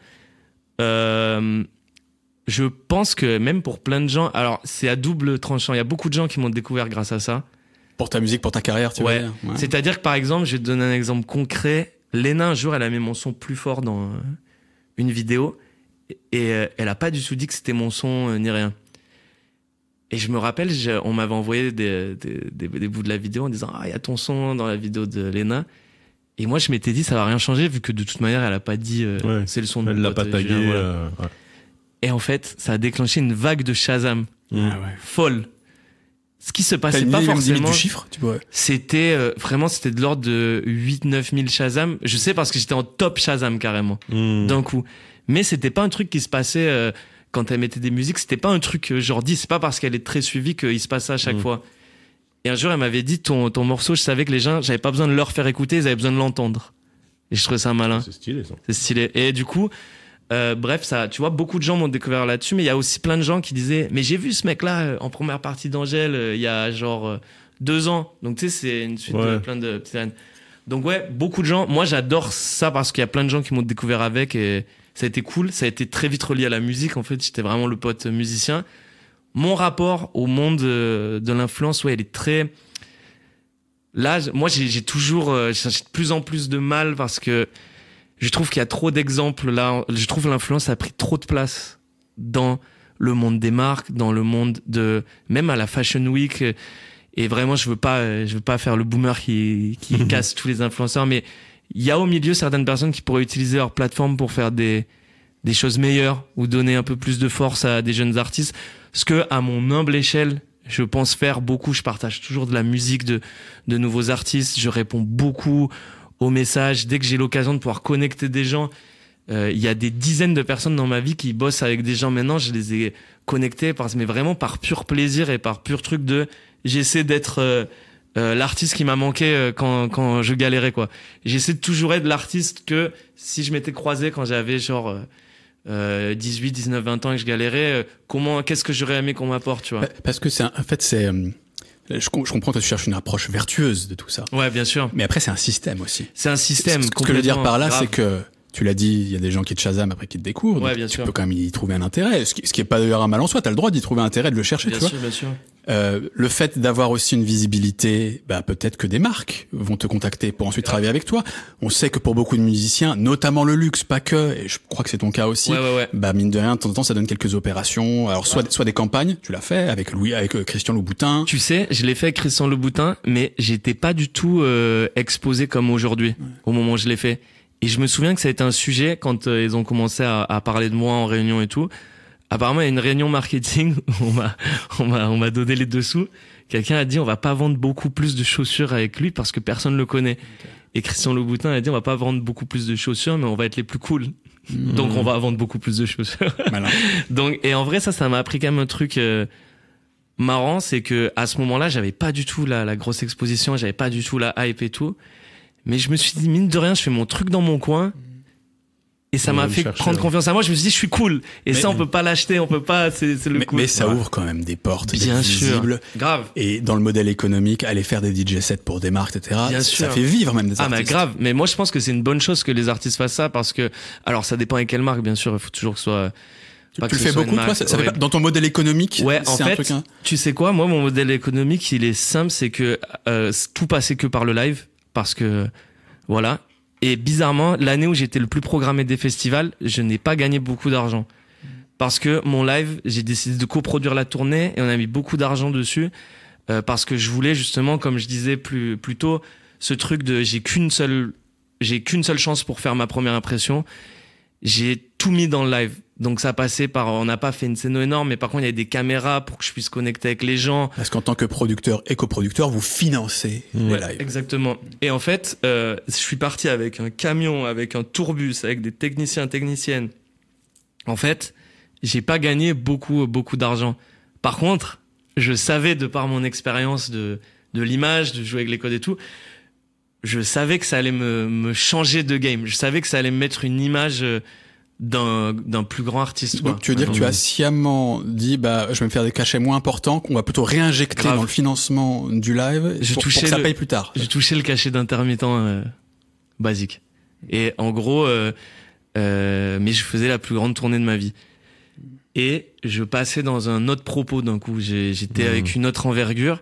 Speaker 1: Euh, je pense que même pour plein de gens, alors c'est à double tranchant. Il y a beaucoup de gens qui m'ont découvert grâce à ça.
Speaker 2: Pour ta musique, pour ta carrière, tu
Speaker 1: Ouais.
Speaker 2: veux dire. Ouais.
Speaker 1: C'est-à-dire que par exemple, je vais te donner un exemple concret. Léna, un jour, elle a mis mon son plus fort dans euh, une vidéo et euh, elle a pas du tout dit que c'était mon son euh, ni rien. Et je me rappelle, je- on m'avait envoyé des, des, des, des bouts de la vidéo en disant ah il y a ton son dans la vidéo de Léna. Et moi, je m'étais dit ça va rien changer vu que de toute manière, elle a pas dit euh,
Speaker 3: Ouais.
Speaker 1: c'est le son de
Speaker 3: Elle
Speaker 1: mon
Speaker 3: l'a pas
Speaker 1: pote,
Speaker 3: tagué.
Speaker 1: Julien, voilà.
Speaker 3: euh, ouais.
Speaker 1: Et en fait, ça a déclenché une vague de Shazam
Speaker 2: Ah ouais.
Speaker 1: folle. Ce qui se
Speaker 2: T'as
Speaker 1: passait
Speaker 2: une
Speaker 1: pas
Speaker 2: idée, même limite
Speaker 1: forcément.
Speaker 2: du chiffre, tu vois.
Speaker 1: C'était euh, vraiment, c'était de l'ordre de huit neuf mille Shazam. Je sais parce que j'étais en top Shazam carrément
Speaker 3: Mmh.
Speaker 1: d'un coup. Mais c'était pas un truc qui se passait euh, quand elle mettait des musiques. C'était pas un truc euh, genre dit. C'est pas parce qu'elle est très suivie qu'il se passe ça à chaque
Speaker 3: Mm.
Speaker 1: fois. Et un jour, elle m'avait dit ton ton morceau. Je savais que les gens, j'avais pas besoin de leur faire écouter, ils avaient besoin de l'entendre. Et je trouvais ça malin.
Speaker 3: C'est stylé, ça.
Speaker 1: C'est stylé. Et du coup, euh, bref, ça, tu vois, beaucoup de gens m'ont découvert là-dessus, mais il y a aussi plein de gens qui disaient, mais j'ai vu ce mec-là euh, en première partie d'Angèle euh, il y a genre euh, deux ans. Donc tu sais, c'est une suite de
Speaker 3: Ouais.
Speaker 1: plein de petites années. Donc ouais, beaucoup de gens. Moi, j'adore ça parce qu'il y a plein de gens qui m'ont découvert avec et ça a été cool. Ça a été très vite relié à la musique. En fait, j'étais vraiment le pote musicien. Mon rapport au monde euh, de l'influence, ouais, il est très. Là, j- moi, j'ai j'ai toujours, euh, j'ai de plus en plus de mal parce que je trouve qu'il y a trop d'exemples là. Je trouve que l'influence a pris trop de place dans le monde des marques, dans le monde de, même à la Fashion Week. Et vraiment, je veux pas, euh, je veux pas faire le boomer qui, qui casse tous les influenceurs, mais il y a au milieu certaines personnes qui pourraient utiliser leur plateforme pour faire des, des choses meilleures ou donner un peu plus de force à des jeunes artistes. Ce que, à mon humble échelle, je pense faire beaucoup. Je partage toujours de la musique de, de nouveaux artistes. Je réponds beaucoup aux messages. Dès que j'ai l'occasion de pouvoir connecter des gens, euh, il y a des dizaines de personnes dans ma vie qui bossent avec des gens maintenant. Je les ai connectés parce, mais vraiment par pur plaisir et par pur truc de, j'essaie d'être, euh, euh, l'artiste qui m'a manqué euh, quand, quand je galérais, quoi. J'essaie de toujours être l'artiste que si je m'étais croisé quand j'avais genre, euh, euh, dix-huit, dix-neuf, vingt ans et que je galérais, euh, comment, qu'est-ce que j'aurais aimé qu'on m'apporte, tu vois.
Speaker 2: Bah, Parce que c'est un- en fait c'est euh, je, com- je comprends que tu cherches une approche vertueuse de tout ça.
Speaker 1: Ouais, bien sûr.
Speaker 2: Mais après c'est un système aussi.
Speaker 1: C'est un système.
Speaker 2: Ce ce que je veux dire par là,
Speaker 1: complètement
Speaker 2: c'est que tu l'as dit, il y a des gens qui te Shazam après qui te découvrent.
Speaker 1: Ouais,
Speaker 2: donc
Speaker 1: bien
Speaker 2: tu
Speaker 1: sûr.
Speaker 2: peux quand même y trouver un intérêt. Ce qui, ce qui est pas d'ailleurs un mal en soi. T'as le droit d'y trouver un intérêt, de le chercher,
Speaker 1: Bien
Speaker 2: tu
Speaker 1: sûr, bien sûr.
Speaker 2: vois. Euh, le fait d'avoir aussi une visibilité, bah peut-être que des marques vont te contacter pour ensuite travailler avec toi. On sait que pour beaucoup de musiciens, notamment le luxe, pas que, et je crois que c'est ton cas aussi.
Speaker 1: Ouais, ouais, ouais.
Speaker 2: Bah mine de rien, de temps en temps, ça donne quelques opérations. Alors soit soit des campagnes, tu l'as fait avec Louis, avec euh, Christian Louboutin.
Speaker 1: Tu sais, je l'ai fait avec Christian Louboutin, mais j'étais pas du tout euh, exposé comme aujourd'hui, au moment où je l'ai fait. Et je me souviens que ça a été un sujet quand euh, ils ont commencé à, à parler de moi en réunion et tout. Apparemment, il y a une réunion marketing, on m'a, on m'a, on m'a donné les dessous. Quelqu'un a dit, on va pas vendre beaucoup plus de chaussures avec lui parce que personne le connaît. Et Christian Louboutin a dit, on va pas vendre beaucoup plus de chaussures, mais on va être les plus cool. Donc, on va vendre beaucoup plus de chaussures.
Speaker 2: Malin.
Speaker 1: Donc, et en vrai, ça, ça m'a appris quand même un truc euh, marrant, c'est que à ce moment-là, j'avais pas du tout la, la grosse exposition, j'avais pas du tout la hype et tout. Mais je me suis dit, mine de rien, je fais mon truc dans mon coin. Et ça
Speaker 3: On
Speaker 1: m'a
Speaker 3: va le
Speaker 1: fait
Speaker 3: chercher,
Speaker 1: prendre
Speaker 3: ouais.
Speaker 1: confiance en moi. Je me suis dit, je suis cool. Et
Speaker 2: Mais-
Speaker 1: ça, on peut pas l'acheter, on peut pas, c'est, c'est le
Speaker 2: Mais,
Speaker 1: cool.
Speaker 2: mais ça
Speaker 1: Ouais.
Speaker 2: ouvre quand même des portes,
Speaker 1: Bien
Speaker 2: d'être
Speaker 1: sûr.
Speaker 2: visible.
Speaker 1: Grave.
Speaker 2: Et dans le modèle économique, aller faire des D J sets pour des marques, et cetera.
Speaker 1: Bien
Speaker 2: ça
Speaker 1: sûr.
Speaker 2: fait vivre même des
Speaker 1: Ah, mais
Speaker 2: artistes.
Speaker 1: grave. Mais moi, je pense que c'est une bonne chose que les artistes fassent ça parce que, alors, ça dépend avec quelle marque, bien sûr. Il faut toujours que ce soit,
Speaker 2: Tu,
Speaker 1: pas
Speaker 2: tu
Speaker 1: que
Speaker 2: le
Speaker 1: ce
Speaker 2: fais
Speaker 1: soit
Speaker 2: beaucoup,
Speaker 1: une
Speaker 2: toi
Speaker 1: marque
Speaker 2: ça, ça fait
Speaker 1: horrible.
Speaker 2: pas- Dans ton modèle économique,
Speaker 1: Ouais, en
Speaker 2: c'est un
Speaker 1: fait,
Speaker 2: truc... Hein.
Speaker 1: tu sais quoi, moi, mon modèle économique, il est simple, c'est que euh, tout passait que par le live, parce que, voilà. Et bizarrement, l'année où j'étais le plus programmé des festivals, je n'ai pas gagné beaucoup d'argent. Parce que mon live, j'ai décidé de coproduire la tournée et on a mis beaucoup d'argent dessus, euh, parce que je voulais justement, comme je disais plus, plus tôt, ce truc de j'ai qu'une seule, j'ai qu'une seule chance pour faire ma première impression. J'ai tout mis dans le live. Donc ça passait par, on n'a pas fait une scène énorme, mais par contre il y avait des caméras pour que je puisse connecter avec les gens.
Speaker 2: Parce qu'en tant que producteur et coproducteur, vous financez les
Speaker 1: Ouais,
Speaker 2: lives.
Speaker 1: exactement. Et en fait, euh, je suis parti avec un camion, avec un tourbus, avec des techniciens, techniciennes. En fait, j'ai pas gagné beaucoup, beaucoup d'argent. Par contre, je savais de par mon expérience de de l'image, de jouer avec les codes et tout, je savais que ça allait me me changer de game. Je savais que ça allait me mettre une image euh, d'un d'un plus grand artiste. Quoi.
Speaker 2: Donc tu veux dire que tu as sciemment dit, bah, je vais me faire des cachets moins importants, qu'on va plutôt réinjecter
Speaker 1: Grave.
Speaker 2: dans le financement du live
Speaker 1: Je
Speaker 2: pour, pour
Speaker 1: touchais
Speaker 2: que ça
Speaker 1: le-
Speaker 2: paye plus tard.
Speaker 1: J'ai touché le cachet d'intermittent euh, basique. Et en gros, euh, euh, mais je faisais la plus grande tournée de ma vie. Et je passais dans un autre propos d'un coup. J'ai- J'étais
Speaker 3: Mmh.
Speaker 1: avec une autre envergure.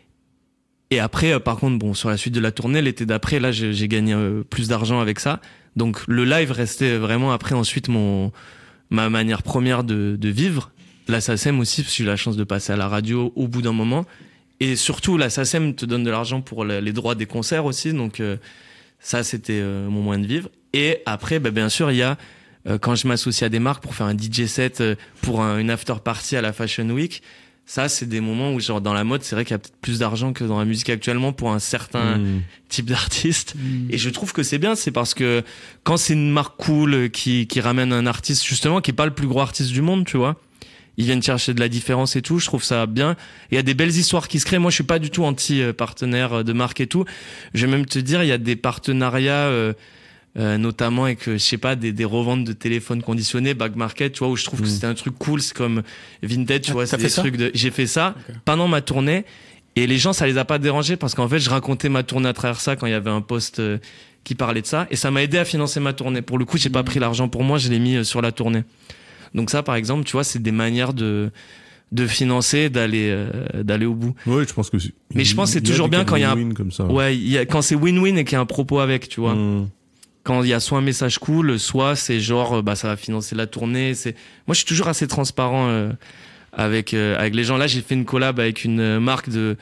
Speaker 1: Et après, euh, par contre, bon, sur la suite de la tournée, l'été d'après, là, j'ai j'ai gagné euh, plus d'argent avec ça. Donc le live restait vraiment après ensuite mon ma manière première de, de vivre. La S A C E M aussi, parce que j'ai eu la chance de passer à la radio au bout d'un moment. Et surtout, la S A C E M te donne de l'argent pour le- les droits des concerts aussi. Donc euh, ça, c'était euh, mon moyen de vivre. Et après, bah, bien sûr, il y a euh, quand je m'associe à des marques pour faire un D J set, euh, pour un- une after party à la Fashion Week. Ça, c'est des moments où, genre, dans la mode, c'est vrai qu'il y a peut-être plus d'argent que dans la musique actuellement pour un certain
Speaker 3: Mmh.
Speaker 1: type d'artiste. Et je trouve que c'est bien, c'est parce que quand c'est une marque cool euh, qui, qui ramène un artiste, justement, qui est pas le plus gros artiste du monde, tu vois, ils viennent chercher de la différence et tout, je trouve ça bien. Il y a des belles histoires qui se créent. Moi, je suis pas du tout anti-partenaire de marque et tout. Je vais même te dire, il y a des partenariats, euh, euh, notamment avec, euh, je sais pas, des, des reventes de téléphones conditionnés, back market, tu vois, où je trouve que c'était un truc cool. C'est comme Vinted, tu
Speaker 2: Ah,
Speaker 1: vois,
Speaker 2: t'as
Speaker 1: c'est
Speaker 2: fait
Speaker 1: des
Speaker 2: ça
Speaker 1: trucs de, j'ai fait ça
Speaker 2: Ok.
Speaker 1: pendant ma tournée. Et les gens, ça les a pas dérangés parce qu'en fait, je racontais ma tournée à travers ça quand il y avait un post euh, qui parlait de ça. Et ça m'a aidé à financer ma tournée. Pour le coup, j'ai pas pris l'argent pour moi, je l'ai mis euh, sur la tournée. Donc ça, par exemple, tu vois, c'est des manières de, de financer, d'aller, euh, d'aller au bout.
Speaker 3: Ouais, je pense que c'est.
Speaker 1: Mais je pense que c'est
Speaker 3: il y a
Speaker 1: toujours
Speaker 3: des
Speaker 1: bien
Speaker 3: cas
Speaker 1: quand il y a un-
Speaker 3: win-win comme ça.
Speaker 1: Ouais, il y a, quand c'est win-win et qu'il y a un propos avec, tu vois.
Speaker 3: Mmh.
Speaker 1: Quand il y a soit un message cool, soit c'est genre, euh, bah, ça va financer la tournée. C'est, moi, je suis toujours assez transparent, euh, avec, euh, avec les gens. Là, j'ai fait une collab avec une euh, marque de,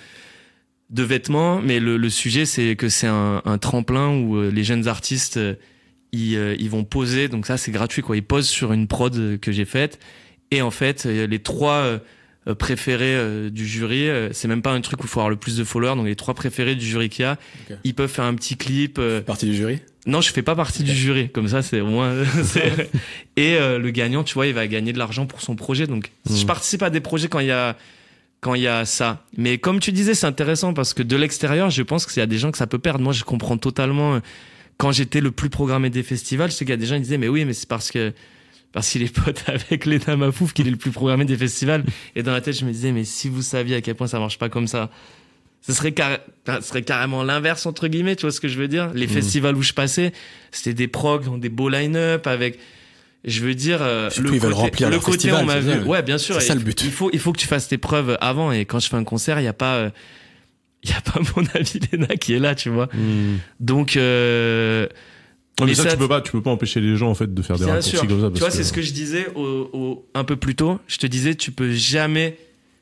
Speaker 1: de vêtements, mais le, le sujet, c'est que c'est un, un tremplin où euh, les jeunes artistes, euh, ils, euh, ils vont poser. Donc ça, c'est gratuit, quoi. Ils posent sur une prod euh, que j'ai faite. Et en fait, euh, les trois euh, euh, préférés euh, du jury, euh, c'est même pas un truc où il faut avoir le plus de followers. Donc les trois préférés du jury qu'il y a,
Speaker 2: Ok.
Speaker 1: ils peuvent faire un petit clip. euh,
Speaker 2: Partie du jury.
Speaker 1: non, je fais pas partie du jury. Comme ça, c'est au moins. c'est- Et euh, le gagnant, tu vois, il va gagner de l'argent pour son projet. Donc,
Speaker 3: Mmh.
Speaker 1: je participe à des projets quand il y a quand il y a ça. Mais comme tu disais, c'est intéressant parce que de l'extérieur, je pense qu'il y a des gens que ça peut perdre. Moi, je comprends totalement. euh, Quand j'étais le plus programmé des festivals, je sais qu'il y a des gens qui disaient, mais oui, mais c'est parce que parce qu'il est pote avec Lena Mafouf qu'il est le plus programmé des festivals. Et dans la tête, je me disais, mais si vous saviez à quel point ça marche pas comme ça. Ce serait, carré- ce serait carrément l'inverse, entre guillemets, tu vois ce que je veux dire? Les
Speaker 3: Mmh.
Speaker 1: festivals où je passais, c'était des progs, des beaux line-up avec, je veux dire, euh,
Speaker 2: Surtout,
Speaker 1: le
Speaker 2: ils veulent
Speaker 1: côté,
Speaker 2: remplir
Speaker 1: le
Speaker 2: leur
Speaker 1: côté,
Speaker 2: festival,
Speaker 1: on m'a
Speaker 2: c'est
Speaker 1: vu.
Speaker 2: ça.
Speaker 1: Ouais, bien sûr.
Speaker 2: C'est ça
Speaker 1: il-
Speaker 2: le but.
Speaker 1: Il faut, il faut que tu fasses tes preuves avant. Et quand je fais un concert, il y a pas, euh, il y a pas mon ami Lena qui est là, tu vois.
Speaker 3: Mmh.
Speaker 1: Donc, euh,
Speaker 3: Ouais, mais
Speaker 1: mais
Speaker 3: ça,
Speaker 1: ça,
Speaker 3: tu peux pas, tu peux pas empêcher les gens en fait de faire des
Speaker 1: bien
Speaker 3: raccourcis
Speaker 1: sûr.
Speaker 3: comme ça.
Speaker 1: Tu
Speaker 3: parce
Speaker 1: vois,
Speaker 3: que-
Speaker 1: c'est ce que je disais au, au- un peu plus tôt. Je te disais, tu peux jamais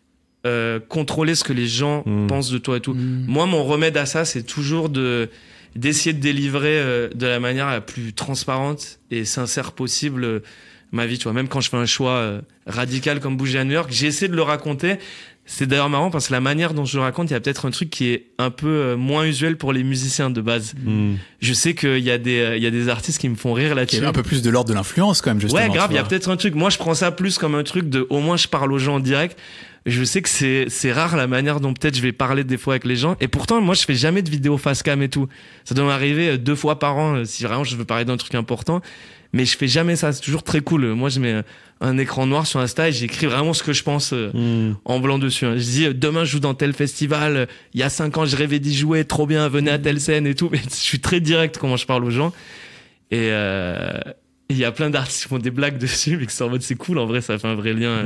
Speaker 1: euh, contrôler ce que les gens
Speaker 3: Mm.
Speaker 1: pensent de toi et tout. Moi, mon remède à ça, c'est toujours de d'essayer de délivrer euh, de la manière la plus transparente et sincère possible euh, ma vie. Tu vois, même quand je fais un choix euh, radical comme bouger à New York, j'essaie de le raconter. C'est d'ailleurs marrant parce que la manière dont je le raconte, il y a peut-être un truc qui est un peu euh, moins usuel pour les musiciens de base.
Speaker 3: Mmh.
Speaker 1: Je sais qu'il y a des euh, il y a des artistes qui me font rire
Speaker 2: Qui
Speaker 1: là-dessus.
Speaker 2: est un peu plus de l'ordre de l'influence quand même, justement.
Speaker 1: Ouais, grave,
Speaker 2: tu
Speaker 1: il y a
Speaker 2: vois.
Speaker 1: peut-être un truc. Moi, je prends ça plus comme un truc de, au moins, je parle aux gens en direct. je sais que c'est c'est rare la manière dont peut-être je vais parler des fois avec les gens. Et pourtant, moi, je fais jamais de vidéos face cam et tout. Ça doit m'arriver deux fois par an si vraiment je veux parler d'un truc important. Mais je fais jamais ça. C'est toujours très cool. Moi, je mets un écran noir sur Insta et j'écris vraiment ce que je pense mmh. en blanc dessus. Je dis demain je joue dans tel festival. Il y a cinq ans, je rêvais d'y jouer. Trop bien, venez à telle scène et tout. Mais je suis très direct comment je parle aux gens. Et euh, il y a plein d'artistes qui font des blagues dessus, mais qui sont en mode c'est cool. En vrai, ça fait un vrai lien.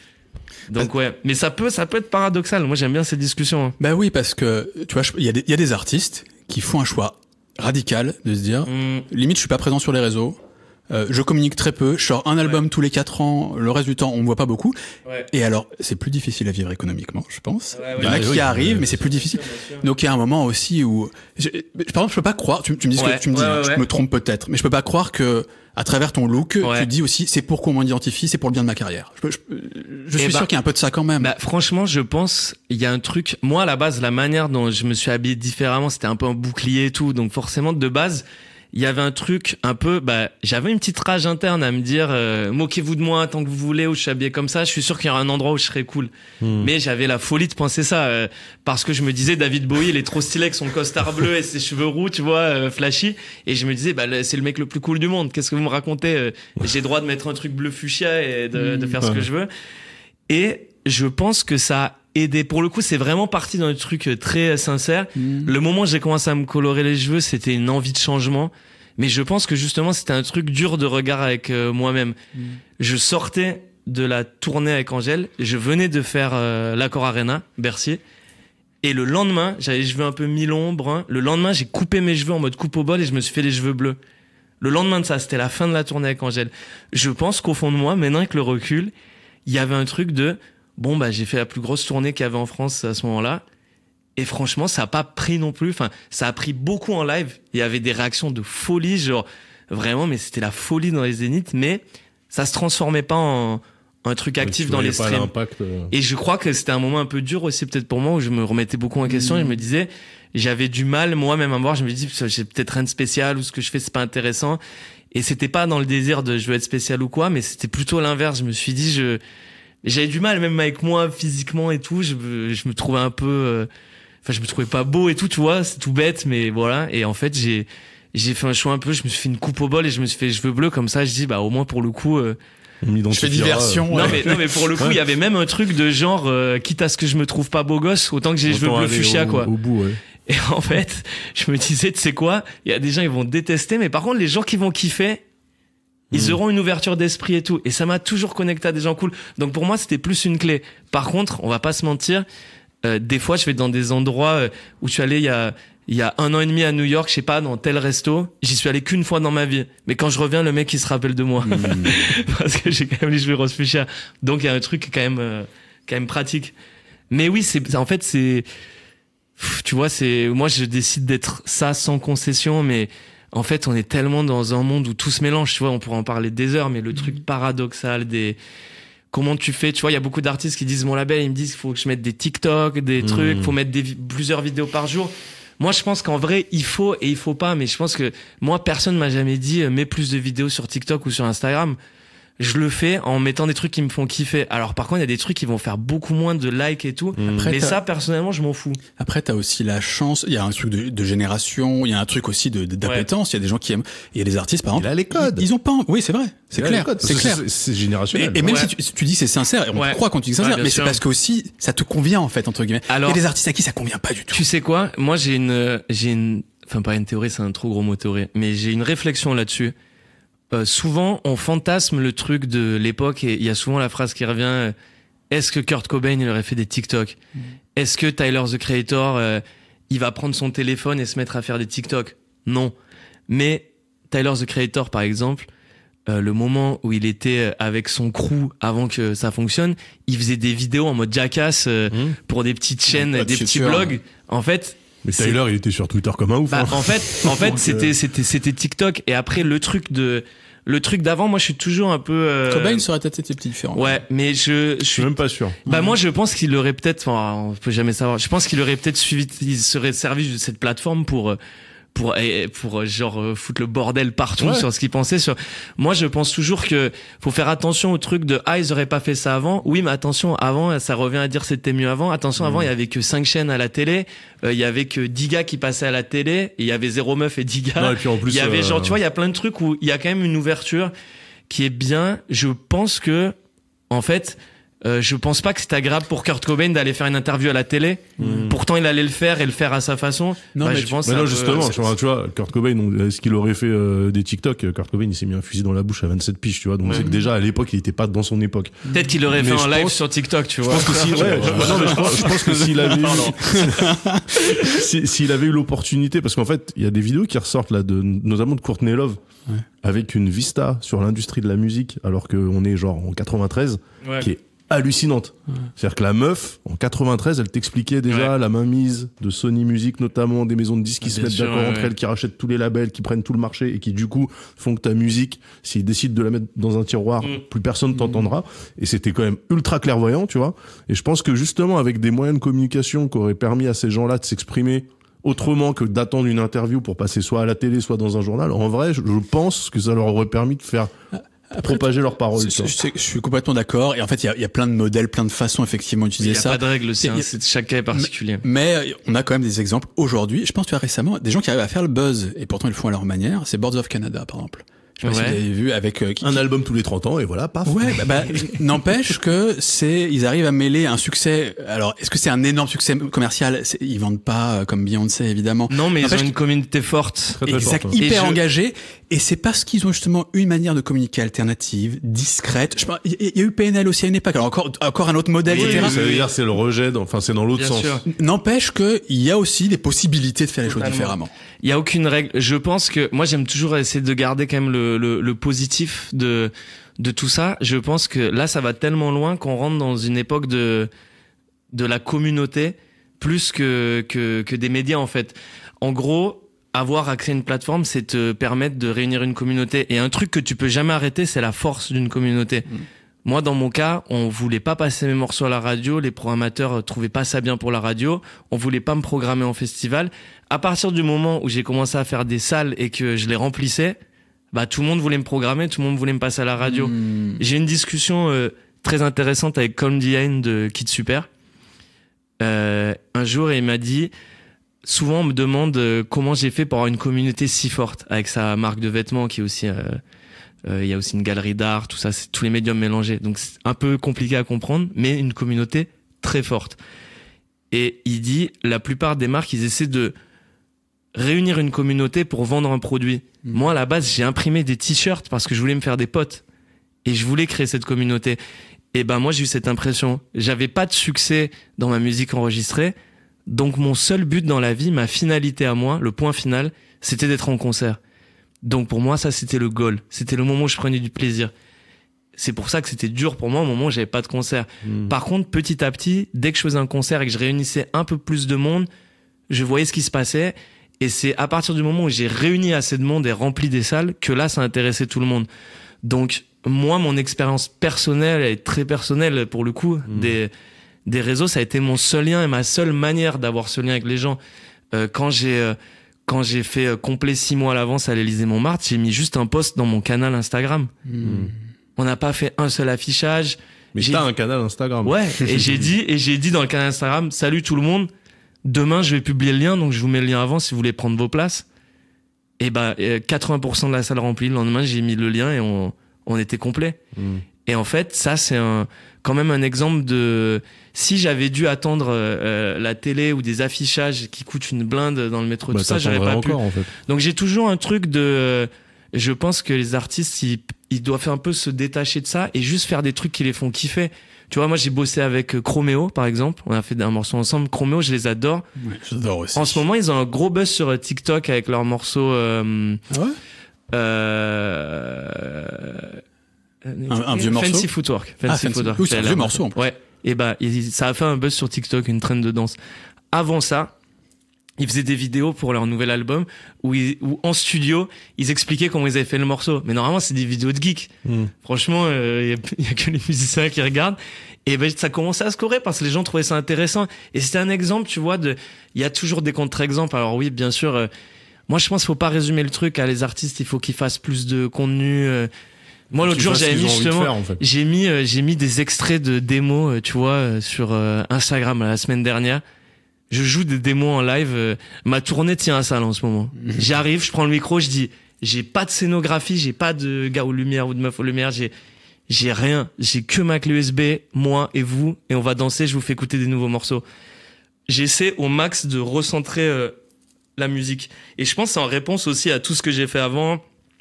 Speaker 1: Donc ouais, mais ça peut, ça peut être paradoxal. Moi, j'aime bien ces discussions. Hein.
Speaker 2: Bah oui, parce que tu vois, il y a des, il y a des artistes qui font un choix radical de se dire, mmh. limite, je suis pas présent sur les réseaux. Euh, je communique très peu, je sors un album ouais. tous les quatre ans, le reste du temps on me voit pas beaucoup. Ouais. Et alors c'est plus difficile à vivre économiquement, je pense. Ouais, ouais, il y en a qui oui, arrivent, ouais, mais c'est plus difficile. Sûr, Donc il y a un moment aussi où, je, par exemple, je peux pas croire. Tu, tu me dis ce ouais. que tu me dis, ouais, hein, ouais. je me trompe peut-être, mais je peux pas croire que à travers ton look, ouais. tu dis aussi c'est pour qu'on m'identifie, c'est pour le bien de ma carrière. Je, je, je suis bah, sûr qu'il y a un peu de ça quand même.
Speaker 1: Bah, franchement, je pense il y a un truc. Moi à la base, la manière dont je me suis habillé différemment, c'était un peu un bouclier et tout. Donc forcément de base. Il y avait un truc un peu, bah, j'avais une petite rage interne à me dire, euh, moquez-vous de moi tant que vous voulez, ou je suis habillé comme ça. Je suis sûr qu'il y aura un endroit où je serais cool. Mmh. Mais j'avais la folie de penser ça, euh, parce que je me disais, David Bowie, il est trop stylé avec son costard bleu et ses cheveux roux, tu vois, euh, flashy. Et je me disais, bah, c'est le mec le plus cool du monde. Qu'est-ce que vous me racontez? euh, J'ai droit de mettre un truc bleu fuchsia et de, mmh. de faire ce que je veux. Et je pense que ça aidé. Pour le coup, c'est vraiment parti dans un truc très sincère. Mmh. Le moment où j'ai commencé à me colorer les cheveux, c'était une envie de changement. Mais je pense que justement, c'était un truc dur de regard avec euh, moi-même. Mmh. Je sortais de la tournée avec Angèle. Je venais de faire euh, l'Accor Arena, Bercy. Et le lendemain, j'avais les cheveux un peu mi-longs, bruns. Le lendemain, j'ai coupé mes cheveux en mode coupe au bol et je me suis fait les cheveux bleus. Le lendemain de ça, c'était la fin de la tournée avec Angèle. Je pense qu'au fond de moi, maintenant avec le recul, il y avait un truc de... Bon, bah, j'ai fait la plus grosse tournée qu'il y avait en France à ce moment-là. Et franchement, ça a pas pris non plus. Enfin, ça a pris beaucoup en live. Il y avait des réactions de folie, genre, vraiment, mais c'était la folie dans les zéniths. Mais ça se transformait pas en un truc actif dans les streams. Euh... Et je crois que c'était un moment un peu dur aussi, peut-être pour moi, où je me remettais beaucoup en question. Mmh. Et je me disais, j'avais du mal, moi-même, à me voir. Je me dis, j'ai peut-être rien de spécial, ou ce que je fais, c'est pas intéressant. Et c'était pas dans le désir de je veux être spécial ou quoi, mais c'était plutôt l'inverse. Je me suis dit, je, j'avais du mal, même avec moi, physiquement et tout. Je, je me trouvais un peu, euh... enfin, je me trouvais pas beau et tout, tu vois. C'est tout bête, mais voilà. Et en fait, j'ai, j'ai fait un choix un peu, je me suis fait une coupe au bol et je me suis fait les cheveux bleus. Comme ça, je dis, bah, au moins, pour le coup, euh,
Speaker 2: je fais diversion.
Speaker 1: Euh... Ouais. Non, mais, non, mais pour le coup, il ouais. y avait même un truc de genre, euh, quitte à ce que je me trouve pas beau gosse, autant que j'ai les cheveux bleus fuchsia,
Speaker 3: au,
Speaker 1: quoi.
Speaker 3: Au bout, ouais.
Speaker 1: Et en fait, je me disais, tu sais quoi, il y a des gens, ils vont détester, mais par contre, les gens qui vont kiffer, ils auront une ouverture d'esprit et tout. Et ça m'a toujours connecté à des gens cool. Donc pour moi, c'était plus une clé. Par contre, on va pas se mentir, euh, des fois, je vais dans des endroits euh, où je suis allé il y a, il y a un an et demi à New York, je sais pas, dans tel resto. J'y suis allé qu'une fois dans ma vie. Mais quand je reviens, le mec, il se rappelle de moi. Mmh. Parce que j'ai quand même les cheveux rose fuchsia. Donc il y a un truc quand même, euh, quand même pratique. Mais oui, c'est, en fait, c'est, tu vois, c'est, moi, je décide d'être ça sans concession, mais en fait, on est tellement dans un monde où tout se mélange, tu vois, on pourrait en parler des heures, mais le truc paradoxal des... Comment tu fais, tu vois, il y a beaucoup d'artistes qui disent mon label, ils me disent qu'il faut que je mette des TikTok, des mmh. trucs, faut mettre des, plusieurs vidéos par jour. Moi, je pense qu'en vrai, il faut et il faut pas, mais je pense que moi, personne m'a jamais dit mets plus de vidéos sur TikTok ou sur Instagram. Je le fais en mettant des trucs qui me font kiffer. Alors par contre, il y a des trucs qui vont faire beaucoup moins de likes et tout. Après, mais ça, personnellement, je m'en fous.
Speaker 2: Après, t'as aussi la chance. Il y a un truc de, de génération. Il y a un truc aussi de, de d'appétence. Il ouais. y a des gens qui aiment. Il y a des artistes, par exemple.
Speaker 3: Il a les codes.
Speaker 2: Ils, ils ont pas. Oui, c'est vrai. C'est clair. C'est clair.
Speaker 3: C'est, c'est générationnel.
Speaker 2: Et, et même ouais. si tu, tu dis c'est sincère, et on ouais. croit quand tu dis sincère, ouais, mais sûr. C'est parce que aussi ça te convient en fait entre guillemets. Alors, il y a des artistes à qui ça convient pas du tout.
Speaker 1: Tu sais quoi? Moi, j'ai une, j'ai une, enfin pas une théorie, c'est un trop gros mot théorie, mais j'ai une réflexion là-dessus. Euh, souvent, on fantasme le truc de l'époque et il y a souvent la phrase qui revient euh, est-ce que Kurt Cobain il aurait fait des TikTok? mmh. Est-ce que Tyler the Creator euh, il va prendre son téléphone et se mettre à faire des TikTok? Non. Mais Tyler the Creator, par exemple, euh, le moment où il était avec son crew avant que ça fonctionne, il faisait des vidéos en mode Jackass euh, mmh. pour des petites chaînes, mmh, des petits sûr, blogs. Hein. En fait.
Speaker 3: Mais Tyler, c'est... il était sur Twitter comme un ouf.
Speaker 1: Bah,
Speaker 3: hein.
Speaker 1: En fait, en fait, c'était, euh... c'était, c'était TikTok. Et après, le truc de, le truc d'avant, moi, je suis toujours un peu. Euh...
Speaker 2: Cobain serait peut-être été petit différent.
Speaker 1: Ouais, mais je,
Speaker 3: je suis même pas sûr.
Speaker 1: Bah mmh. moi, je pense qu'il aurait peut-être, enfin, on peut jamais savoir. Je pense qu'il aurait peut-être suivi, il serait servi de cette plateforme pour pour pour genre foutre le bordel partout
Speaker 3: Ouais.
Speaker 1: sur ce qu'ils pensaient sur. Moi, je pense toujours que faut faire attention au truc de ah ils auraient pas fait ça avant. Oui, mais attention, avant ça revient à dire c'était mieux avant. Attention, avant il y avait que cinq chaînes à la télé, il euh, y avait que dix gars qui passaient à la télé, et il y avait zéro meuf et dix gars.
Speaker 3: Non, et puis en plus,
Speaker 1: il y avait
Speaker 3: euh,
Speaker 1: genre tu vois, il y a plein de trucs où il y a quand même une ouverture qui est bien. Je pense que en fait Euh, je pense pas que c'est agréable pour Kurt Cobain d'aller faire une interview à la télé. Mmh. Pourtant, il allait le faire et le faire à sa façon.
Speaker 2: Non,
Speaker 1: bah,
Speaker 2: mais
Speaker 1: je
Speaker 2: tu-
Speaker 1: pense
Speaker 3: Mais
Speaker 1: c'est
Speaker 3: non,
Speaker 1: un peu-
Speaker 3: justement,
Speaker 1: c'est-
Speaker 3: tu vois, tu vois, Kurt Cobain, on- est-ce qu'il aurait fait euh, des TikTok? Kurt Cobain, il s'est mis un fusil dans la bouche à vingt-sept piges, tu vois. Donc
Speaker 1: Ouais.
Speaker 3: c'est que déjà, à l'époque, il était pas dans son époque.
Speaker 1: peut-être qu'il aurait
Speaker 3: Mais
Speaker 1: fait
Speaker 3: je
Speaker 1: un live
Speaker 3: pense-
Speaker 1: sur TikTok, tu
Speaker 3: Je
Speaker 1: vois.
Speaker 3: pense que si, ouais, je, non, mais je pense, je pense que s'il avait eu, si- s'il avait eu l'opportunité, parce qu'en fait, il y a des vidéos qui ressortent là, de, notamment de Courtney Love,
Speaker 2: Ouais.
Speaker 3: avec une vista sur l'industrie de la musique, alors qu'on est genre en quatre-vingt-treize,
Speaker 1: Ouais.
Speaker 3: qui est hallucinante.
Speaker 2: Ouais.
Speaker 3: C'est-à-dire que la meuf, en quatre-vingt-treize, elle t'expliquait déjà
Speaker 1: Ouais.
Speaker 3: la mainmise de Sony Music, notamment des maisons de disques qui
Speaker 1: Bien
Speaker 3: se mettent
Speaker 1: sûr,
Speaker 3: d'accord
Speaker 1: ouais,
Speaker 3: entre
Speaker 1: ouais.
Speaker 3: elles, qui rachètent tous les labels, qui prennent tout le marché et qui du coup font que ta musique, s'ils décident de la mettre dans un tiroir,
Speaker 1: Mm.
Speaker 3: plus personne t'entendra. Et c'était quand même ultra clairvoyant, tu vois. Et je pense que justement, avec des moyens de communication qui auraient permis à ces gens-là de s'exprimer autrement que d'attendre une interview pour passer soit à la télé, soit dans un journal, en vrai, je, je pense que ça leur aurait permis de faire
Speaker 2: Après,
Speaker 3: propager leurs paroles.
Speaker 2: Je,
Speaker 3: tu vois.
Speaker 2: je- je suis complètement d'accord. Et en fait, il y a, il y a plein de modèles, plein de façons effectivement
Speaker 1: Il
Speaker 2: d'utiliser
Speaker 1: n'y a
Speaker 2: ça.
Speaker 1: pas de règle aussi, hein,
Speaker 2: Il y a-
Speaker 1: c'est- chaque cas est particulier.
Speaker 2: Mais euh, on a quand même des exemples aujourd'hui. Je pense que tu as récemment des gens qui arrivent à faire le buzz et pourtant ils le font à leur manière. C'est Boards of Canada, par exemple. Je sais pas
Speaker 1: Ouais.
Speaker 2: si vous avez vu avec euh, qui-
Speaker 3: Un album tous les trente ans et voilà, paf.
Speaker 2: Ouais, bah, bah, n'empêche que c'est, ils arrivent à mêler un succès. Alors, est-ce que c'est un énorme succès commercial? C'est- Ils vendent pas euh, comme Beyoncé, évidemment.
Speaker 1: Non, mais ils ont
Speaker 2: N'empêche
Speaker 1: une communauté forte.
Speaker 3: Très, très
Speaker 2: Exact,
Speaker 3: forte, hein.
Speaker 2: hyper
Speaker 1: Et je-
Speaker 2: engagé. Et c'est parce qu'ils ont justement une manière de communiquer alternative, discrète. Je pense, il y, il y a eu P N L aussi à une époque. Alors encore, encore un autre modèle,
Speaker 1: Oui,
Speaker 2: et cetera.
Speaker 3: Ça veut dire c'est le rejet, dans- enfin c'est dans l'autre
Speaker 1: Bien
Speaker 3: sens.
Speaker 1: sûr.
Speaker 2: N'empêche que il y a aussi des possibilités de faire les choses
Speaker 1: Totalement.
Speaker 2: différemment.
Speaker 1: Il y a aucune règle. Je pense que moi j'aime toujours essayer de garder quand même le, le, le positif de de tout ça. Je pense que là ça va tellement loin qu'on rentre dans une époque de de la communauté plus que que que des médias en fait. En gros, avoir accès à une plateforme, c'est te permettre de réunir une communauté. Et un truc que tu peux jamais arrêter, c'est la force d'une communauté. Moi, dans mon cas, on voulait pas passer mes morceaux à la radio. Les programmateurs euh, trouvaient pas ça bien pour la radio. On voulait pas me programmer en festival. À partir du moment où j'ai commencé à faire des salles et que je les remplissais, bah tout le monde voulait me programmer, tout le monde voulait me passer à la radio.
Speaker 2: Hmm.
Speaker 1: J'ai une discussion euh, très intéressante avec Colm Diane de Kid Super. Euh, un jour, il m'a dit, souvent on me demande euh, comment j'ai fait pour avoir une communauté si forte avec sa marque de vêtements qui est aussi, euh, euh, il y a aussi une galerie d'art, tout ça, c'est tous les médiums mélangés. Donc c'est un peu compliqué à comprendre, mais une communauté très forte. Et il dit, la plupart des marques, ils essaient de réunir une communauté pour vendre un produit.
Speaker 2: Mmh.
Speaker 1: Moi, à la base, j'ai imprimé des t-shirts parce que je voulais me faire des potes. Et je voulais créer cette communauté. Et ben, moi, j'ai eu cette impression. J'avais pas de succès dans ma musique enregistrée. Donc, mon seul but dans la vie, ma finalité à moi, le point final, c'était d'être en concert. Donc, pour moi, ça, c'était le goal. C'était le moment où je prenais du plaisir. C'est pour ça que c'était dur pour moi au moment où j'avais pas de concert.
Speaker 3: Mmh.
Speaker 1: Par contre, petit à petit, dès que je faisais un concert et que je réunissais un peu plus de monde, je voyais ce qui se passait. Et c'est à partir du moment où j'ai réuni assez de monde et rempli des salles que là, ça intéressait tout le monde. Donc, moi, mon expérience personnelle et très personnelle, pour le coup,
Speaker 3: Mmh.
Speaker 1: des, des réseaux, ça a été mon seul lien et ma seule manière d'avoir ce lien avec les gens. Euh, quand j'ai, euh, quand j'ai fait euh, complet six mois à l'avance à l'Élysée-Montmartre, j'ai mis juste un post dans mon canal Instagram.
Speaker 2: Hmm.
Speaker 1: On n'a pas fait un seul affichage.
Speaker 3: Mais
Speaker 1: J'ai-
Speaker 3: t'as un canal Instagram.
Speaker 1: Ouais, et j'ai dit, et j'ai dit dans le canal Instagram, salut tout le monde. Demain, je vais publier le lien, donc je vous mets le lien avant si vous voulez prendre vos places. Et bah, euh, quatre-vingts pour cent de la salle remplie. Le lendemain, j'ai mis le lien et on, on était complet.
Speaker 3: Mmh.
Speaker 1: Et en fait, ça, c'est un, quand même un exemple de, si j'avais dû attendre euh, la télé ou des affichages qui coûtent une blinde dans le métro,
Speaker 3: Bah,
Speaker 1: tout ça, j'aurais pas
Speaker 3: t'attendrais
Speaker 1: pu.
Speaker 3: encore en fait.
Speaker 1: Donc j'ai toujours un truc de, je pense que les artistes, ils, ils doivent un peu se détacher de ça et juste faire des trucs qui les font kiffer. Tu vois, moi j'ai bossé avec Chromeo par exemple, on a fait un morceau ensemble. Chromeo, je les adore.
Speaker 2: Ouais, j'adore aussi.
Speaker 1: En ce moment, ils ont un gros buzz sur TikTok avec leur morceau. Euh,
Speaker 2: Ah ouais
Speaker 1: euh,
Speaker 2: Un- un vieux morceau
Speaker 1: Fancy Footwork.
Speaker 2: Ah,
Speaker 1: Fancy
Speaker 2: Fancy-
Speaker 1: Footwork.
Speaker 2: oui, c'est un
Speaker 1: C'est
Speaker 2: vieux
Speaker 1: la-
Speaker 2: morceau, en plus.
Speaker 1: Ouais. Et bah, il- ça a fait un buzz sur TikTok, une trend de danse. Avant ça, ils faisaient des vidéos pour leur nouvel album où, ils, où en studio, ils expliquaient comment ils avaient fait le morceau. Mais normalement, c'est des vidéos de geeks.
Speaker 3: Mmh.
Speaker 1: Franchement, il euh, y, y a que les musiciens qui regardent. Et ben ça commençait à scorer parce que les gens trouvaient ça intéressant. Et c'était un exemple, tu vois, de. Il y a toujours des contre-exemples. Alors oui, bien sûr. euh, moi je pense qu'il faut pas résumer le truc à les artistes, il faut qu'ils fassent plus de contenu. Euh. Moi l'autre jour j'avais mis justement, faire, en fait. j'ai mis euh, j'ai mis des extraits de démos, euh, tu vois, euh, sur euh, Instagram la semaine dernière. Je joue des démos en live. Euh, ma tournée tient à ça là, en ce moment. Mmh. J'arrive, je prends le micro, je dis, j'ai pas de scénographie, j'ai pas de gars aux lumières ou de meufs aux lumières, j'ai j'ai rien, j'ai que ma clé U S B, moi et vous, et on va danser. Je vous fais écouter des nouveaux morceaux. J'essaie au max de recentrer euh, la musique. Et je pense que c'est en réponse aussi à tout ce que j'ai fait avant,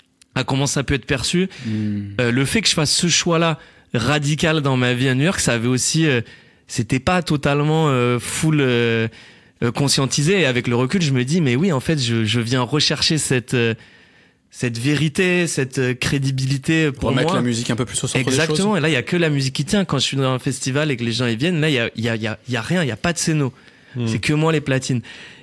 Speaker 1: à comment ça peut être perçu. Mmh. Euh, le fait que je fasse ce choix-là radical dans ma vie à New York, ça avait aussi, euh, c'était pas totalement euh, full euh, euh, conscientisé. Et avec le recul, je me dis, mais oui, en fait, je, je viens rechercher cette euh, cette vérité, cette crédibilité pour
Speaker 2: remettre
Speaker 1: moi.
Speaker 2: la musique un peu plus au centre des choses.
Speaker 1: Exactement. Et là, il y a que la musique qui tient. Quand je suis dans un festival et que les gens y viennent, là, il y a, il y a, il y a, il y a rien, il y a pas de scéno. Mmh. C'est que moi les platines.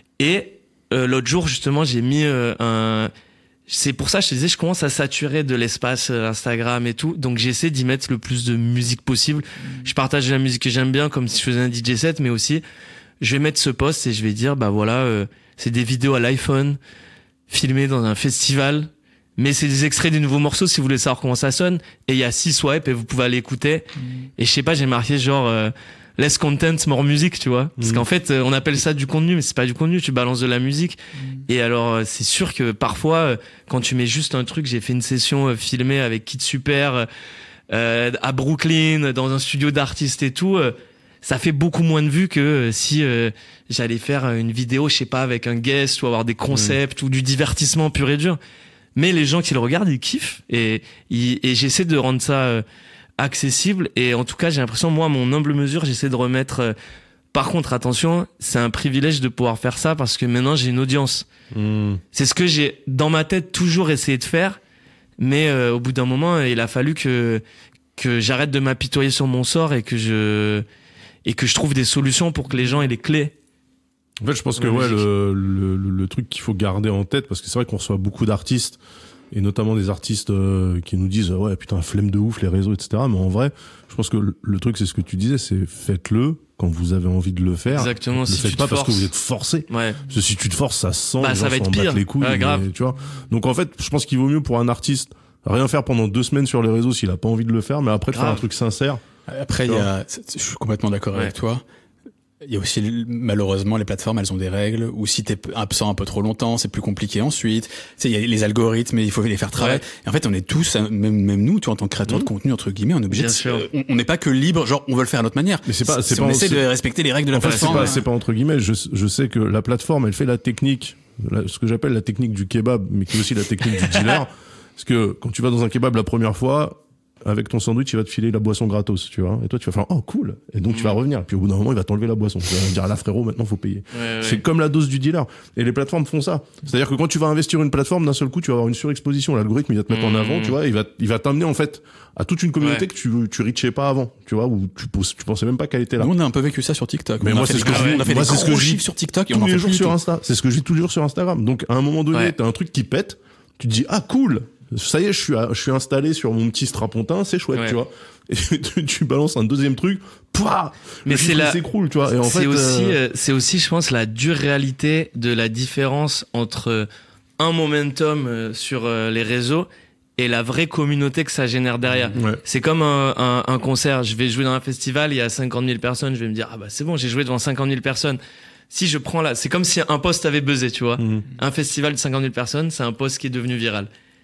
Speaker 1: Et euh, l'autre jour, justement, j'ai mis euh, un. C'est pour ça, je te disais, je commence à saturer de l'espace euh, Instagram et tout. Donc, j'essaie d'y mettre le plus de musique possible. Mmh. Je partage la musique que j'aime bien, comme si je faisais un D J set, mais aussi, je vais mettre ce post et je vais dire, bah voilà, euh, c'est des vidéos à l'iPhone, filmées dans un festival. Mais c'est des extraits des nouveaux morceaux si vous voulez savoir comment ça sonne. Et il y a six swipes et vous pouvez aller écouter. Mmh. Et je sais pas, j'ai marqué genre euh, less content, more music, tu vois. Parce mmh. qu'en fait, euh, on appelle ça du contenu, mais c'est pas du contenu, tu balances de la musique. Mmh. Et alors, euh, c'est sûr que parfois, euh, quand tu mets juste un truc, j'ai fait une session euh, filmée avec Kid Super euh, à Brooklyn, dans un studio d'artistes et tout. Euh, ça fait beaucoup moins de vues que euh, si euh, j'allais faire une vidéo, je sais pas, avec un guest ou avoir des concepts mmh. ou du divertissement pur et dur. Mais les gens qui le regardent, ils kiffent et, et, et j'essaie de rendre ça euh, accessible. Et en tout cas, j'ai l'impression, moi, à mon humble mesure, j'essaie de remettre... Euh, par contre, attention, c'est un privilège de pouvoir faire ça parce que maintenant, j'ai une audience. Mmh. C'est ce que j'ai, dans ma tête, toujours essayé de faire. Mais euh, au bout d'un moment, il a fallu que, que j'arrête de m'apitoyer sur mon sort et que je, et que je trouve des solutions pour que les gens aient les clés.
Speaker 3: En fait, je pense que ouais, le, le, le truc qu'il faut garder en tête, parce que c'est vrai qu'on reçoit beaucoup d'artistes, et notamment des artistes euh, qui nous disent ouais putain flemme de ouf les réseaux, et cetera. Mais en vrai, je pense que le, le truc c'est ce que tu disais, c'est faites-le quand vous avez envie de le faire.
Speaker 1: Exactement.
Speaker 3: Ne
Speaker 1: si
Speaker 3: le faites
Speaker 1: tu
Speaker 3: pas
Speaker 1: te
Speaker 3: parce
Speaker 1: forces.
Speaker 3: que vous êtes forcé.
Speaker 1: Ouais.
Speaker 3: Parce que si tu te forces, ça se sent.
Speaker 1: Bah,
Speaker 3: les
Speaker 1: ça
Speaker 3: gens
Speaker 1: va être
Speaker 3: s'en
Speaker 1: pire.
Speaker 3: battent les couilles.
Speaker 1: Ouais, grave.
Speaker 3: Mais, tu vois. Donc en fait, je pense qu'il vaut mieux pour un artiste rien faire pendant deux semaines sur les réseaux s'il a pas envie de le faire, mais après de faire un truc sincère.
Speaker 2: Après, il y a, je suis complètement d'accord ouais. avec toi. Il y a aussi, malheureusement, les plateformes, elles ont des règles, ou si t'es absent un peu trop longtemps, c'est plus compliqué ensuite. Tu sais, il y a les algorithmes, il faut les faire travailler. Ouais. Et en fait, on est tous, même, même nous, tu vois, en tant que créateur mmh. de contenu, entre guillemets, on est obligé
Speaker 1: Bien
Speaker 2: de, euh, on n'est pas que libre, genre, on veut le faire à notre manière.
Speaker 3: Mais c'est pas, c'est
Speaker 2: si
Speaker 3: pas,
Speaker 2: on essaie
Speaker 3: c'est...
Speaker 2: de respecter les règles de la
Speaker 3: en fait,
Speaker 2: plateforme.
Speaker 3: C'est pas, c'est pas entre guillemets, je, je sais que la plateforme, elle fait la technique, la, ce que j'appelle la technique du kebab, mais qui est aussi la technique du dealer. Parce que quand tu vas dans un kebab la première fois, avec ton sandwich, il va te filer la boisson gratos, tu vois. Et toi, tu vas faire, oh, cool. Et donc, mmh. tu vas revenir. Puis au bout d'un moment, il va t'enlever la boisson. Tu vas dire, là, frérot, maintenant, faut payer. Ouais, c'est ouais. comme la dose du dealer. Et les plateformes font ça. C'est-à-dire que quand tu vas investir une plateforme, d'un seul coup, tu vas avoir une surexposition. L'algorithme, il va te mettre mmh. en avant, tu vois. Il va, il va t'amener, en fait, à toute une communauté ouais. que tu, tu reachais pas avant, tu vois, où tu, tu pensais même pas qu'elle était là.
Speaker 2: Nous, on a un peu vécu ça sur TikTok.
Speaker 3: Mais
Speaker 2: on
Speaker 3: moi,
Speaker 2: c'est
Speaker 3: ce que
Speaker 2: je
Speaker 3: on
Speaker 2: a fait
Speaker 3: moi,
Speaker 2: des
Speaker 3: c'est ce que
Speaker 2: gros
Speaker 3: je
Speaker 2: chiffres sur TikTok et
Speaker 3: tous
Speaker 2: on en
Speaker 3: les
Speaker 2: fait
Speaker 3: jours
Speaker 2: plus
Speaker 3: sur
Speaker 2: tout.
Speaker 3: Insta. C'est ce que je dis toujours sur Instagram. Donc, à un moment donné, ouais. t'as un truc qui pète. Tu te dis, ah, cool. Ça y est, je suis, à, je suis installé sur mon petit strapontin, c'est chouette, ouais. tu vois. Et tu, tu balances un deuxième truc, pouah,
Speaker 1: mais c'est la,
Speaker 3: s'écroule, tu vois. Et en
Speaker 1: c'est
Speaker 3: fait,
Speaker 1: aussi,
Speaker 3: euh...
Speaker 1: c'est aussi, je pense, la dure réalité de la différence entre un momentum sur les réseaux et la vraie communauté que ça génère derrière.
Speaker 3: Ouais.
Speaker 1: C'est comme un, un, un concert. Je vais jouer dans un festival, il y a cinquante mille personnes, je vais me dire, ah bah c'est bon, j'ai joué devant cinquante mille personnes. Si je prends là, c'est comme si un post avait buzzé, tu vois. Mmh. Un festival de cinquante mille personnes, c'est un post qui est devenu viral.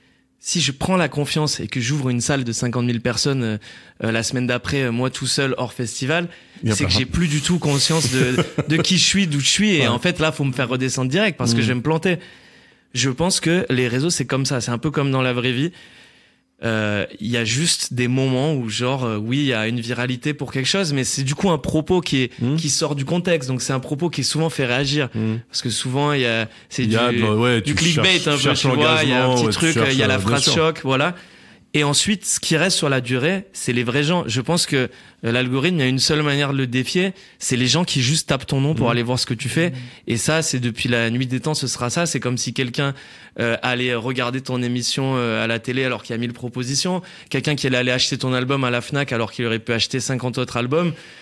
Speaker 1: Si je prends la confiance et que j'ouvre une salle de cinquante mille personnes euh, euh, la semaine d'après, euh, moi tout seul hors festival, c'est que j'ai plus du tout conscience de, de qui je suis, d'où je suis. Et ouais. en fait, là, faut me faire redescendre direct parce mmh. que je vais me planter. Je pense que les réseaux, c'est comme ça. C'est un peu comme dans la vraie vie. Il euh, y a juste des moments où genre euh, oui il y a une viralité pour quelque chose, mais c'est du coup un propos qui est mmh. qui sort du contexte, donc c'est un propos qui souvent fait réagir mmh. parce que souvent il y a c'est
Speaker 3: y a,
Speaker 1: du,
Speaker 3: ouais,
Speaker 1: du clickbait cherches, un peu tu vois, il y a un petit ouais, truc, il y a la phrase choc, voilà. Et ensuite, ce qui reste sur la durée, c'est les vrais gens. Je pense que euh, l'algorithme, il y a une seule manière de le défier, c'est les gens qui juste tapent ton nom pour mmh. aller voir ce que tu fais. Mmh. Et ça, c'est depuis la nuit des temps, ce sera ça. C'est comme si quelqu'un euh, allait regarder ton émission euh, à la télé alors qu'il y a mille propositions. Quelqu'un qui allait aller acheter ton album à la Fnac alors qu'il aurait pu acheter cinquante autres albums.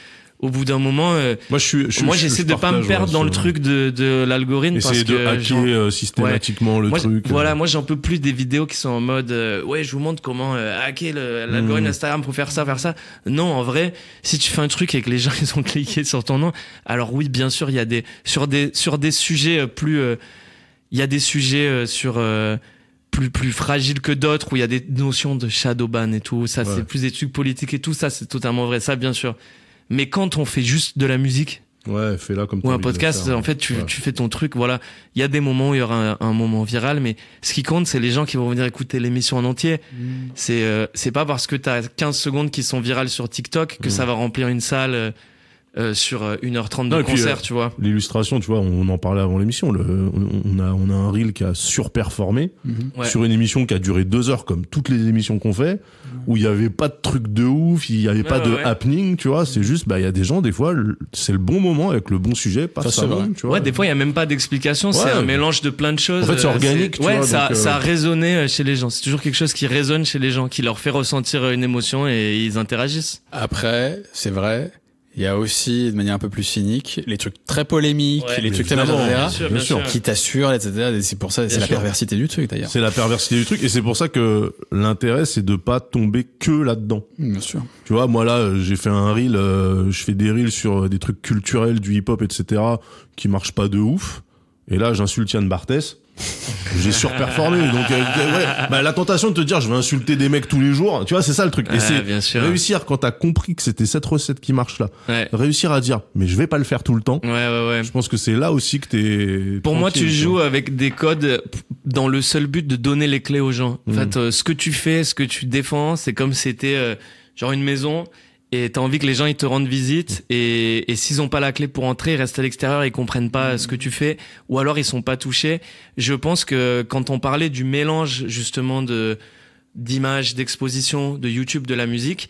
Speaker 1: au bout d'un moment, euh,
Speaker 3: moi, je suis, je,
Speaker 1: moi
Speaker 3: je,
Speaker 1: j'essaie
Speaker 3: je
Speaker 1: de pas me
Speaker 3: partage,
Speaker 1: perdre
Speaker 3: ouais,
Speaker 1: dans le
Speaker 3: c'est-
Speaker 1: truc de, de l'algorithme parce
Speaker 3: Essayer
Speaker 1: que
Speaker 3: de hacker
Speaker 1: genre-
Speaker 3: euh, systématiquement le
Speaker 1: Moi, je-
Speaker 3: truc.
Speaker 1: voilà,
Speaker 3: euh.
Speaker 1: moi j'en peux plus des vidéos qui sont en mode euh, ouais, je vous montre comment euh, hacker le- l'algorithme
Speaker 3: Mm.
Speaker 1: Instagram pour faire ça, faire ça. Non, en vrai, si tu fais un truc et que les gens ils ont cliqué sur ton nom, alors oui, bien sûr, il y a des sur des sur des sujets euh, plus euh, il y a des sujets euh, sur euh, plus plus fragiles que d'autres où il y a des notions de shadow ban et tout, ça
Speaker 3: Ouais.
Speaker 1: c'est plus des trucs politiques et tout, ça c'est totalement vrai, ça bien sûr. Mais quand on fait juste de la musique
Speaker 3: Ouais, fais-là comme
Speaker 1: ou
Speaker 3: t'as
Speaker 1: un
Speaker 3: envie de le
Speaker 1: podcast,
Speaker 3: faire,
Speaker 1: en fait, tu,
Speaker 3: ouais.
Speaker 1: tu fais ton truc, voilà. Il y a des moments où il y aura un, un moment viral, mais ce qui compte, c'est les gens qui vont venir écouter l'émission en entier. C'est euh, c'est pas parce que t'as quinze secondes qui sont virales sur TikTok que
Speaker 3: Mm.
Speaker 1: ça va remplir une salle euh, euh, sur euh, une heure trente de
Speaker 3: Non, et puis,
Speaker 1: concert,
Speaker 3: euh,
Speaker 1: tu vois.
Speaker 3: L'illustration, tu vois, on en parlait avant l'émission. Le, on, on a, on a un reel qui a surperformé
Speaker 1: Ouais.
Speaker 3: sur une émission qui a duré deux heures, comme toutes les émissions qu'on fait, où il y avait pas de truc de ouf, il y avait pas
Speaker 1: Ouais,
Speaker 3: de
Speaker 1: ouais.
Speaker 3: happening, tu vois. C'est juste, bah, il y a des gens, des fois, le- c'est le bon moment avec le bon sujet, pas
Speaker 2: Ça,
Speaker 3: ça,
Speaker 2: c'est vrai.
Speaker 3: tu vois.
Speaker 1: Ouais, des fois, il y a même pas d'explication, c'est
Speaker 3: Ouais.
Speaker 1: un mélange de plein de choses.
Speaker 3: En fait, c'est
Speaker 1: Euh,
Speaker 3: organique, tu
Speaker 1: ouais,
Speaker 3: vois,
Speaker 1: ça,
Speaker 3: donc, euh,
Speaker 1: ça a résonné euh, chez les gens. C'est toujours quelque chose qui résonne chez les gens, qui leur fait ressentir euh, une émotion et ils interagissent.
Speaker 2: Après, c'est vrai, il y a aussi, de manière un peu plus cynique, les trucs très polémiques,
Speaker 1: Ouais,
Speaker 2: les
Speaker 3: mais
Speaker 2: trucs
Speaker 3: évidemment,
Speaker 2: et cetera,
Speaker 1: bien sûr, bien sûr.
Speaker 2: qui t'assurent, et cetera. Et c'est pour ça, c'est la
Speaker 1: sûr.
Speaker 2: perversité du truc, d'ailleurs.
Speaker 3: C'est la perversité du truc, et c'est pour ça que l'intérêt, c'est de pas tomber que là-dedans.
Speaker 2: Bien sûr.
Speaker 3: Tu vois, moi là, euh, j'ai fait un reel, euh, je fais des reels sur euh, des trucs culturels, du hip-hop, et cetera, qui marchent pas de ouf. Et là, j'insulte Yann Barthès. J'ai surperformé. Donc, euh, ouais, bah, la tentation de te dire, je vais insulter des mecs tous les jours, tu vois, c'est ça le truc. Et
Speaker 1: Ah,
Speaker 3: c'est
Speaker 1: bien sûr.
Speaker 3: réussir quand t'as compris que c'était cette recette qui marche là.
Speaker 1: Ouais.
Speaker 3: Réussir à dire, mais je vais pas le faire tout le temps.
Speaker 1: Ouais, ouais, ouais.
Speaker 3: Je pense que c'est là aussi que t'es.
Speaker 1: Pour moi, tu
Speaker 3: tranquille,
Speaker 1: joues
Speaker 3: vois.
Speaker 1: avec des codes dans le seul but de donner les clés aux gens. En
Speaker 3: Mhm.
Speaker 1: fait, euh, ce que tu fais, ce que tu défends, c'est comme si c'était euh, genre une maison et t'as envie que les gens ils te rendent visite et, et s'ils ont pas la clé pour entrer, ils restent à l'extérieur, ils comprennent pas ce que tu fais ou alors ils sont pas touchés. Je pense que quand on parlait du mélange justement de d'images, d'exposition, de YouTube, de la musique,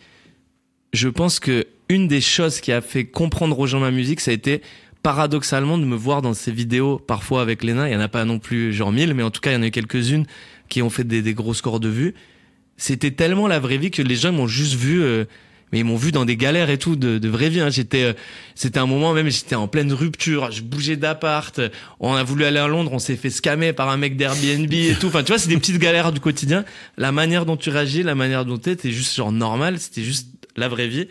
Speaker 1: je pense que une des choses qui a fait comprendre aux gens ma musique, ça a été paradoxalement de me voir dans ces vidéos, parfois avec Léna, il y en a pas non plus genre mille, mais en tout cas il y en a eu quelques-unes qui ont fait des, des gros scores de vues. C'était tellement la vraie vie que les gens m'ont juste vu, euh, mais ils m'ont vu dans des galères et tout de, de vraie vie. Hein. J'étais, euh, c'était un moment même, j'étais en pleine rupture, je bougeais d'appart, on a voulu aller à Londres, on s'est fait scammer par un mec d'Airbnb et tout. Enfin, tu vois, c'est des petites galères du quotidien. La manière dont tu réagis, la manière dont t'es, t'es juste genre normal, c'était juste la vraie vie.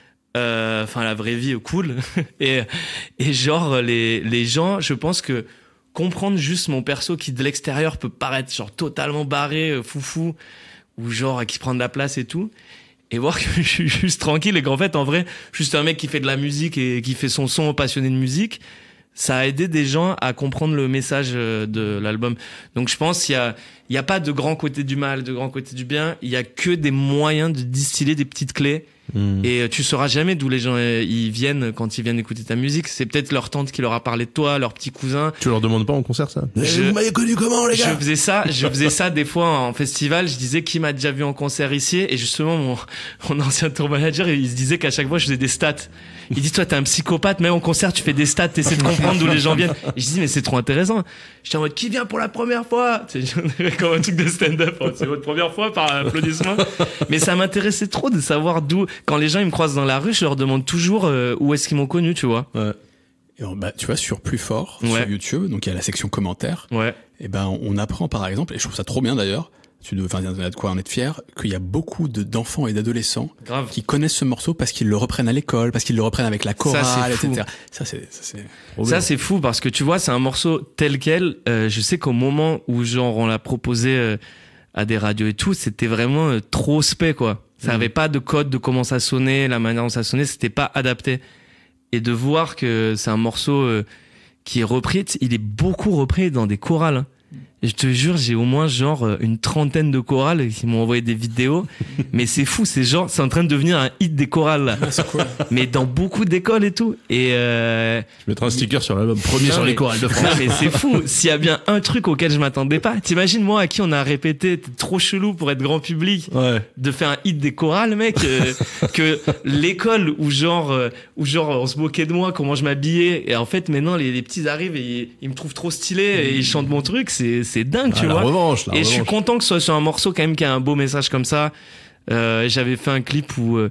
Speaker 1: Euh, enfin, la vraie vie euh, cool. et, et genre, les, les gens, je pense que comprendre juste mon perso qui de l'extérieur peut paraître genre totalement barré, euh, foufou, ou genre qui prend de la place et tout, et voir que je suis juste tranquille et qu'en fait, en vrai, juste un mec qui fait de la musique et qui fait son son passionné de musique, ça a aidé des gens à comprendre le message euh, de l'album. Donc je pense qu'il y a, il y a pas de grand côté du mal, de grand côté du bien, il y a que des moyens de distiller des petites clés.
Speaker 3: Mmh.
Speaker 1: Et euh, tu sauras jamais d'où les gens euh, ils viennent quand ils viennent écouter ta musique. C'est peut-être leur tante qui leur a parlé de toi, leur petit cousin.
Speaker 3: Tu leur demandes pas en concert ça
Speaker 1: Je-
Speaker 3: Vous m'avez connu comment les
Speaker 1: Je
Speaker 3: gars
Speaker 1: faisais ça, je faisais ça des fois en festival. Je disais qui m'a déjà vu en concert ici. Et justement, mon, mon ancien tour manager, il se disait qu'à chaque fois, je faisais des stats. Il dit, toi, t'es un psychopathe, même en concert, tu fais des stats, t'essaies de comprendre d'où les gens viennent. Et je dis, mais c'est trop intéressant. J'étais en mode, qui vient pour la première fois? Tu sais, comme un truc de stand-up. hein. C'est votre première fois par applaudissement. Mais ça m'intéressait trop de savoir d'où, quand les gens, ils me croisent dans la rue, je leur demande toujours euh, où est-ce qu'ils m'ont connu, tu vois.
Speaker 3: Ouais.
Speaker 2: Et on- bah, tu vois, sur Plus Fort,
Speaker 1: Ouais.
Speaker 2: sur YouTube, donc il y a la section commentaires,
Speaker 1: Ouais.
Speaker 2: et ben, on apprend par exemple, et je trouve ça trop bien d'ailleurs, tu dois, enfin, il y a de quoi en être fier, qu'il y a beaucoup de, d'enfants et d'adolescents
Speaker 1: Grave.
Speaker 2: qui connaissent ce morceau parce qu'ils le reprennent à l'école, parce qu'ils le reprennent avec la chorale,
Speaker 1: c'est fou.
Speaker 2: et cetera. Ça, c'est, ça, c'est,
Speaker 3: Trop
Speaker 1: Ça
Speaker 3: bien.
Speaker 1: c'est fou parce que tu vois c'est un morceau tel quel. Euh, je sais qu'au moment où genre on l'a proposé euh, à des radios et tout, c'était vraiment euh, trop spé quoi. Ça
Speaker 3: Mhm.
Speaker 1: avait pas de code de comment ça sonnait, la manière dont ça sonnait, c'était pas adapté. Et de voir que c'est un morceau euh, qui est repris, t- il est beaucoup repris dans des chorales. hein. Et je te jure, j'ai au moins genre euh, une trentaine de chorales qui m'ont envoyé des vidéos. Mais c'est fou, c'est genre, c'est en train de devenir un hit des chorales là. Mais dans beaucoup d'écoles et tout. Et euh,
Speaker 3: Je mettrai un sticker sur l'album premier
Speaker 1: non,
Speaker 3: sur les
Speaker 1: mais-
Speaker 3: chorales de France.
Speaker 1: non, mais c'est fou. S'il y a bien un truc auquel je m'attendais pas. T'imagines moi à qui on a répété, t'es trop chelou pour être grand public,
Speaker 3: Ouais.
Speaker 1: de faire un hit des chorales, mec, euh, que l'école où genre, euh, où genre on se moquait de moi, comment je m'habillais. Et en fait maintenant les, les petits arrivent et ils, ils me trouvent trop stylé et ils chantent mon truc. C'est c'est dingue,
Speaker 3: Ah,
Speaker 1: tu
Speaker 3: la
Speaker 1: vois.
Speaker 3: revanche, la
Speaker 1: Et je suis
Speaker 3: revanche.
Speaker 1: content que ce soit sur un morceau quand même qui a un beau message comme ça. Euh, j'avais fait un clip où euh,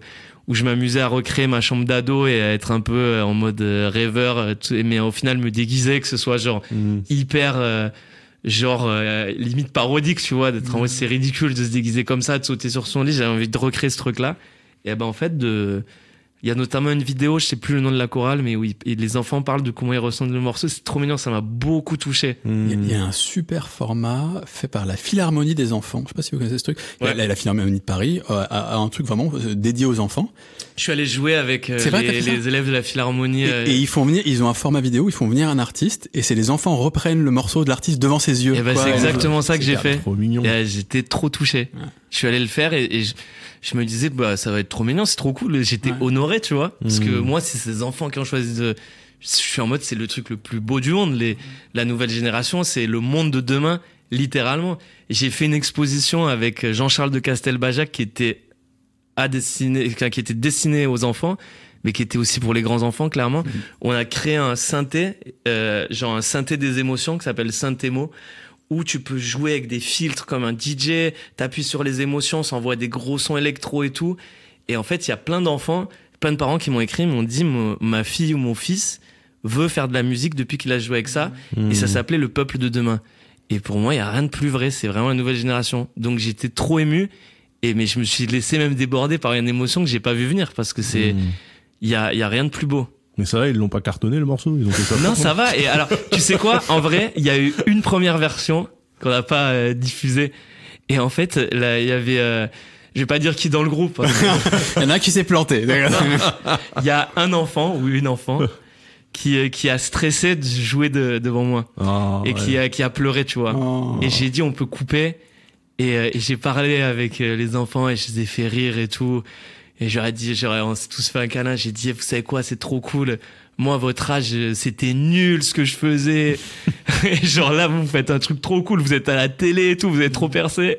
Speaker 1: où je m'amusais à recréer ma chambre d'ado et à être un peu en mode rêveur, mais au final me déguiser, que ce soit genre mmh. hyper euh, genre euh, limite parodique, tu vois, d'être mmh. en mode c'est ridicule de se déguiser comme ça, de sauter sur son lit. J'avais envie de recréer ce truc là, et ben en fait de il y a notamment une vidéo, je sais plus le nom de la chorale, mais oui, et les enfants parlent de comment ils ressentent le morceau. C'est trop mignon, ça m'a beaucoup touché.
Speaker 2: Il y, a, il y a un super format fait par la Philharmonie des enfants. Je sais pas si vous connaissez ce truc. Ouais. La, la Philharmonie de Paris a, a un truc vraiment dédié aux enfants.
Speaker 1: Je suis allé jouer avec euh, vrai, les, les élèves de la Philharmonie.
Speaker 2: Et,
Speaker 1: euh...
Speaker 2: et ils font venir, ils ont un format vidéo, ils font venir un artiste, et c'est les enfants reprennent le morceau de l'artiste devant ses yeux.
Speaker 1: Et ben, c'est exactement ça que j'ai fait.
Speaker 3: Trop mignon.
Speaker 1: Et, euh, j'étais trop touché. Ouais. Je suis allé le faire et, et je, je me disais bah ça va être trop mignon, c'est trop cool. J'étais ouais. honoré, tu vois, parce mmh. que moi c'est ces enfants qui ont choisi de. Je suis en mode c'est le truc le plus beau du monde. Les la nouvelle génération, c'est le monde de demain, littéralement. Et j'ai fait une exposition avec Jean-Charles de Castelbajac qui était à destiner, qui était destiné aux enfants, mais qui était aussi pour les grands enfants, clairement. Mmh. On a créé un synthé, euh, genre un synthé des émotions qui s'appelle Synthémo, où tu peux jouer avec des filtres comme un D J, t'appuies sur les émotions, ça envoie des gros sons électro et tout. Et en fait, il y a plein d'enfants, plein de parents qui m'ont écrit, m'ont dit ma fille ou mon fils veut faire de la musique depuis qu'il a joué avec ça. Mmh. Et ça s'appelait Le Peuple de Demain. Et pour moi, il y a rien de plus vrai, c'est vraiment la nouvelle génération. Donc j'étais trop ému, et mais je me suis laissé même déborder par une émotion que j'ai pas vu venir, parce que c'est il mmh. y a il y a rien de plus beau.
Speaker 3: Mais ça va, ils l'ont pas cartonné le morceau, ils ont fait ça.
Speaker 1: Non, ça va. Et alors, tu sais quoi? En vrai, il y a eu une première version qu'on n'a pas euh, diffusée. Et en fait, là, il y avait, euh, je vais pas dire qui dans le groupe. Hein,
Speaker 2: il y en a un qui s'est planté.
Speaker 1: Il y a un enfant ou une enfant qui qui a stressé de jouer de, devant moi oh, et ouais. qui a qui a pleuré, tu vois. Oh. Et j'ai dit on peut couper. Et, euh, et j'ai parlé avec euh, les enfants et je les ai fait rire et tout. Et j'aurais dit, j'aurais, on s'est tous fait un câlin. J'ai dit, vous savez quoi, c'est trop cool. Moi, à votre âge, c'était nul ce que je faisais. Et genre là, vous faites un truc trop cool. Vous êtes à la télé et tout. Vous êtes trop percé.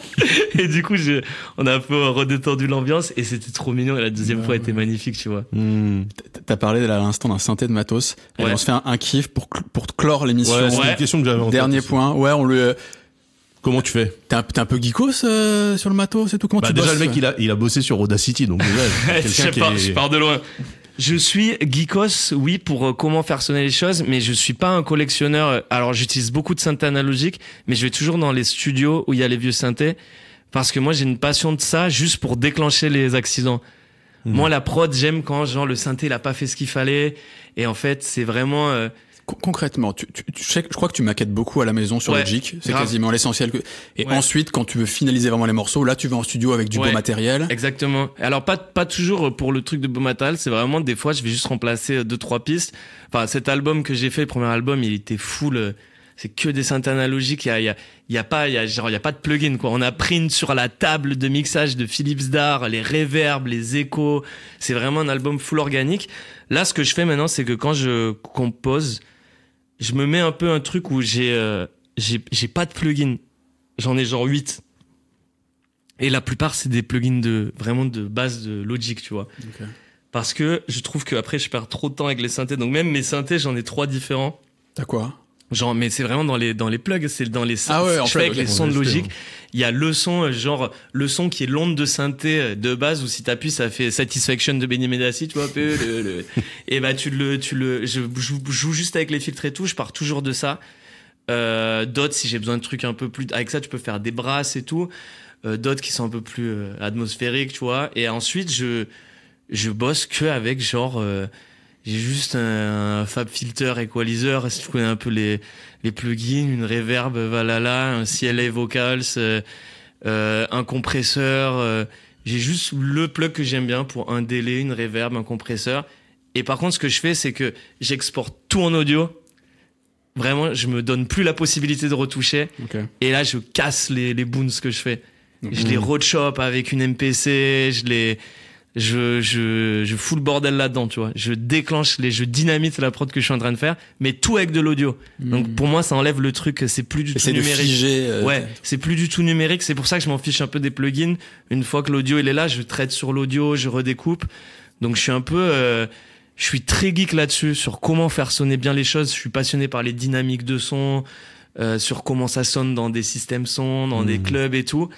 Speaker 1: Et du coup, je, on a un peu redétendu l'ambiance et c'était trop mignon. Et la deuxième ouais, fois était ouais. magnifique, tu vois.
Speaker 2: Mmh. T'as parlé à l'instant d'un synthé de matos. Et ouais. on se fait un, un kiff pour, pour clore l'émission.
Speaker 3: Ouais, c'est ouais. une question que j'avais en
Speaker 2: Dernier tête, point. Ouais, on le,
Speaker 3: Comment tu fais?
Speaker 2: T'es un, t'es un peu geekos euh, sur le matos et tout. Comment
Speaker 3: bah
Speaker 2: tu
Speaker 3: déjà
Speaker 2: bosses?
Speaker 3: Le mec il a il a bossé sur Audacity, donc déjà
Speaker 1: je,
Speaker 3: qui
Speaker 1: pars,
Speaker 3: est...
Speaker 1: je pars de loin. Je suis geekos, oui, pour euh, comment faire sonner les choses, mais je suis pas un collectionneur. Alors j'utilise beaucoup de synthés analogiques, mais je vais toujours dans les studios où il y a les vieux synthés, parce que moi j'ai une passion de ça, juste pour déclencher les accidents. Mmh. Moi la prod, j'aime quand genre le synthé il a pas fait ce qu'il fallait, et en fait c'est vraiment euh,
Speaker 2: concrètement, tu, tu, tu sais, je crois que tu maquettes beaucoup à la maison sur
Speaker 1: ouais,
Speaker 2: Logic, c'est
Speaker 1: grave.
Speaker 2: quasiment l'essentiel. Que... Et
Speaker 1: ouais.
Speaker 2: ensuite, quand tu veux finaliser vraiment les morceaux, là, tu vas en studio avec du ouais, beau matériel.
Speaker 1: Exactement. Alors pas pas toujours pour le truc de beau matériel, c'est vraiment des fois, je vais juste remplacer deux trois pistes. Enfin, cet album que j'ai fait, le premier album, il était full. C'est que des synthés analogiques. Il y a il y a il y a pas il y a genre il y a pas de plugin quoi. On a pris sur la table de mixage de Philips Dar les reverbs, les échos. C'est vraiment un album full organique. Là, ce que je fais maintenant, c'est que quand je compose, je me mets un peu un truc où j'ai euh, j'ai j'ai pas de plugin. J'en ai genre huit. Et la plupart c'est des plugins de vraiment de base de Logic, tu vois. Okay. Parce que je trouve que après je perds trop de temps avec les synthés. Donc même mes synthés, j'en ai trois différents.
Speaker 2: T'as quoi?
Speaker 1: Genre mais c'est vraiment dans les dans les plugs, c'est dans les sons.
Speaker 2: Ah ouais, en
Speaker 1: je
Speaker 2: fait,
Speaker 1: fais avec
Speaker 2: okay,
Speaker 1: les sons de Logic.
Speaker 2: hein.
Speaker 1: Il y a le son genre le son qui est l'onde de synthé de base où si t'appuies ça fait Satisfaction de Benny Medassi, tu vois un peu le, le... et bah tu le tu le je joue, joue juste avec les filtres et tout, je pars toujours de ça. Euh d'autres si j'ai besoin de trucs un peu plus avec ça, tu peux faire des brasses et tout. Euh, d'autres qui sont un peu plus euh, atmosphériques, tu vois. Et ensuite je je bosse que avec genre euh, j'ai juste un, un Fab Filter Equalizer, si tu connais un peu les les plugins, une reverb Valhalla, un C L A Vocals, euh, euh, un compresseur. Euh, j'ai juste le plug que j'aime bien pour un délai, une reverb, un compresseur. Et par contre, ce que je fais, c'est que j'exporte tout en audio. Vraiment, je me donne plus la possibilité de retoucher. Okay. Et là, je casse les les boons que je fais. Mmh. Je les roadshop avec une M P C, je les je je je fous le bordel là-dedans, tu vois. Je déclenche les je dynamite la prod que je suis en train de faire, mais tout avec de l'audio. Mmh. Donc pour moi ça enlève le truc, c'est plus du
Speaker 2: c'est
Speaker 1: tout numérique.
Speaker 2: Figé, euh,
Speaker 1: ouais, c'est plus du tout numérique, c'est pour ça que je m'en fiche un peu des plugins. Une fois que l'audio il est là, je traite sur l'audio, je redécoupe. Donc je suis un peu euh, je suis très geek là-dessus sur comment faire sonner bien les choses, je suis passionné par les dynamiques de son, euh, sur comment ça sonne dans des systèmes son, dans mmh. des clubs et tout.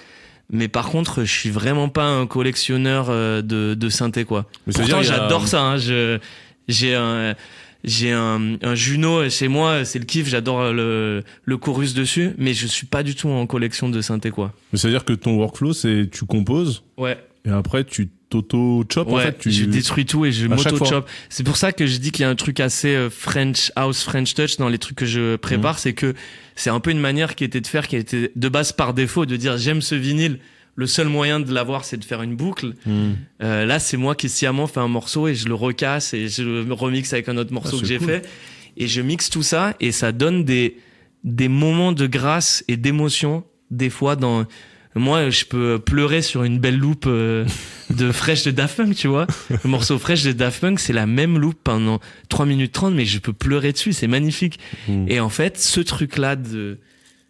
Speaker 1: Mais par contre, je suis vraiment pas un collectionneur euh, de, de synthé, quoi.
Speaker 3: Mais ça veut
Speaker 1: Pourtant,
Speaker 3: dire, il y a-
Speaker 1: j'adore ça. Hein. Je, j'ai un, j'ai un, un Juno chez moi, c'est le kiff. J'adore le, le chorus dessus, mais je suis pas du tout en collection de synthé, quoi.
Speaker 3: Mais ça veut dire que ton workflow, c'est tu composes
Speaker 1: Ouais.
Speaker 3: et après tu t'auto-chop en
Speaker 1: Ouais,
Speaker 3: fait. Tu...
Speaker 1: je détruis tout et je
Speaker 3: À chaque
Speaker 1: m'auto-chop. C'est pour ça que je dis qu'il y a un truc assez euh, French house, French touch dans les trucs que je prépare,
Speaker 3: Mmh.
Speaker 1: c'est que c'est un peu une manière qui était de faire, qui était de base par défaut, de dire j'aime ce vinyle. Le seul moyen de l'avoir, c'est de faire une boucle.
Speaker 3: Mmh.
Speaker 1: Euh, là, c'est moi qui sciemment fais un morceau et je le recasse et je le remixe avec un autre morceau
Speaker 3: Ah,
Speaker 1: que
Speaker 3: c'est
Speaker 1: j'ai
Speaker 3: cool.
Speaker 1: fait. Et je mixe tout ça et ça donne des, des moments de grâce et d'émotion. Des fois, dans, moi, je peux pleurer sur une belle loupe euh, de Fresh de Daft Punk, tu vois. Le morceau Fresh de Daft Punk, c'est la même loupe pendant trois minutes trente, mais je peux pleurer dessus, c'est magnifique.
Speaker 3: Mmh.
Speaker 1: Et en fait, ce truc-là de,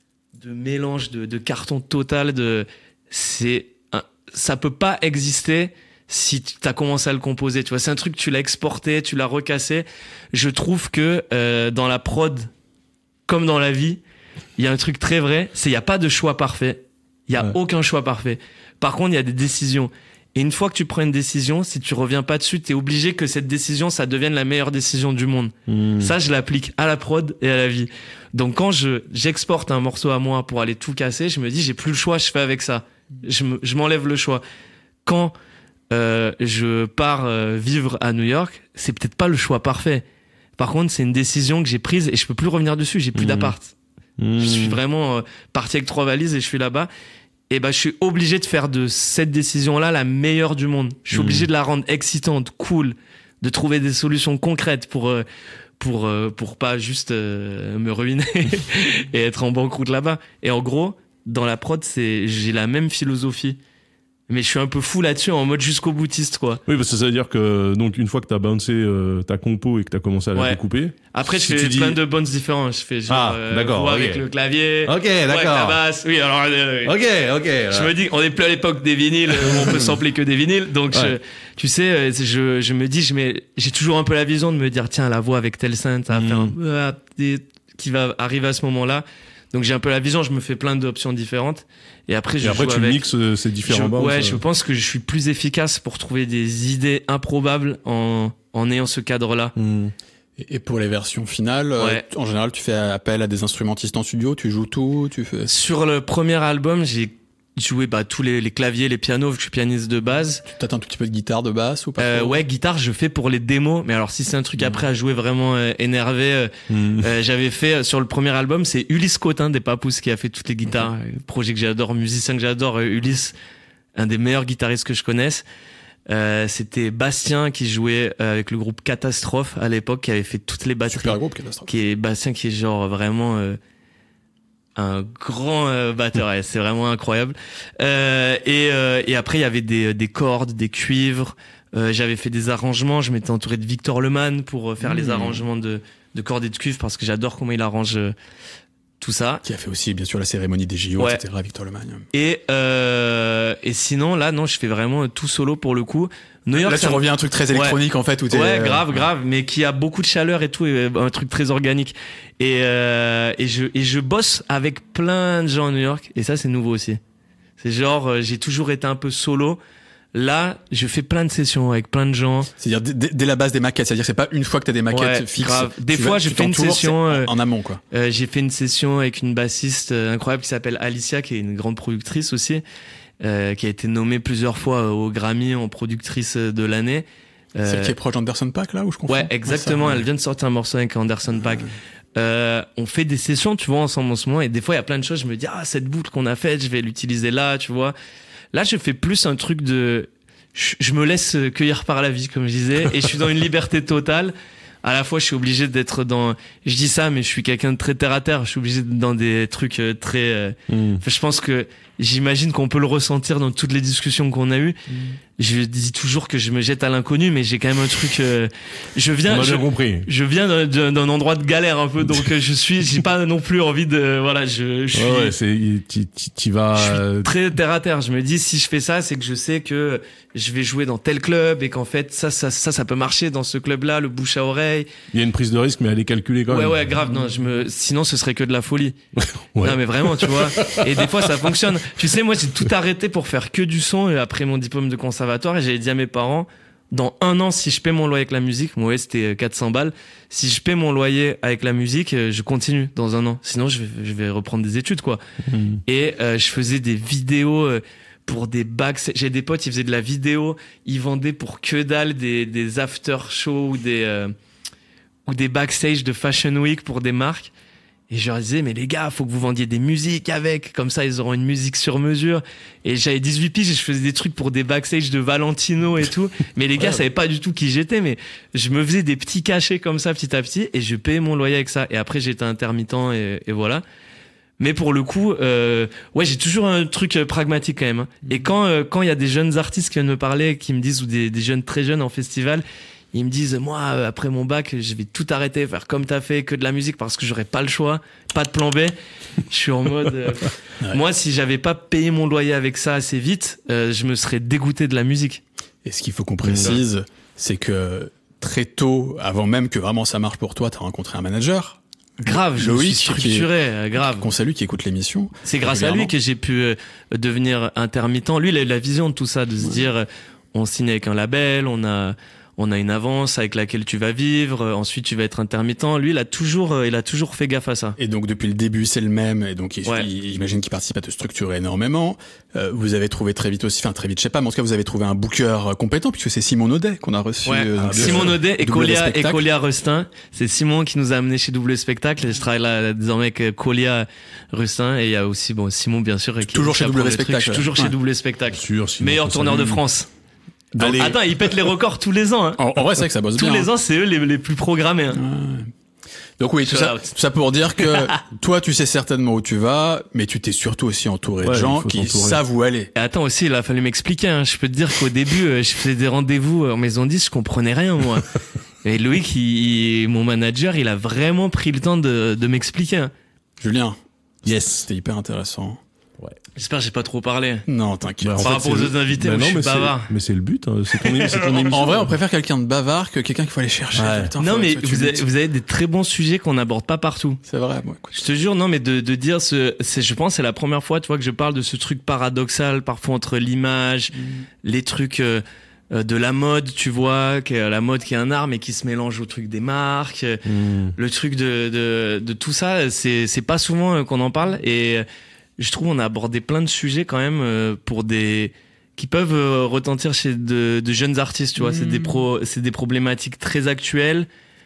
Speaker 1: de mélange, de, de carton total, de, c'est, un- ça peut pas exister si tu as commencé à le composer. Tu vois, c'est un truc, tu l'as exporté, tu l'as recassé. Je trouve que euh, dans la prod, comme dans la vie, il y a un truc très vrai, c'est il y a pas de choix parfait. Il y a
Speaker 3: Ouais.
Speaker 1: aucun choix parfait. Par contre, il y a des décisions. Et une fois que tu prends une décision, si tu reviens pas dessus, t'es obligé que cette décision, ça devienne la meilleure décision du monde.
Speaker 3: Mmh.
Speaker 1: Ça, je l'applique à la prod et à la vie. Donc, quand je, j'exporte un morceau à moi pour aller tout casser, je me dis, j'ai plus le choix, je fais avec ça. Je, me, je m'enlève le choix. Quand euh, je pars euh, vivre à New York, c'est peut-être pas le choix parfait. Par contre, c'est une décision que j'ai prise et je peux plus revenir dessus. J'ai plus
Speaker 3: Mmh.
Speaker 1: d'appart.
Speaker 3: Mmh.
Speaker 1: Je suis vraiment euh, parti avec trois valises et je suis là-bas. Et ben, je suis obligé de faire de cette décision-là la meilleure du monde. Je suis
Speaker 3: Mmh.
Speaker 1: obligé de la rendre excitante, cool, de trouver des solutions concrètes pour euh, pour euh, pour pas juste euh, me ruiner et être en banqueroute là-bas. Et en gros, dans la prod, c'est j'ai la même philosophie. Mais je suis un peu fou là-dessus, en mode jusqu'au boutiste, quoi.
Speaker 3: Oui, parce que ça veut dire que donc une fois que t'as bouncé euh, ta compo et que t'as commencé à la
Speaker 1: Ouais.
Speaker 3: découper.
Speaker 1: Après, je
Speaker 3: si
Speaker 1: fais
Speaker 3: tu dis-
Speaker 1: plein de bonnes différences. Je fais genre
Speaker 3: Ah,
Speaker 1: euh,
Speaker 3: d'accord,
Speaker 1: voix
Speaker 3: ok.
Speaker 1: avec le clavier,
Speaker 3: Ok,
Speaker 1: voix avec la
Speaker 3: d'accord.
Speaker 1: basse. Oui, alors. euh,
Speaker 3: Ok, ok.
Speaker 1: Je me dis, on est plus à l'époque des vinyles où on peut sampler que des vinyles. Donc,
Speaker 3: Ouais.
Speaker 1: je, tu sais, euh, je, je me dis, je mets, j'ai toujours un peu la vision de me dire, tiens, la voix avec tel synth, ça va faire un, ah, des- qui va arriver à ce moment-là. Donc, j'ai un peu la vision, je me fais plein d'options différentes. Et après, je
Speaker 3: Et après
Speaker 1: joue
Speaker 3: tu
Speaker 1: avec.
Speaker 3: mixes euh, ces
Speaker 1: Je-
Speaker 3: différents bounces.
Speaker 1: ouais,
Speaker 3: euh.
Speaker 1: je pense que je suis plus efficace pour trouver des idées improbables en, en ayant ce cadre-là.
Speaker 3: Mmh.
Speaker 2: Et et pour les versions finales, euh,
Speaker 1: Ouais.
Speaker 2: en général, tu fais appel à des instrumentistes en studio, tu joues tout, tu fais.
Speaker 1: Sur le premier album, j'ai joué bah, tous les, les claviers, les pianos, vu que je suis pianiste de base.
Speaker 2: Tu tâtes un tout petit peu de guitare, de basse ou pas
Speaker 1: Euh,
Speaker 2: trop
Speaker 1: ouais, guitare, je fais pour les démos. Mais alors, si c'est un truc après à jouer vraiment euh, énervé, euh,
Speaker 3: Mmh.
Speaker 1: euh, j'avais fait euh, sur le premier album, c'est Ulysse Cotin des Papous qui a fait toutes les guitares. Euh, Projet que j'adore, musicien que j'adore. euh, Ulysse, un des meilleurs guitaristes que je connaisse. Euh, c'était Bastien qui jouait euh, avec le groupe Catastrophe à l'époque, qui avait fait toutes les batteries.
Speaker 2: Super groupe, catastrophe.
Speaker 1: Qui est Bastien, qui est genre vraiment euh, un grand euh, batteur. Ouais, c'est vraiment incroyable. Euh, et, euh, et après, il y avait des, des cordes, des cuivres. Euh, j'avais fait des arrangements. Je m'étais entouré de Victor Lemann pour euh, faire les
Speaker 2: Mmh.
Speaker 1: arrangements de, de cordes et de cuivres parce que j'adore comment il arrange euh, tout ça.
Speaker 2: Qui a fait aussi, bien sûr, la cérémonie des J O,
Speaker 1: Ouais.
Speaker 2: et cetera, Victor Lemagne.
Speaker 1: Et, euh, et sinon, là, non, je fais vraiment tout solo pour le coup. New York,
Speaker 2: Là, tu
Speaker 1: ça me-
Speaker 2: reviens à un truc très électronique, en fait, où t'es.
Speaker 1: Ouais,
Speaker 2: euh,
Speaker 1: grave, grave, mais qui a beaucoup de chaleur et tout, et un truc très organique. Et, euh, et je, et je bosse avec plein de gens à New York, et ça, c'est nouveau aussi. C'est genre, euh, j'ai toujours été un peu solo. Là, je fais plein de sessions avec plein de gens.
Speaker 2: C'est-à-dire, dès, dès- dès la base des maquettes, c'est-à-dire que c'est pas une fois que t'as des maquettes
Speaker 1: Ouais,
Speaker 2: fixes.
Speaker 1: grave. Des
Speaker 2: tu
Speaker 1: fois,
Speaker 2: vas-
Speaker 1: je
Speaker 2: tu
Speaker 1: fais une
Speaker 2: t'entoures,
Speaker 1: session,
Speaker 2: c'est
Speaker 1: euh,
Speaker 2: en amont, quoi.
Speaker 1: Euh, j'ai fait une session avec une bassiste euh, incroyable qui s'appelle Alicia, qui est une grande productrice aussi, euh, qui a été nommée plusieurs fois au Grammy en productrice de l'année. Euh,
Speaker 2: Celle qui est proche d'Anderson Paak, là, où je confonds?
Speaker 1: Ouais, exactement.
Speaker 2: ça, ouais.
Speaker 1: Elle vient de sortir un morceau avec Anderson Paak. Euh, on fait des sessions, tu vois, ensemble en ce moment. Et des fois, il y a plein de choses. Je me dis, ah, cette boucle qu'on a faite, je vais l'utiliser là, tu vois. Là, je fais plus un truc de, je, je me laisse cueillir par la vie, comme je disais, et je suis dans une liberté totale. À la fois, je suis obligé d'être dans, je dis ça, mais je suis quelqu'un de très terre à terre. Je suis obligé d'être dans des trucs euh, très, euh,
Speaker 3: Mmh.
Speaker 1: Enfin, je pense que j'imagine qu'on peut le ressentir dans toutes les discussions qu'on a eues. Je dis toujours que je me jette à l'inconnu, mais j'ai quand même un truc. euh, je
Speaker 3: On
Speaker 1: viens,
Speaker 3: a
Speaker 1: je,
Speaker 3: bien compris.
Speaker 1: je viens d'un- d'un d'un endroit de galère un peu, donc euh, je suis, j'ai pas non plus envie de, voilà, je, je suis.
Speaker 3: Ouais, ouais, c'est tu tu- tu vas.
Speaker 1: Je suis
Speaker 3: euh,
Speaker 1: très terre à terre. Je me dis, si je fais ça, c'est que je sais que je vais jouer dans tel club et qu'en fait, ça, ça, ça, ça peut marcher dans ce club-là, le bouche à oreille. l'oreille.
Speaker 3: Il y a une prise de risque, mais elle est calculée quand
Speaker 1: Ouais,
Speaker 3: même.
Speaker 1: ouais, grave. Non, je me, sinon, ce serait que de la folie.
Speaker 3: Ouais.
Speaker 1: Non, mais vraiment, tu vois. Et des fois, ça fonctionne. Tu sais, moi, j'ai tout arrêté pour faire que du son après mon diplôme de conservatoire et j'avais dit à mes parents, dans un an, si je paie mon loyer avec la musique, moi, ouais, c'était quatre cents balles. Si je paie mon loyer avec la musique, je continue dans un an. Sinon, je vais, je vais reprendre des études, quoi. Mmh. Et euh, je faisais des vidéos euh, pour des bacs. J'ai des potes, ils faisaient de la vidéo. Ils vendaient pour que dalle des, des after-shows ou des, euh, ou des backstage de Fashion Week pour des marques. Et je leur disais, mais les gars, faut que vous vendiez des musiques avec, comme ça ils auront une musique sur mesure. Et j'avais dix-huit piges et je faisais des trucs pour des backstage de Valentino et tout. Mais les gars savaient pas du tout qui j'étais, mais je me faisais des petits cachets comme ça petit à petit et je payais mon loyer avec ça. Et après j'étais intermittent et, et voilà. Mais pour le coup, euh, ouais, j'ai toujours un truc pragmatique quand même. Et quand euh, quand il y a des jeunes artistes qui viennent me parler, qui me disent, ou des, des jeunes très jeunes en festival, ils me disent, moi, après mon bac, je vais tout arrêter, faire comme t'as fait, que de la musique, parce que j'aurais pas le choix, pas de plan B. Je suis en mode, euh, ouais. Moi, si j'avais pas payé mon loyer avec ça assez vite, euh, je me serais dégoûté de la musique.
Speaker 2: Et ce qu'il faut qu'on précise, mmh. c'est que très tôt, avant même que vraiment ça marche pour toi, t'as rencontré un manager.
Speaker 1: Grave, je Loïc, suis structuré,
Speaker 2: qui,
Speaker 1: grave.
Speaker 2: Qu'on salue, qui écoute l'émission.
Speaker 1: C'est grâce à lui que j'ai pu euh, devenir intermittent. Lui, il a eu la vision de tout ça, de se ouais. dire, euh, on signe avec un label, on a... on a une avance avec laquelle tu vas vivre, ensuite tu vas être intermittent. Lui, il a toujours, il a toujours fait gaffe à ça.
Speaker 2: Et donc depuis le début, c'est le même. Et donc ouais. j'imagine qu'il participe à te structurer énormément. Euh, vous avez trouvé très vite aussi, enfin très vite, je sais pas, mais en tout cas vous avez trouvé un booker compétent puisque c'est Simon Naudet qu'on a reçu.
Speaker 1: Ouais.
Speaker 2: Euh,
Speaker 1: Simon Naudet et Colia et Colia Rustin. C'est Simon qui nous a amené chez Double Spectacle. Et je travaille là désormais avec Colia Rustin et il y a aussi bon Simon bien sûr. Qui
Speaker 2: toujours chez Double Spectacle.
Speaker 1: Toujours chez Double Spectacle.
Speaker 3: Sûr,
Speaker 1: meilleur tourneur de France. Donc, attends, ils pètent les records tous les ans. Hein.
Speaker 2: En, en vrai, c'est vrai que ça bosse
Speaker 1: tous
Speaker 2: bien.
Speaker 1: Tous les ans, c'est eux les, les plus programmés. Hein.
Speaker 2: Ouais. Donc oui, tout ça, tout ça pour dire que toi, tu sais certainement où tu vas, mais tu t'es surtout aussi entouré ouais, de gens qui savent où aller.
Speaker 1: Et attends aussi, il a fallu m'expliquer. Hein. Je peux te dire qu'au début, je faisais des rendez-vous en maison dix, je comprenais rien moi. Et Loïc, il, mon manager, il a vraiment pris le temps de, de m'expliquer. Hein.
Speaker 2: Julien, yes, c'était hyper intéressant.
Speaker 3: Ouais.
Speaker 1: J'espère que j'ai pas trop parlé.
Speaker 2: Non, t'inquiète.
Speaker 1: Bah, Par rapport aux autres invités, bah non, je suis bavard.
Speaker 3: Mais c'est le but, hein. c'est, ton, c'est ton émission.
Speaker 2: En vrai, on préfère quelqu'un de bavard que quelqu'un qu'il faut aller chercher.
Speaker 1: Ouais. Putain, non, mais vous avez, vous avez des très bons sujets qu'on n'aborde pas partout.
Speaker 2: C'est vrai, moi. Écoute.
Speaker 1: Je te jure, non, mais de, de dire ce, c'est, je pense, c'est la première fois, tu vois, que je parle de ce truc paradoxal, parfois entre l'image, mmh. les trucs euh, de la mode, tu vois, que la mode qui est un art, mais qui se mélange au truc des marques, mmh. le truc de, de, de tout ça, c'est, c'est pas souvent qu'on en parle et je trouve on a abordé plein de sujets quand même euh, pour des qui peuvent euh, retentir chez de, de jeunes artistes, tu vois. Mmh. C'est des pro, c'est des problématiques très actuelles.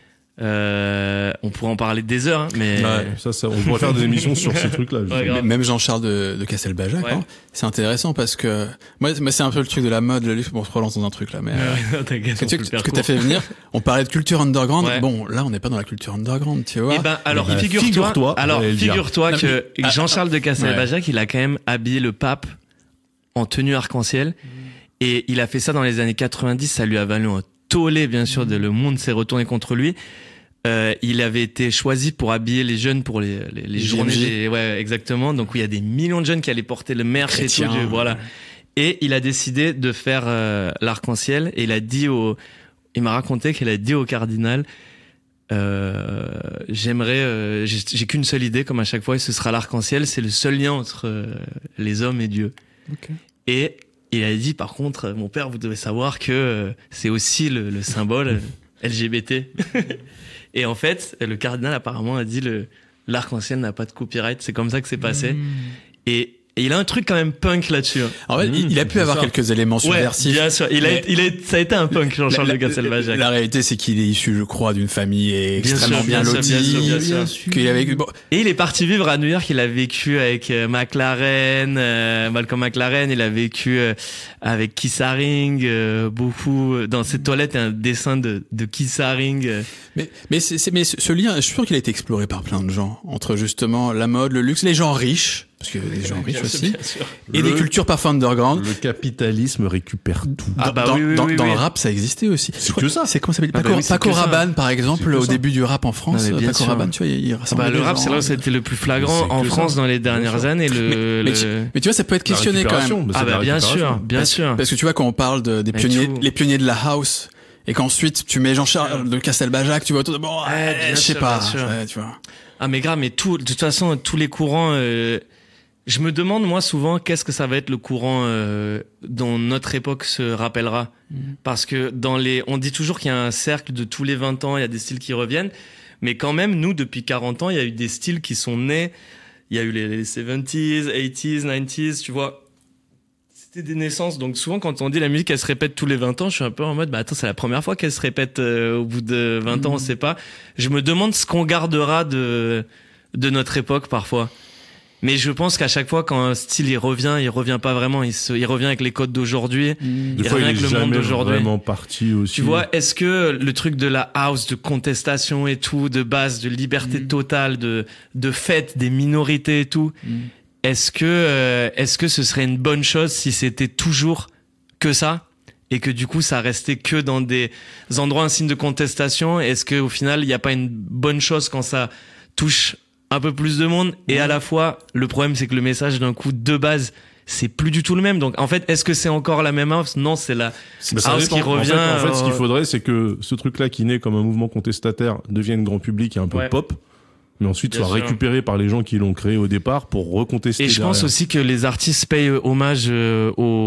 Speaker 1: Euh, on pourrait en parler des heures, hein, mais
Speaker 3: ouais, ça, ça, on pourrait faire des émissions sur ces trucs-là.
Speaker 1: Ouais,
Speaker 2: même Jean-Charles de, de Castelbajac, ouais. hein, c'est intéressant parce que moi, moi, c'est un peu le truc de la mode, le luxe. Bon, on se relance dans un truc là, mais euh,
Speaker 1: ouais,
Speaker 2: que tu que t'as fait venir. On parlait de culture underground. Ouais. Bon, là, on n'est pas dans la culture underground, tu vois.
Speaker 1: Et ben, alors bah, figure-toi, figure-toi, alors figure-toi que non, Jean-Charles de Castelbajac, ouais. il a quand même habillé le pape en tenue arc-en-ciel, mmh. et il a fait ça dans les années quatre-vingt-dix. Ça lui a valu un tollé, bien sûr, de le monde s'est retourné contre lui. Euh, il avait été choisi pour habiller les jeunes pour les, les, les journées des, ouais, exactement. Donc, où il y a des millions de jeunes qui allaient porter le merch et tout, du, voilà. Et il a décidé de faire euh, l'arc-en-ciel et il a dit au, il m'a raconté qu'il a dit au cardinal, euh, j'aimerais, euh, j'ai, j'ai qu'une seule idée, comme à chaque fois, et ce sera l'arc-en-ciel, c'est le seul lien entre euh, les hommes et Dieu. Okay. Et il a dit, par contre, mon père, vous devez savoir que euh, c'est aussi le, le symbole L G B T. Et en fait, le cardinal apparemment a dit le l'arc-en-ciel n'a pas de copyright. C'est comme ça que c'est passé. Mmh. Et, et il a un truc quand même punk là-dessus. Hein.
Speaker 2: En fait, mmh, il, il a pu avoir ça. quelques éléments subversifs.
Speaker 1: Ouais, bien sûr. Il a, il a, ça a été un punk, Jean-Charles de Castelbajac.
Speaker 2: La, la réalité, c'est qu'il est issu, je crois, d'une famille extrêmement bien, sûr, bien, bien lotie. Bien sûr, bien sûr. Qu'il a vécu, bon.
Speaker 1: Et il est parti vivre à New York. Il a vécu avec euh, McLaren, euh, Malcolm McLaren. Il a vécu euh, avec Keith Haring, euh, beaucoup. Dans ses toilettes, il y a un dessin de, de Keith Haring. Euh.
Speaker 2: Mais, mais, c'est, c'est, mais ce lien, je suis sûr qu'il a été exploré par plein de gens. Entre justement la mode, le luxe, les gens riches. Parce que les gens riches aussi. Et le, des cultures parfois underground.
Speaker 3: Le capitalisme récupère tout.
Speaker 2: Ah bah
Speaker 1: dans,
Speaker 2: oui, oui,
Speaker 1: dans,
Speaker 2: oui,
Speaker 1: dans
Speaker 2: oui.
Speaker 1: le
Speaker 2: rap, ça existait aussi.
Speaker 3: C'est que ça.
Speaker 2: C'est comment ça s'appelle?
Speaker 1: Ah
Speaker 2: Paco,
Speaker 1: bah oui,
Speaker 2: Paco Rabanne, par exemple, au début du rap en France.
Speaker 1: Non,
Speaker 2: Paco
Speaker 1: sûr.
Speaker 2: Rabanne, tu vois, il rassemblait
Speaker 1: bah, le rap,
Speaker 2: gens.
Speaker 1: c'est là où c'était le plus flagrant en France ça. dans les dernières années. Le,
Speaker 2: mais,
Speaker 1: le...
Speaker 2: Mais, tu, mais tu vois, ça peut être questionné quand même.
Speaker 1: Ah bah bien sûr, bien
Speaker 2: parce,
Speaker 1: sûr.
Speaker 2: Parce que tu vois, quand on parle de, des pionniers, les pionniers de la house, et qu'ensuite tu mets Jean-Charles de Castelbajac, tu vois, tout, bon,
Speaker 1: Ouais, bien
Speaker 2: je sais
Speaker 1: sûr,
Speaker 2: pas,
Speaker 1: bien sûr.
Speaker 2: ouais, tu vois.
Speaker 1: Ah mais grave, mais tout, de toute façon, tous les courants, euh, je me demande moi souvent qu'est-ce que ça va être le courant euh, dont notre époque se rappellera. Mmh. Parce que dans les, on dit toujours qu'il y a un cercle de tous les vingt ans, il y a des styles qui reviennent, mais quand même, nous, depuis quarante ans, il y a eu des styles qui sont nés, il y a eu les, les soixante-dix, quatre-vingt-dix, quatre-vingt-dix, tu vois. C'était des naissances, donc souvent quand on dit la musique elle se répète tous les vingt ans, je suis un peu en mode bah attends, c'est la première fois qu'elle se répète euh, au bout de vingt ans, on sait pas. Je me demande ce qu'on gardera de de notre époque parfois. Mais je pense qu'à chaque fois quand un style il revient, il revient pas vraiment, il se, il revient avec les codes d'aujourd'hui,
Speaker 3: Des
Speaker 1: il
Speaker 3: fois,
Speaker 1: revient
Speaker 3: il
Speaker 1: avec
Speaker 3: est
Speaker 1: le monde
Speaker 3: jamais
Speaker 1: d'aujourd'hui.
Speaker 3: vraiment parti aussi.
Speaker 1: Tu vois, est-ce que le truc de la house, de contestation et tout, de base, de liberté
Speaker 2: Mm.
Speaker 1: totale, de de fête des minorités et tout,
Speaker 2: Mm.
Speaker 1: est-ce que euh, est-ce que ce serait une bonne chose si c'était toujours que ça et que du coup ça restait que dans des endroits un signe de contestation? Est-ce que au final il n'y a pas une bonne chose quand ça touche un peu plus de monde? Et à la fois le problème c'est que le message d'un coup de base c'est plus du tout le même. Donc en fait est-ce que c'est encore la même house? Non, c'est la
Speaker 3: Bah, ça
Speaker 1: house
Speaker 3: dépend.
Speaker 1: qui revient.
Speaker 3: En fait, en fait, ce qu'il
Speaker 1: euh,
Speaker 3: faudrait, c'est que ce truc-là qui naît comme un mouvement contestataire devienne grand public et un peu
Speaker 1: Ouais.
Speaker 3: pop, mais ensuite
Speaker 1: Bien
Speaker 3: soit
Speaker 1: sûr.
Speaker 3: récupéré par les gens qui l'ont créé au départ pour recontester.
Speaker 1: Et je pense
Speaker 3: derrière.
Speaker 1: aussi que les artistes payent hommage euh,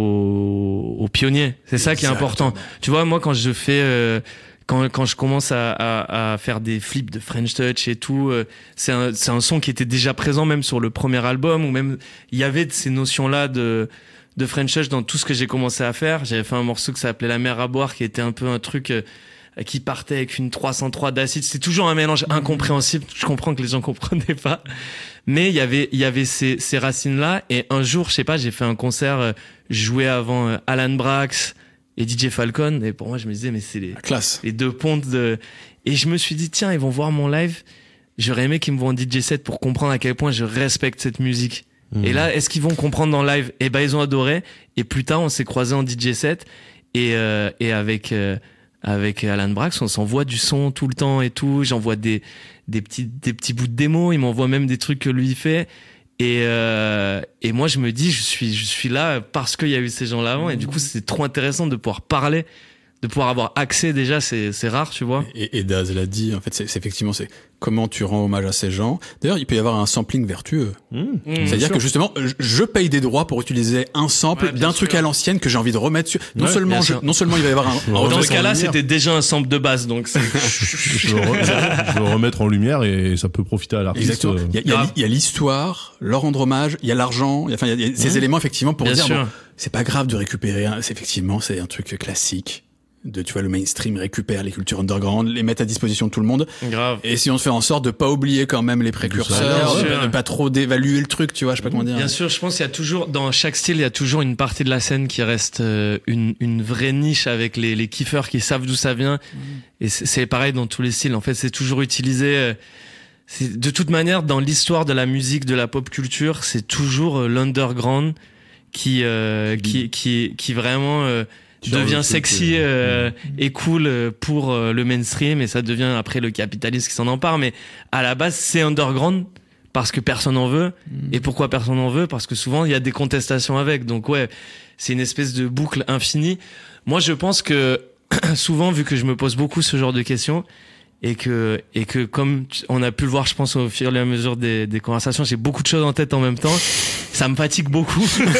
Speaker 1: aux, aux pionniers. C'est ça qui est important. Tu vois, moi, quand je fais, euh, quand quand je commence à, à, à faire des flips de French Touch et tout, euh, c'est un c'est un son qui était déjà présent même sur le premier album, ou même il y avait ces notions-là de de French Touch dans tout ce que j'ai commencé à faire. J'avais fait un morceau qui s'appelait La mer à boire, qui était un peu un truc euh, qui partait avec une trois cent trois d'acide. C'était toujours un mélange incompréhensible. Je comprends que les gens comprenaient pas. Mais il y avait, il y avait ces, ces racines-là. Et un jour, je sais pas, j'ai fait un concert, euh, joué avant euh, Alan Brax et D J Falcon. Et pour moi, je me disais, mais c'est les,
Speaker 2: Classe.
Speaker 1: les deux pontes de, et je me suis dit, tiens, ils vont voir mon live. J'aurais aimé qu'ils me voient en D J set pour comprendre à quel point je respecte cette musique.
Speaker 3: Mmh.
Speaker 1: Et là, est-ce qu'ils vont comprendre dans le live? Eh ben, ils ont adoré. Et plus tard, on s'est croisés en D J set. Et, euh, et avec, euh, avec Alan Brax, on s'envoie du son tout le temps et tout. J'envoie des, des petits, des petits bouts de démo. Il m'envoie même des trucs que lui fait. Et, euh, et moi, je me dis, je suis, je suis là parce qu'il y a eu ces gens-là avant. Et du coup, c'est trop intéressant de pouvoir parler, de pouvoir avoir accès déjà. C'est, c'est rare, tu vois.
Speaker 2: Et, et Daz l'a dit, en fait, c'est, c'est effectivement, c'est comment tu rends hommage à ces gens. D'ailleurs, il peut y avoir un sampling vertueux.
Speaker 3: Mmh.
Speaker 1: Mmh.
Speaker 2: C'est-à-dire que justement, je- je paye des droits pour utiliser un sample
Speaker 1: Ouais, bien
Speaker 2: d'un truc
Speaker 1: sûr.
Speaker 2: à l'ancienne que j'ai envie de remettre sur. Non
Speaker 3: Ouais,
Speaker 2: seulement,
Speaker 1: bien
Speaker 2: je-
Speaker 1: sûr.
Speaker 2: non seulement il va y avoir un.
Speaker 3: Ouais,
Speaker 2: un
Speaker 1: Dans
Speaker 3: remettre
Speaker 1: ce
Speaker 3: en
Speaker 1: cas-là,
Speaker 3: lumière.
Speaker 1: c'était déjà un sample de base. Donc, c'est...
Speaker 3: je, veux re- je veux remettre en lumière et ça peut profiter à l'artiste.
Speaker 2: Exactement.
Speaker 3: euh,
Speaker 2: Il y a, il y a-
Speaker 1: grave.
Speaker 2: il y a l'histoire, leur rendre hommage, il y a l'argent, il y a, enfin, il y a, il y a ces
Speaker 3: Mmh.
Speaker 2: éléments effectivement pour
Speaker 1: Bien
Speaker 2: dire
Speaker 1: sûr.
Speaker 2: bon, c'est pas grave de récupérer. Un, c'est effectivement c'est un truc classique de tu vois le mainstream récupère les cultures underground, les mettre à disposition de tout le monde.
Speaker 1: Grave.
Speaker 2: Et si on se fait en sorte de pas oublier quand même les précurseurs,
Speaker 1: Bien
Speaker 2: de,
Speaker 1: sûr.
Speaker 2: de pas trop d'évaluer le truc, tu vois, je sais pas comment dire.
Speaker 1: Bien sûr, je pense qu'il y a toujours, dans chaque style, il y a toujours une partie de la scène qui reste euh, une, une vraie niche avec les, les kiffeurs qui savent d'où ça vient. Et c'est, c'est pareil dans tous les styles. En fait, c'est toujours utilisé. euh, c'est, de toute manière, dans l'histoire de la musique, de la pop culture, c'est toujours euh, l'underground qui, euh, qui, qui, qui vraiment euh,
Speaker 3: Tire le
Speaker 1: devient
Speaker 3: truc,
Speaker 1: sexy
Speaker 3: euh,
Speaker 1: euh, et cool euh, pour euh, le mainstream, et ça devient après le capitalisme qui s'en empare. Mais à la base, c'est underground parce que personne n'en veut. Et pourquoi personne n'en veut? Parce que souvent, il y a des contestations avec. Donc ouais, c'est une espèce de boucle infinie. Moi, je pense que souvent, vu que je me pose beaucoup ce genre de questions, et que, et que comme tu- on a pu le voir, je pense, au fur et à mesure des, des conversations, j'ai beaucoup de choses en tête en même temps. Ça me fatigue beaucoup.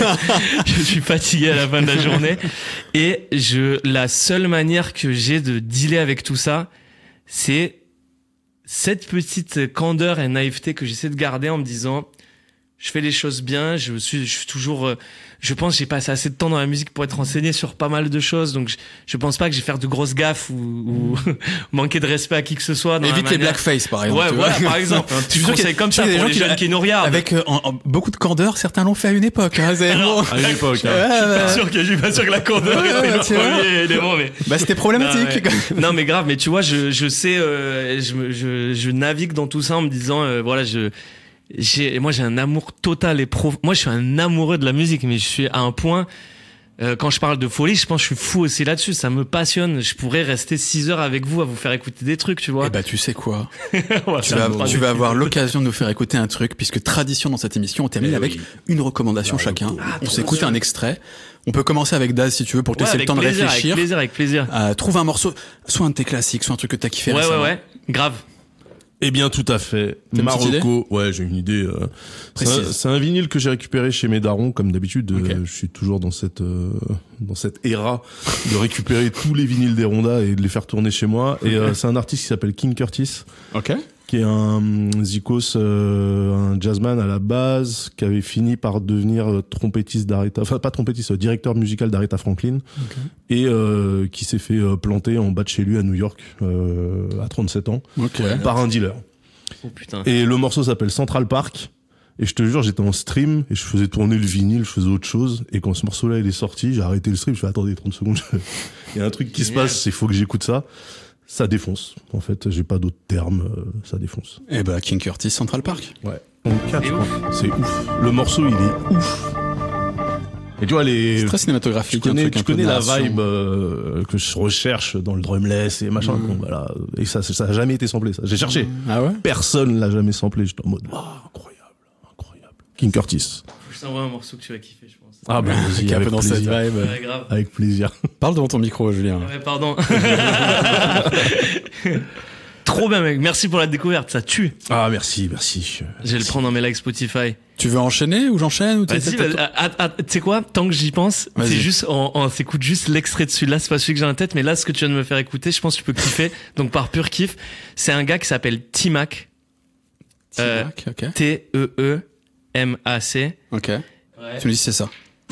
Speaker 1: Je suis fatigué à la fin de la journée. Et je, la seule manière que j'ai de dealer avec tout ça, c'est cette petite candeur et naïveté que j'essaie de garder en me disant, je fais les choses bien, je suis, je suis toujours, euh, je pense que j'ai passé assez de temps dans la musique pour être renseigné sur pas mal de choses, donc je, je pense pas que je vais faire de grosses gaffes ou, ou manquer de respect à qui que ce soit. Dans
Speaker 2: Évite
Speaker 1: la
Speaker 2: les
Speaker 1: manière...
Speaker 2: blackface par exemple.
Speaker 1: Ouais,
Speaker 2: tu vois.
Speaker 1: voilà, par exemple.
Speaker 2: Je
Speaker 1: Tu
Speaker 2: suis sûr qu'il y a-
Speaker 1: conseilles comme
Speaker 2: je sais
Speaker 1: ça
Speaker 2: qu'il y a
Speaker 1: pour
Speaker 2: des
Speaker 1: les
Speaker 2: gens
Speaker 1: jeunes
Speaker 2: qui-
Speaker 1: qui nous regardent.
Speaker 2: Avec euh, en- en- beaucoup de candeur, certains l'ont fait à une époque. Hein, c'est
Speaker 1: Alors,
Speaker 2: bon.
Speaker 3: À l'époque. hein.
Speaker 2: Ouais,
Speaker 1: Je suis
Speaker 2: ouais.
Speaker 1: pas sûr que, je suis pas sûr que la candeur
Speaker 2: Ouais,
Speaker 1: était le
Speaker 2: tu vois.
Speaker 1: premier élément, mais.
Speaker 2: Bah c'était problématique.
Speaker 1: Non, ouais. Non, mais grave, mais tu vois, je, je sais, euh, je, me- je, je navigue dans tout ça en me disant, euh, voilà, je, j'ai, moi j'ai un amour total et profond. Moi je suis un amoureux de la musique, mais je suis à un point, euh, quand je parle de folie, je pense que je suis fou aussi là-dessus, ça me passionne. Je pourrais rester six heures avec vous à vous faire écouter des trucs, tu vois.
Speaker 2: Eh bah tu sais quoi,
Speaker 1: Ouais,
Speaker 2: tu
Speaker 1: ça
Speaker 2: vas,
Speaker 1: me prend
Speaker 2: tu
Speaker 1: des
Speaker 2: vas
Speaker 1: petits
Speaker 2: avoir
Speaker 1: bouts.
Speaker 2: l'occasion de nous faire écouter un truc, puisque tradition dans cette émission, on termine
Speaker 3: Eh
Speaker 2: avec
Speaker 3: oui.
Speaker 2: une recommandation
Speaker 3: La
Speaker 2: chacun.
Speaker 3: reco.
Speaker 1: Ah,
Speaker 2: on
Speaker 1: trop
Speaker 2: s'écoute
Speaker 1: bien.
Speaker 2: un extrait. On peut commencer avec Daz si tu veux pour te
Speaker 1: Ouais,
Speaker 2: laisser le
Speaker 1: avec
Speaker 2: temps de
Speaker 1: plaisir,
Speaker 2: réfléchir.
Speaker 1: Avec plaisir, avec plaisir.
Speaker 2: Euh, trouve un morceau, soit un de tes classiques, soit un truc que t'as kiffé
Speaker 1: Ouais,
Speaker 2: récemment.
Speaker 1: ouais, ouais. Grave.
Speaker 3: Eh bien, tout à fait.
Speaker 2: T'as une petite
Speaker 3: Marocco. Ouais, j'ai une idée. Euh, c'est, un, c'est un vinyle que j'ai récupéré chez mes darons, comme d'habitude.
Speaker 2: Okay.
Speaker 3: Euh, je suis toujours dans cette euh, dans cette éra de récupérer tous les vinyles des Rondas et de les faire tourner chez moi. Et euh, c'est un artiste qui s'appelle King Curtis.
Speaker 2: Ok.
Speaker 3: Qui est un Zikos, euh, un jazzman à la base, qui avait fini par devenir euh, trompettiste d'Aretha, enfin pas trompettiste, euh, directeur musical d'Aretha Franklin, okay. et euh, qui s'est fait euh, planter en bas de chez lui à New York euh, à trente-sept ans
Speaker 2: okay.
Speaker 3: par un dealer.
Speaker 1: Oh putain.
Speaker 3: Et le morceau s'appelle Central Park. Et je te jure, j'étais en stream et je faisais tourner le vinyle, je faisais autre chose. Et quand ce morceau-là il est sorti, j'ai arrêté le stream. Je fais attendez trente secondes. Il y a un truc qui se passe, il faut que j'écoute ça. Ça défonce. En fait, j'ai pas d'autres termes. Euh, ça défonce.
Speaker 2: Et bah King Curtis, Central Park.
Speaker 3: Ouais. quatre, c'est ouf. Le morceau, il est ouf. Et tu vois les.
Speaker 2: C'est très cinématographique.
Speaker 3: Tu connais,
Speaker 2: un truc
Speaker 3: tu connais la
Speaker 2: narration.
Speaker 3: vibe euh, que je recherche dans le drumless et machin. Mmh. Bon, voilà. Et ça, ça a jamais été samplé. Ça, j'ai cherché.
Speaker 2: Ah ouais.
Speaker 3: Personne l'a jamais samplé. J'étais en mode, oh, incroyable, incroyable. King Curtis.
Speaker 1: Faut que je t'envoie un morceau que tu vas kiffer, je pense.
Speaker 3: Ah bah vas-y, avec
Speaker 2: dans
Speaker 3: plaisir.
Speaker 2: Cette vibe.
Speaker 1: Ouais, grave.
Speaker 3: Avec plaisir.
Speaker 2: Parle devant ton micro, Julien.
Speaker 1: Ouais, pardon. Trop bien, mec. Merci pour la découverte. Ça tue.
Speaker 3: Ah, merci, merci.
Speaker 1: Je vais le prendre dans mes likes Spotify.
Speaker 2: Tu veux enchaîner ou j'enchaîne ou
Speaker 1: Vas-y, vas-y. Ah, ah, tu sais quoi? Tant que j'y pense,
Speaker 2: vas-y.
Speaker 1: c'est juste, on, on s'écoute juste l'extrait de celui-là. C'est pas celui que j'ai en tête, mais là, ce que tu viens de me faire écouter, je pense que tu peux kiffer. Donc, par pur kiff, c'est un gars qui s'appelle T-Mac.
Speaker 2: T-Mac, euh, ok.
Speaker 1: T E E M A C.
Speaker 2: Ok.
Speaker 1: Ouais.
Speaker 2: Tu me dis c'est ça.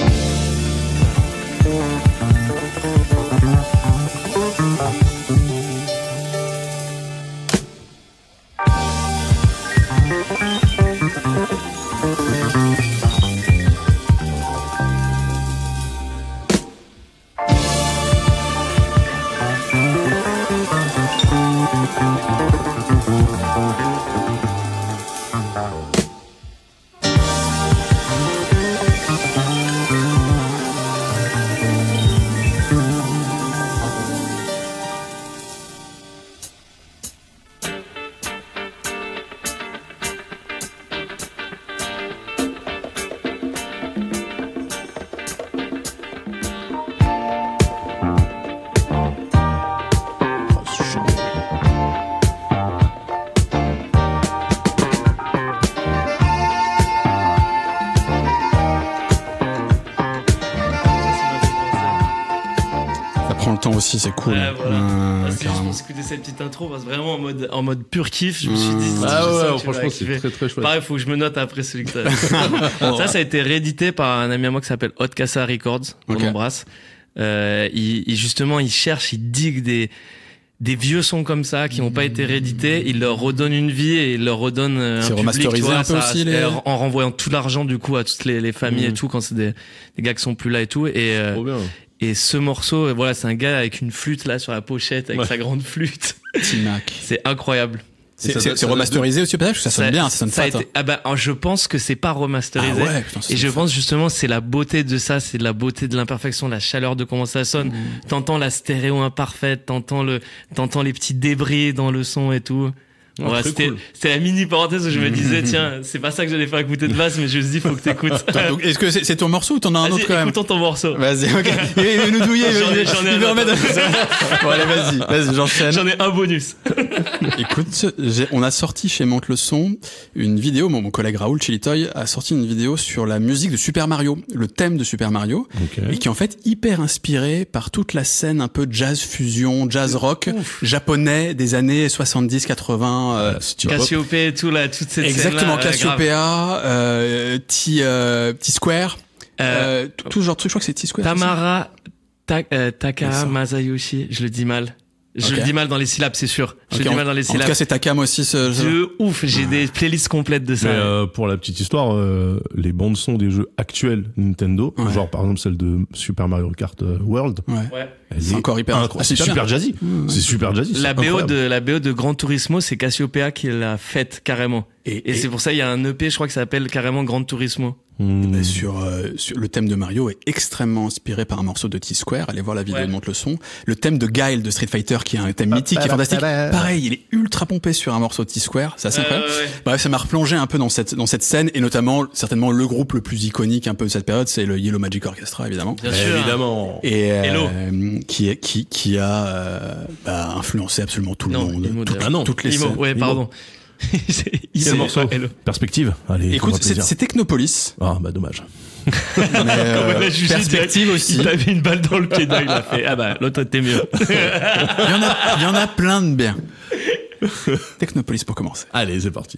Speaker 2: Aussi, c'est cool.
Speaker 1: Ouais, voilà.
Speaker 2: euh,
Speaker 1: ah, c'est juste pour écouter cette petite intro, parce que vraiment en mode, en mode pur kiff, je me suis dit,
Speaker 3: ah
Speaker 1: ça,
Speaker 3: ouais,
Speaker 1: tu
Speaker 3: franchement, c'est très très chouette.
Speaker 1: Pareil, faut que je me note après celui que t'as. Ça, ça a été réédité par un ami à moi qui s'appelle Hot Casa Records, on
Speaker 2: okay.
Speaker 1: l'embrasse. Euh, il, il, justement, il cherche, il digue des, des vieux sons comme ça qui n'ont pas été réédités, il leur redonne une vie et il leur redonne un
Speaker 2: c'est
Speaker 1: public,
Speaker 2: remasterisé
Speaker 1: tu vois,
Speaker 2: un peu
Speaker 1: ça,
Speaker 2: aussi, les...
Speaker 1: en renvoyant tout l'argent du coup à toutes les, les familles mmh. et tout, quand c'est des, des gars qui sont plus là et tout. Et, euh,
Speaker 3: trop bien.
Speaker 1: Et ce morceau, voilà, c'est un gars avec une flûte là sur la pochette, avec ouais. sa grande flûte.
Speaker 2: T-Mac.
Speaker 1: C'est incroyable.
Speaker 2: C'est, c'est, c'est, c'est remasterisé aussi au passage, ça sonne ça, bien, ça sonne
Speaker 1: ça
Speaker 2: fat.
Speaker 1: Été, ah bah, je pense que c'est pas remasterisé.
Speaker 2: Ah ouais, putain,
Speaker 1: et je
Speaker 2: fat.
Speaker 1: pense justement c'est la beauté de ça, c'est la beauté de l'imperfection, la chaleur de comment ça sonne. Mmh. T'entends la stéréo imparfaite, t'entends le, t'entends les petits débris dans le son et tout.
Speaker 3: Ouais,
Speaker 1: ouais, c'était,
Speaker 3: cool.
Speaker 1: c'était la mini parenthèse où je me disais, tiens, c'est pas ça que j'allais faire écouter de base, mais je me suis dit, faut que t'écoutes.
Speaker 2: Donc, est-ce que c'est, c'est ton morceau ou t'en as un
Speaker 1: vas-y,
Speaker 2: autre quand même?
Speaker 1: Écoutons ton morceau.
Speaker 2: Vas-y, ok. Il veut nous douiller,
Speaker 1: j'en ai, j'en ai
Speaker 2: il veut remettre. Bon, allez, vas-y, vas-y, j'enchaîne.
Speaker 1: J'en ai un bonus.
Speaker 2: Écoute, j'ai, on a sorti chez Monte le Son une vidéo, mon, mon collègue Raoul Chilitoy a sorti une vidéo sur la musique de Super Mario, le thème de Super Mario, okay. et qui est en fait hyper inspiré par toute la scène un peu jazz fusion, jazz rock, Ouf. japonais des années soixante-dix quatre-vingts, euh,
Speaker 1: Cassiopeia et tout là, toute cette
Speaker 2: exactement,
Speaker 1: scène-là.
Speaker 2: Cassiopeia, euh, T, euh, T-Square, euh, euh, tout, tout ce genre de trucs, je crois que c'est T-Square.
Speaker 1: Tamara, ta, euh, Taka Masayoshi, je le dis mal. Je okay. le dis mal dans les syllabes, c'est sûr. Je okay, le dis mal dans les syllabes.
Speaker 2: En tout cas, c'est Takam aussi. Ce, ce...
Speaker 1: De ouf, j'ai des playlists complètes de ça.
Speaker 3: Mais euh, pour la petite histoire, euh, les bandes son des jeux actuels Nintendo, ouais. genre par exemple celle de Super Mario Kart World,
Speaker 2: ouais.
Speaker 3: elle
Speaker 2: c'est
Speaker 3: est
Speaker 2: encore hyper.
Speaker 3: incroyable. Ah, c'est, c'est super jazzy. Mmh, c'est super jazzy.
Speaker 1: La B O de la B O de Gran Turismo, c'est Cassiopeia qui l'a faite carrément. Et, et, et c'est pour ça il y a un E P, je crois que ça s'appelle carrément Gran Turismo.
Speaker 3: Mmh.
Speaker 2: Sur, euh, sur le thème de Mario est extrêmement inspiré par un morceau de T-Square. Allez voir la vidéo,
Speaker 1: Ouais.
Speaker 2: montre le son. Le thème de Guile de Street Fighter, qui est un thème mythique et fantastique. Pareil, il est ultra pompé sur un morceau de T-Square. C'est assez incroyable.
Speaker 1: Euh, ouais.
Speaker 2: Bref, ça m'a replongé un peu dans cette dans cette scène, et notamment certainement le groupe le plus iconique un peu de cette période, c'est le Yellow Magic Orchestra, évidemment.
Speaker 1: Bien sûr.
Speaker 3: Évidemment.
Speaker 2: Et
Speaker 1: Hello.
Speaker 2: euh, qui est qui qui a euh, bah, influencé absolument tout le
Speaker 1: Non,
Speaker 2: monde,
Speaker 1: Imo,
Speaker 2: Tout-
Speaker 3: ah non.
Speaker 2: toutes les
Speaker 1: Imo,
Speaker 2: scènes.
Speaker 1: ouais,
Speaker 3: Imo.
Speaker 1: pardon. C'est-
Speaker 3: Quel
Speaker 1: c'est-
Speaker 3: morceau?
Speaker 1: Hello.
Speaker 3: Perspective. Allez.
Speaker 2: Écoute,
Speaker 3: fais-moi
Speaker 2: c'est
Speaker 3: plaisir.
Speaker 2: c'est Technopolis.
Speaker 3: Ah bah dommage.
Speaker 2: Mais,
Speaker 1: Comme
Speaker 2: euh,
Speaker 1: elle a jugé
Speaker 2: perspective
Speaker 1: direct,
Speaker 2: aussi.
Speaker 1: Il t'a mis une balle dans le pied, il a fait ah bah l'autre t'es mieux.
Speaker 2: Il y en a, il y en a plein de biens. Technopolis pour commencer.
Speaker 3: Allez, c'est parti.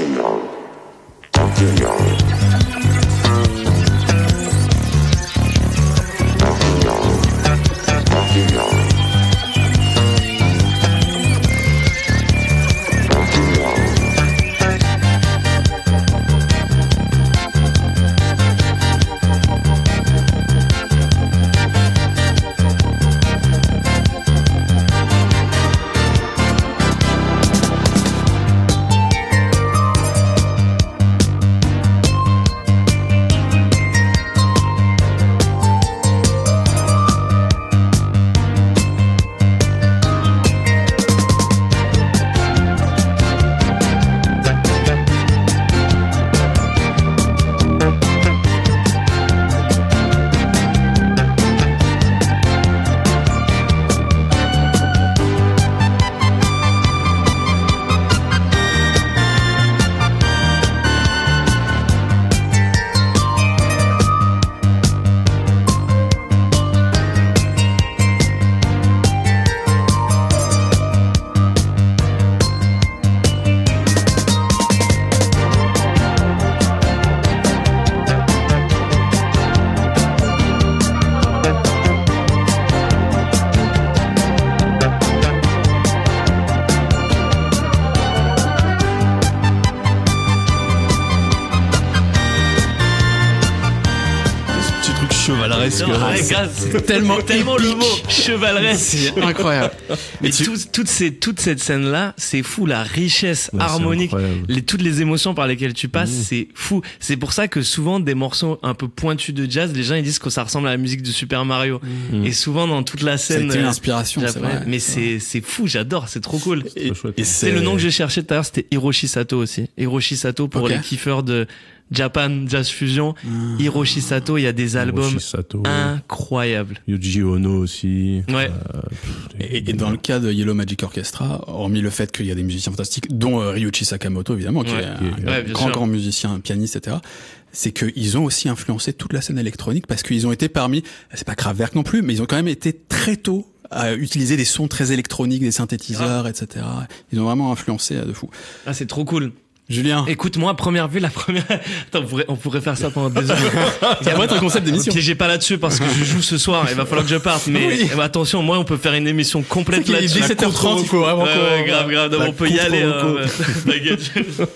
Speaker 3: Ce petit truc chevaleresque.
Speaker 1: Non, ouais, gars, c'est
Speaker 2: tellement
Speaker 1: tellement le
Speaker 2: épique.
Speaker 1: mot chevaleresque.
Speaker 2: C'est incroyable.
Speaker 1: Mais
Speaker 2: tu-
Speaker 1: tout- toute, ces, toute cette scène-là, c'est fou, la richesse
Speaker 3: Ouais, c'est
Speaker 1: harmonique,
Speaker 3: incroyable.
Speaker 1: les, toutes les émotions par lesquelles tu passes,
Speaker 3: Mmh.
Speaker 1: c'est fou. C'est pour ça que souvent, des morceaux un peu pointus de jazz, les gens ils disent que ça ressemble à la musique de Super Mario.
Speaker 3: Mmh.
Speaker 1: Et souvent, dans toute la
Speaker 2: Ça a
Speaker 1: scène.
Speaker 2: été une
Speaker 1: euh,
Speaker 2: inspiration, c'est
Speaker 1: japonaise.
Speaker 2: vrai.
Speaker 1: Mais c'est, c'est fou, j'adore, c'est trop cool.
Speaker 2: Et,
Speaker 3: C'est chouette.
Speaker 2: et
Speaker 1: C'est le nom que je cherchais tout à l'heure, c'était Hiroshi Sato aussi. Hiroshi Sato pour
Speaker 2: Ok.
Speaker 1: les kiffeurs de Japan Jazz Fusion.
Speaker 2: Mmh.
Speaker 1: Hiroshi Sato, il y a des albums
Speaker 3: Hiroshi Sato,
Speaker 1: incroyables.
Speaker 3: Yuji Ono aussi.
Speaker 1: Ouais.
Speaker 3: Euh, pff,
Speaker 2: Et, et dans le cas de Yellow Magic Orchestra, hormis le fait qu'il y a des musiciens fantastiques, dont euh, Ryuichi Sakamoto évidemment, qui
Speaker 1: Ouais.
Speaker 2: est un
Speaker 3: Qui est-
Speaker 1: Ouais, bien
Speaker 2: grand
Speaker 1: sûr.
Speaker 2: grand musicien, pianiste, et cetera, c'est qu'ils ont aussi influencé toute la scène électronique, parce qu'ils ont été parmi, c'est pas Kraftwerk non plus, mais ils ont quand même été très tôt à utiliser des sons très électroniques, des synthétiseurs, et cetera. Ils ont vraiment influencé euh, de fou.
Speaker 1: Ah, c'est trop cool.
Speaker 2: Julien,
Speaker 1: Écoute-moi, première vue, la première. Attends, on pourrait, on pourrait faire ça pendant des heures.
Speaker 2: ça pourrait être un concept d'émission.
Speaker 1: Piégez pas là-dessus parce que je joue ce soir. Il va falloir que je parte. Mais
Speaker 2: Oui.
Speaker 1: eh ben, attention, moi, on peut faire une émission complète
Speaker 2: C'est qu'il est
Speaker 1: là-dessus.
Speaker 2: dix-sept heures trente, il faut vraiment
Speaker 1: Ouais,
Speaker 2: qu'on-
Speaker 1: ouais, grave, grave.
Speaker 2: la
Speaker 1: On peut y aller.
Speaker 2: contre-reco.
Speaker 1: hein, ouais. T'inquiète.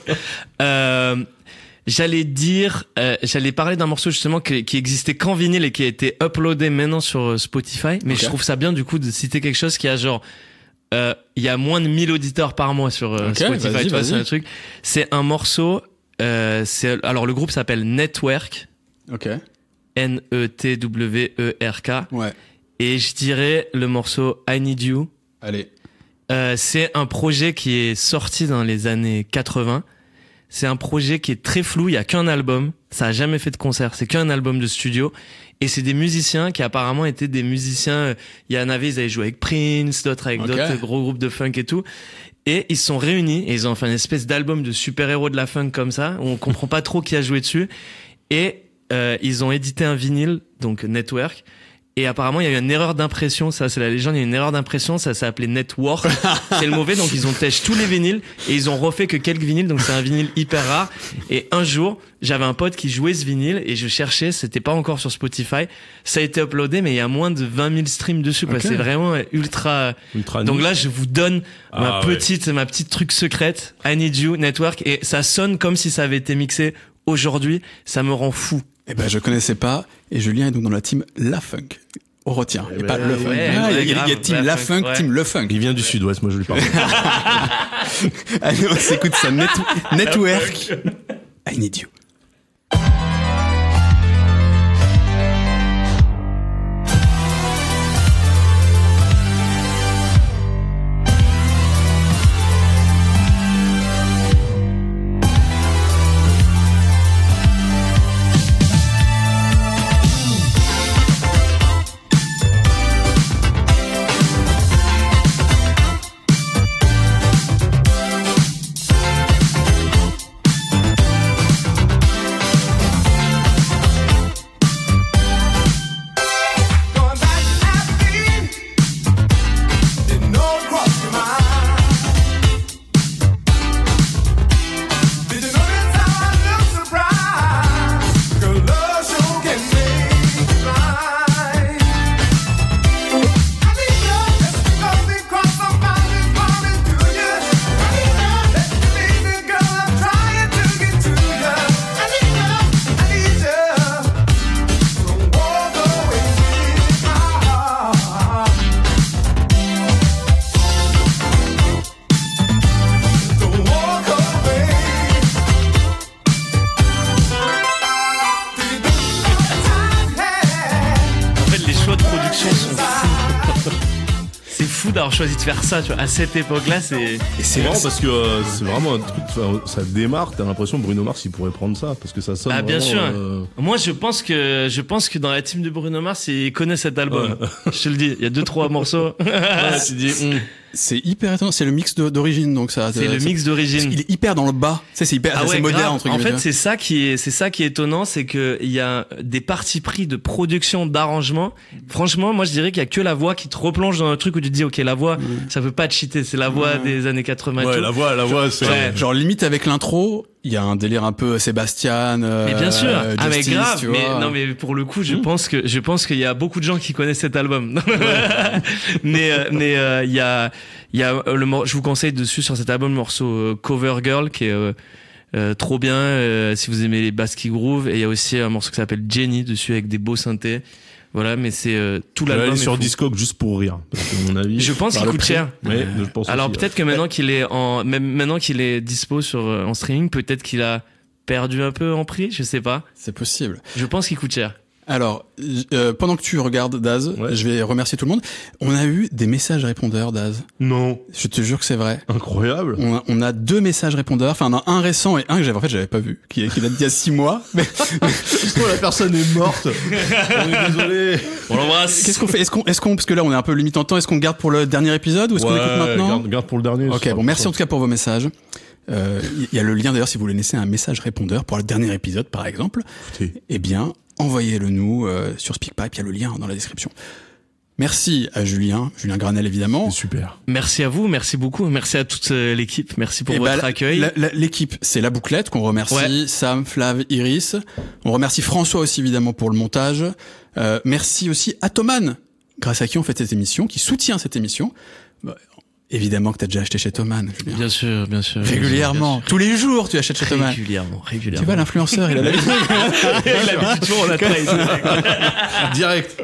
Speaker 1: euh, J'allais dire, euh, j'allais parler d'un morceau justement qui, qui existait qu'en vinyle et qui a été uploadé maintenant sur euh, Spotify. Mais
Speaker 2: Ok.
Speaker 1: je trouve ça bien du coup de citer quelque chose qui a genre, euh, il y a moins de mille auditeurs par mois sur euh,
Speaker 2: Ok,
Speaker 1: Spotify.
Speaker 2: vas-y,
Speaker 1: Tu vois,
Speaker 2: vas-y.
Speaker 1: c'est un truc. C'est un morceau. Euh, c'est alors le groupe s'appelle Network,
Speaker 2: Ok.
Speaker 1: N E T W E R K,
Speaker 2: Ouais.
Speaker 1: et je dirais le morceau I Need You.
Speaker 2: Allez.
Speaker 1: Euh, c'est un projet qui est sorti dans les années quatre-vingts. C'est un projet qui est très flou, il y a qu'un album, ça a jamais fait de concert, c'est qu'un album de studio, et c'est des musiciens qui apparemment étaient des musiciens, euh, il y en avait, ils avaient joué avec Prince, d'autres avec
Speaker 2: Ok.
Speaker 1: d'autres gros groupes de funk et tout, et ils se sont réunis, et ils ont fait une espèce d'album de super-héros de la funk comme ça, où on comprend pas trop qui a joué dessus, et euh, ils ont édité un vinyle, donc Network, et apparemment, il y a eu une erreur d'impression. Ça, c'est la légende. Il y a eu une erreur d'impression. Ça s'est appelé Network. C'est le mauvais. Donc, ils ont têché tous les vinyles et ils ont refait que quelques vinyles. Donc, c'est un vinyle hyper rare. Et un jour, j'avais un pote qui jouait ce vinyle et je cherchais. C'était pas encore sur Spotify. Ça a été uploadé, mais il y a moins de vingt mille streams dessus. Quoi.
Speaker 2: Ok.
Speaker 1: C'est vraiment ultra.
Speaker 3: Ultra
Speaker 1: Donc
Speaker 3: niche.
Speaker 1: là, je vous donne ma
Speaker 3: Ah ouais.
Speaker 1: petite, ma petite truc secrète. I Need You, Network. Et ça sonne comme si ça avait été mixé aujourd'hui. Ça me rend fou.
Speaker 2: Eh ben, je connaissais pas. Et Julien est donc dans la team La Funk. On retient.
Speaker 3: Eh
Speaker 2: et
Speaker 3: ben,
Speaker 2: pas Le Funk.
Speaker 1: ouais,
Speaker 2: Ah, il y a-
Speaker 1: ouais,
Speaker 2: il y a,
Speaker 1: grave,
Speaker 2: il y a team
Speaker 1: La
Speaker 2: La
Speaker 1: Funk,
Speaker 2: Funk,
Speaker 1: ouais.
Speaker 2: team Le Funk.
Speaker 3: Il vient du sud-ouest, moi je lui parle.
Speaker 2: Allez, on s'écoute ça. Net- Network. I Need You.
Speaker 1: d'avoir choisi de faire ça, tu vois. À cette époque-là, c'est.
Speaker 2: Et
Speaker 3: C'est
Speaker 2: c'est
Speaker 3: marrant parce que euh, c'est vraiment un truc, enfin, ça démarre, t'as l'impression que Bruno Mars il pourrait prendre ça parce que ça sonne
Speaker 1: Ah, bien
Speaker 3: vraiment,
Speaker 1: sûr.
Speaker 3: euh,
Speaker 1: Moi, je pense que je pense que dans la team de Bruno Mars, il connaît cet album. Je te le dis, il y a deux trois morceaux. Tu dis, hum,
Speaker 2: c'est hyper étonnant. C'est le mix de- d'origine, donc ça.
Speaker 1: c'est le mix d'origine.
Speaker 2: Il est hyper dans le bas. Tu sais, c'est hyper,
Speaker 1: Ah
Speaker 2: c'est
Speaker 1: ouais,
Speaker 2: moderne
Speaker 1: grave.
Speaker 2: entre
Speaker 1: En
Speaker 2: guillemets.
Speaker 1: fait, c'est ça qui est, c'est ça qui est étonnant, c'est que il y a des partis pris de production, d'arrangement. Franchement, moi, je dirais qu'il y a que la voix qui te replonge dans un truc où tu te dis, ok, la voix, ça veut pas te cheater, c'est la voix
Speaker 2: Ouais.
Speaker 1: des années quatre-vingts. et
Speaker 3: Ouais,
Speaker 1: tout.
Speaker 3: la voix, la voix, c'est.
Speaker 1: Ouais.
Speaker 2: Genre limite avec l'intro, il y a un délire un peu Sébastien. euh,
Speaker 1: Mais bien sûr.
Speaker 2: euh,
Speaker 1: Ah mais
Speaker 2: Justice,
Speaker 1: grave.
Speaker 2: tu
Speaker 1: Mais
Speaker 2: vois.
Speaker 1: non mais pour le coup, je pense que je pense qu'il y a beaucoup de gens qui connaissent cet album. mais euh, mais euh, il y a il y a euh, le mor- je vous conseille dessus sur cet album le morceau euh, Cover Girl qui est euh, euh, trop bien euh, si vous aimez les basses qui groove, et il y a aussi un morceau qui s'appelle Jenny dessus avec des beaux synthés. Voilà, mais c'est euh, tout
Speaker 3: Je vais
Speaker 1: l'album.
Speaker 3: aller
Speaker 1: est
Speaker 3: sur
Speaker 1: fou.
Speaker 3: Discog juste pour rire. Parce que, à mon avis.
Speaker 1: Je pense
Speaker 3: par
Speaker 1: qu'il
Speaker 3: le
Speaker 1: coûte
Speaker 3: prix,
Speaker 1: cher.
Speaker 3: Mais je pense
Speaker 1: Alors
Speaker 3: aussi,
Speaker 1: peut-être que maintenant qu'il est en même maintenant qu'il est dispo sur euh, en streaming, peut-être qu'il a perdu un peu en prix, je sais pas.
Speaker 2: C'est possible.
Speaker 1: Je pense qu'il coûte cher.
Speaker 2: Alors, euh, pendant que tu regardes Daz,
Speaker 3: Ouais.
Speaker 2: je vais remercier tout le monde. On a eu des messages répondeurs, Daz.
Speaker 3: Non.
Speaker 2: Je te jure que c'est vrai.
Speaker 3: Incroyable.
Speaker 2: On a, on a deux messages répondeurs. Enfin, on a un récent et un que j'avais en fait j'avais pas vu, qui, qui date d'il y a six mois. Mais
Speaker 3: Oh, la personne est morte. On est désolé.
Speaker 1: On l'embrasse.
Speaker 2: qu'est-ce qu'on fait Est-ce qu'on, est-ce qu'on, parce que là on est un peu limite en temps, est-ce qu'on garde pour le dernier épisode ou est-ce qu'on
Speaker 3: Ouais,
Speaker 2: écoute maintenant
Speaker 3: garde, garde pour le dernier.
Speaker 2: Ok, bon, merci en tout cas pour vos messages. Euh, Il y a le lien d'ailleurs si vous voulez laisser un message répondeur pour le dernier épisode par exemple.
Speaker 3: Écoutez.
Speaker 2: Eh bien, envoyez-le nous euh, sur SpeakPipe, il y a le lien dans la description. Merci à Julien, Julien Granel évidemment.
Speaker 3: C'est super.
Speaker 1: Merci à vous, merci beaucoup, merci à toute euh, l'équipe, merci pour
Speaker 2: Eh
Speaker 1: votre
Speaker 2: ben,
Speaker 1: accueil.
Speaker 2: la- la- L'équipe, c'est la bouclette qu'on remercie,
Speaker 1: Ouais.
Speaker 2: Sam, Flav, Iris. On remercie François aussi évidemment pour le montage. Euh, merci aussi à Thoman, grâce à qui on fait cette émission, qui soutient cette émission. Bah, évidemment que t'as déjà acheté chez Thoman, Julien.
Speaker 1: Bien sûr, bien sûr.
Speaker 2: Régulièrement, tous les jours tu achètes chez Thoman.
Speaker 1: Régulièrement, régulièrement.
Speaker 2: Tu vois l'influenceur, il a la
Speaker 1: Il a toujours la trace.
Speaker 3: Direct.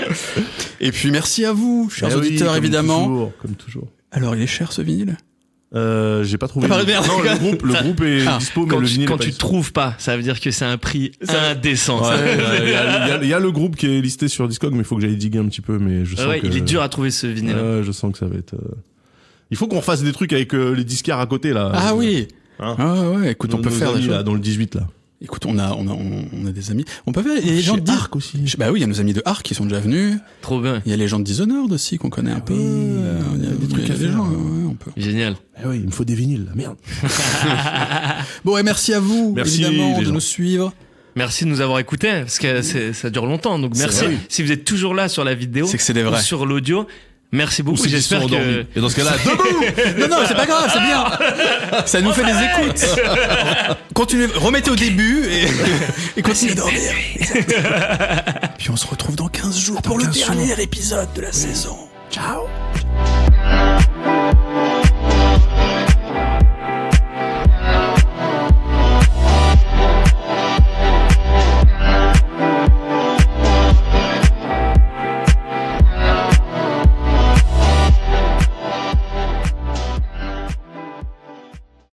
Speaker 2: Et puis merci à vous, chers
Speaker 3: Eh oui,
Speaker 2: auditeurs
Speaker 3: comme
Speaker 2: évidemment.
Speaker 3: Toujours, comme toujours.
Speaker 2: Alors il est cher ce vinyle.
Speaker 3: Euh, j'ai pas trouvé.
Speaker 2: Ah, merde.
Speaker 3: Non, le groupe, le groupe est
Speaker 2: Ah,
Speaker 3: dispo, mais
Speaker 1: Quand
Speaker 3: le
Speaker 1: tu,
Speaker 3: vinyle
Speaker 1: quand
Speaker 3: est pas
Speaker 1: tu
Speaker 3: dispo.
Speaker 1: trouves pas, ça veut dire que c'est un prix indécent.
Speaker 3: Ouais,
Speaker 1: ça.
Speaker 3: il y, a- il y a- il y a le groupe qui est listé sur Discog, mais il faut que j'aille diguer un petit peu. Mais je sens
Speaker 1: Ah ouais,
Speaker 3: que
Speaker 1: il est dur à trouver ce vinyle.
Speaker 3: Ouais, je sens que ça va être. euh, Il faut qu'on fasse des trucs avec euh, les disquaires à côté là.
Speaker 2: Ah oui.
Speaker 3: Hein.
Speaker 2: Ah ouais, ouais, écoute, on
Speaker 3: Nos-
Speaker 2: peut
Speaker 3: nos
Speaker 2: faire des
Speaker 3: amis,
Speaker 2: choses.
Speaker 3: là, dans le dix-huit là.
Speaker 2: Écoute, on a, on a, on on a des amis. On peut faire. Il y a les gens de
Speaker 3: Chez
Speaker 2: Dis-
Speaker 3: Arc aussi.
Speaker 2: Bah oui, il y a nos amis de Arc qui sont déjà venus.
Speaker 1: Trop bien.
Speaker 2: Il y a les gens de Dishonored aussi qu'on connaît un peu. Euh, Il y a des trucs
Speaker 3: à
Speaker 2: à des
Speaker 3: faire.
Speaker 2: gens. Ouais, on peut.
Speaker 1: Génial.
Speaker 3: Ah oui, il me faut des vinyles là. Merde.
Speaker 2: Bon, et merci à vous,
Speaker 3: Merci,
Speaker 2: évidemment,
Speaker 3: les
Speaker 2: de
Speaker 3: gens.
Speaker 2: nous suivre.
Speaker 1: Merci de nous avoir écoutés, parce que c'est- ça dure longtemps. Donc
Speaker 2: C'est
Speaker 1: merci.
Speaker 2: vrai.
Speaker 1: Si vous êtes toujours là sur la vidéo,
Speaker 2: C'est que c'est des
Speaker 1: ou
Speaker 2: vrais.
Speaker 1: sur l'audio, merci
Speaker 3: Ou
Speaker 1: beaucoup.
Speaker 3: c'est qu'ils
Speaker 1: J'espère
Speaker 3: sont
Speaker 1: que.
Speaker 3: endormis. Et dans ce cas-là, debout.
Speaker 2: Non, non, c'est pas grave, c'est bien. Ça nous fait des écoutes. Continuez, remettez au début et, et continuez à dormir. Puis on se retrouve dans quinze jours pour le
Speaker 3: quinze jours.
Speaker 2: dernier épisode de la saison. Ciao.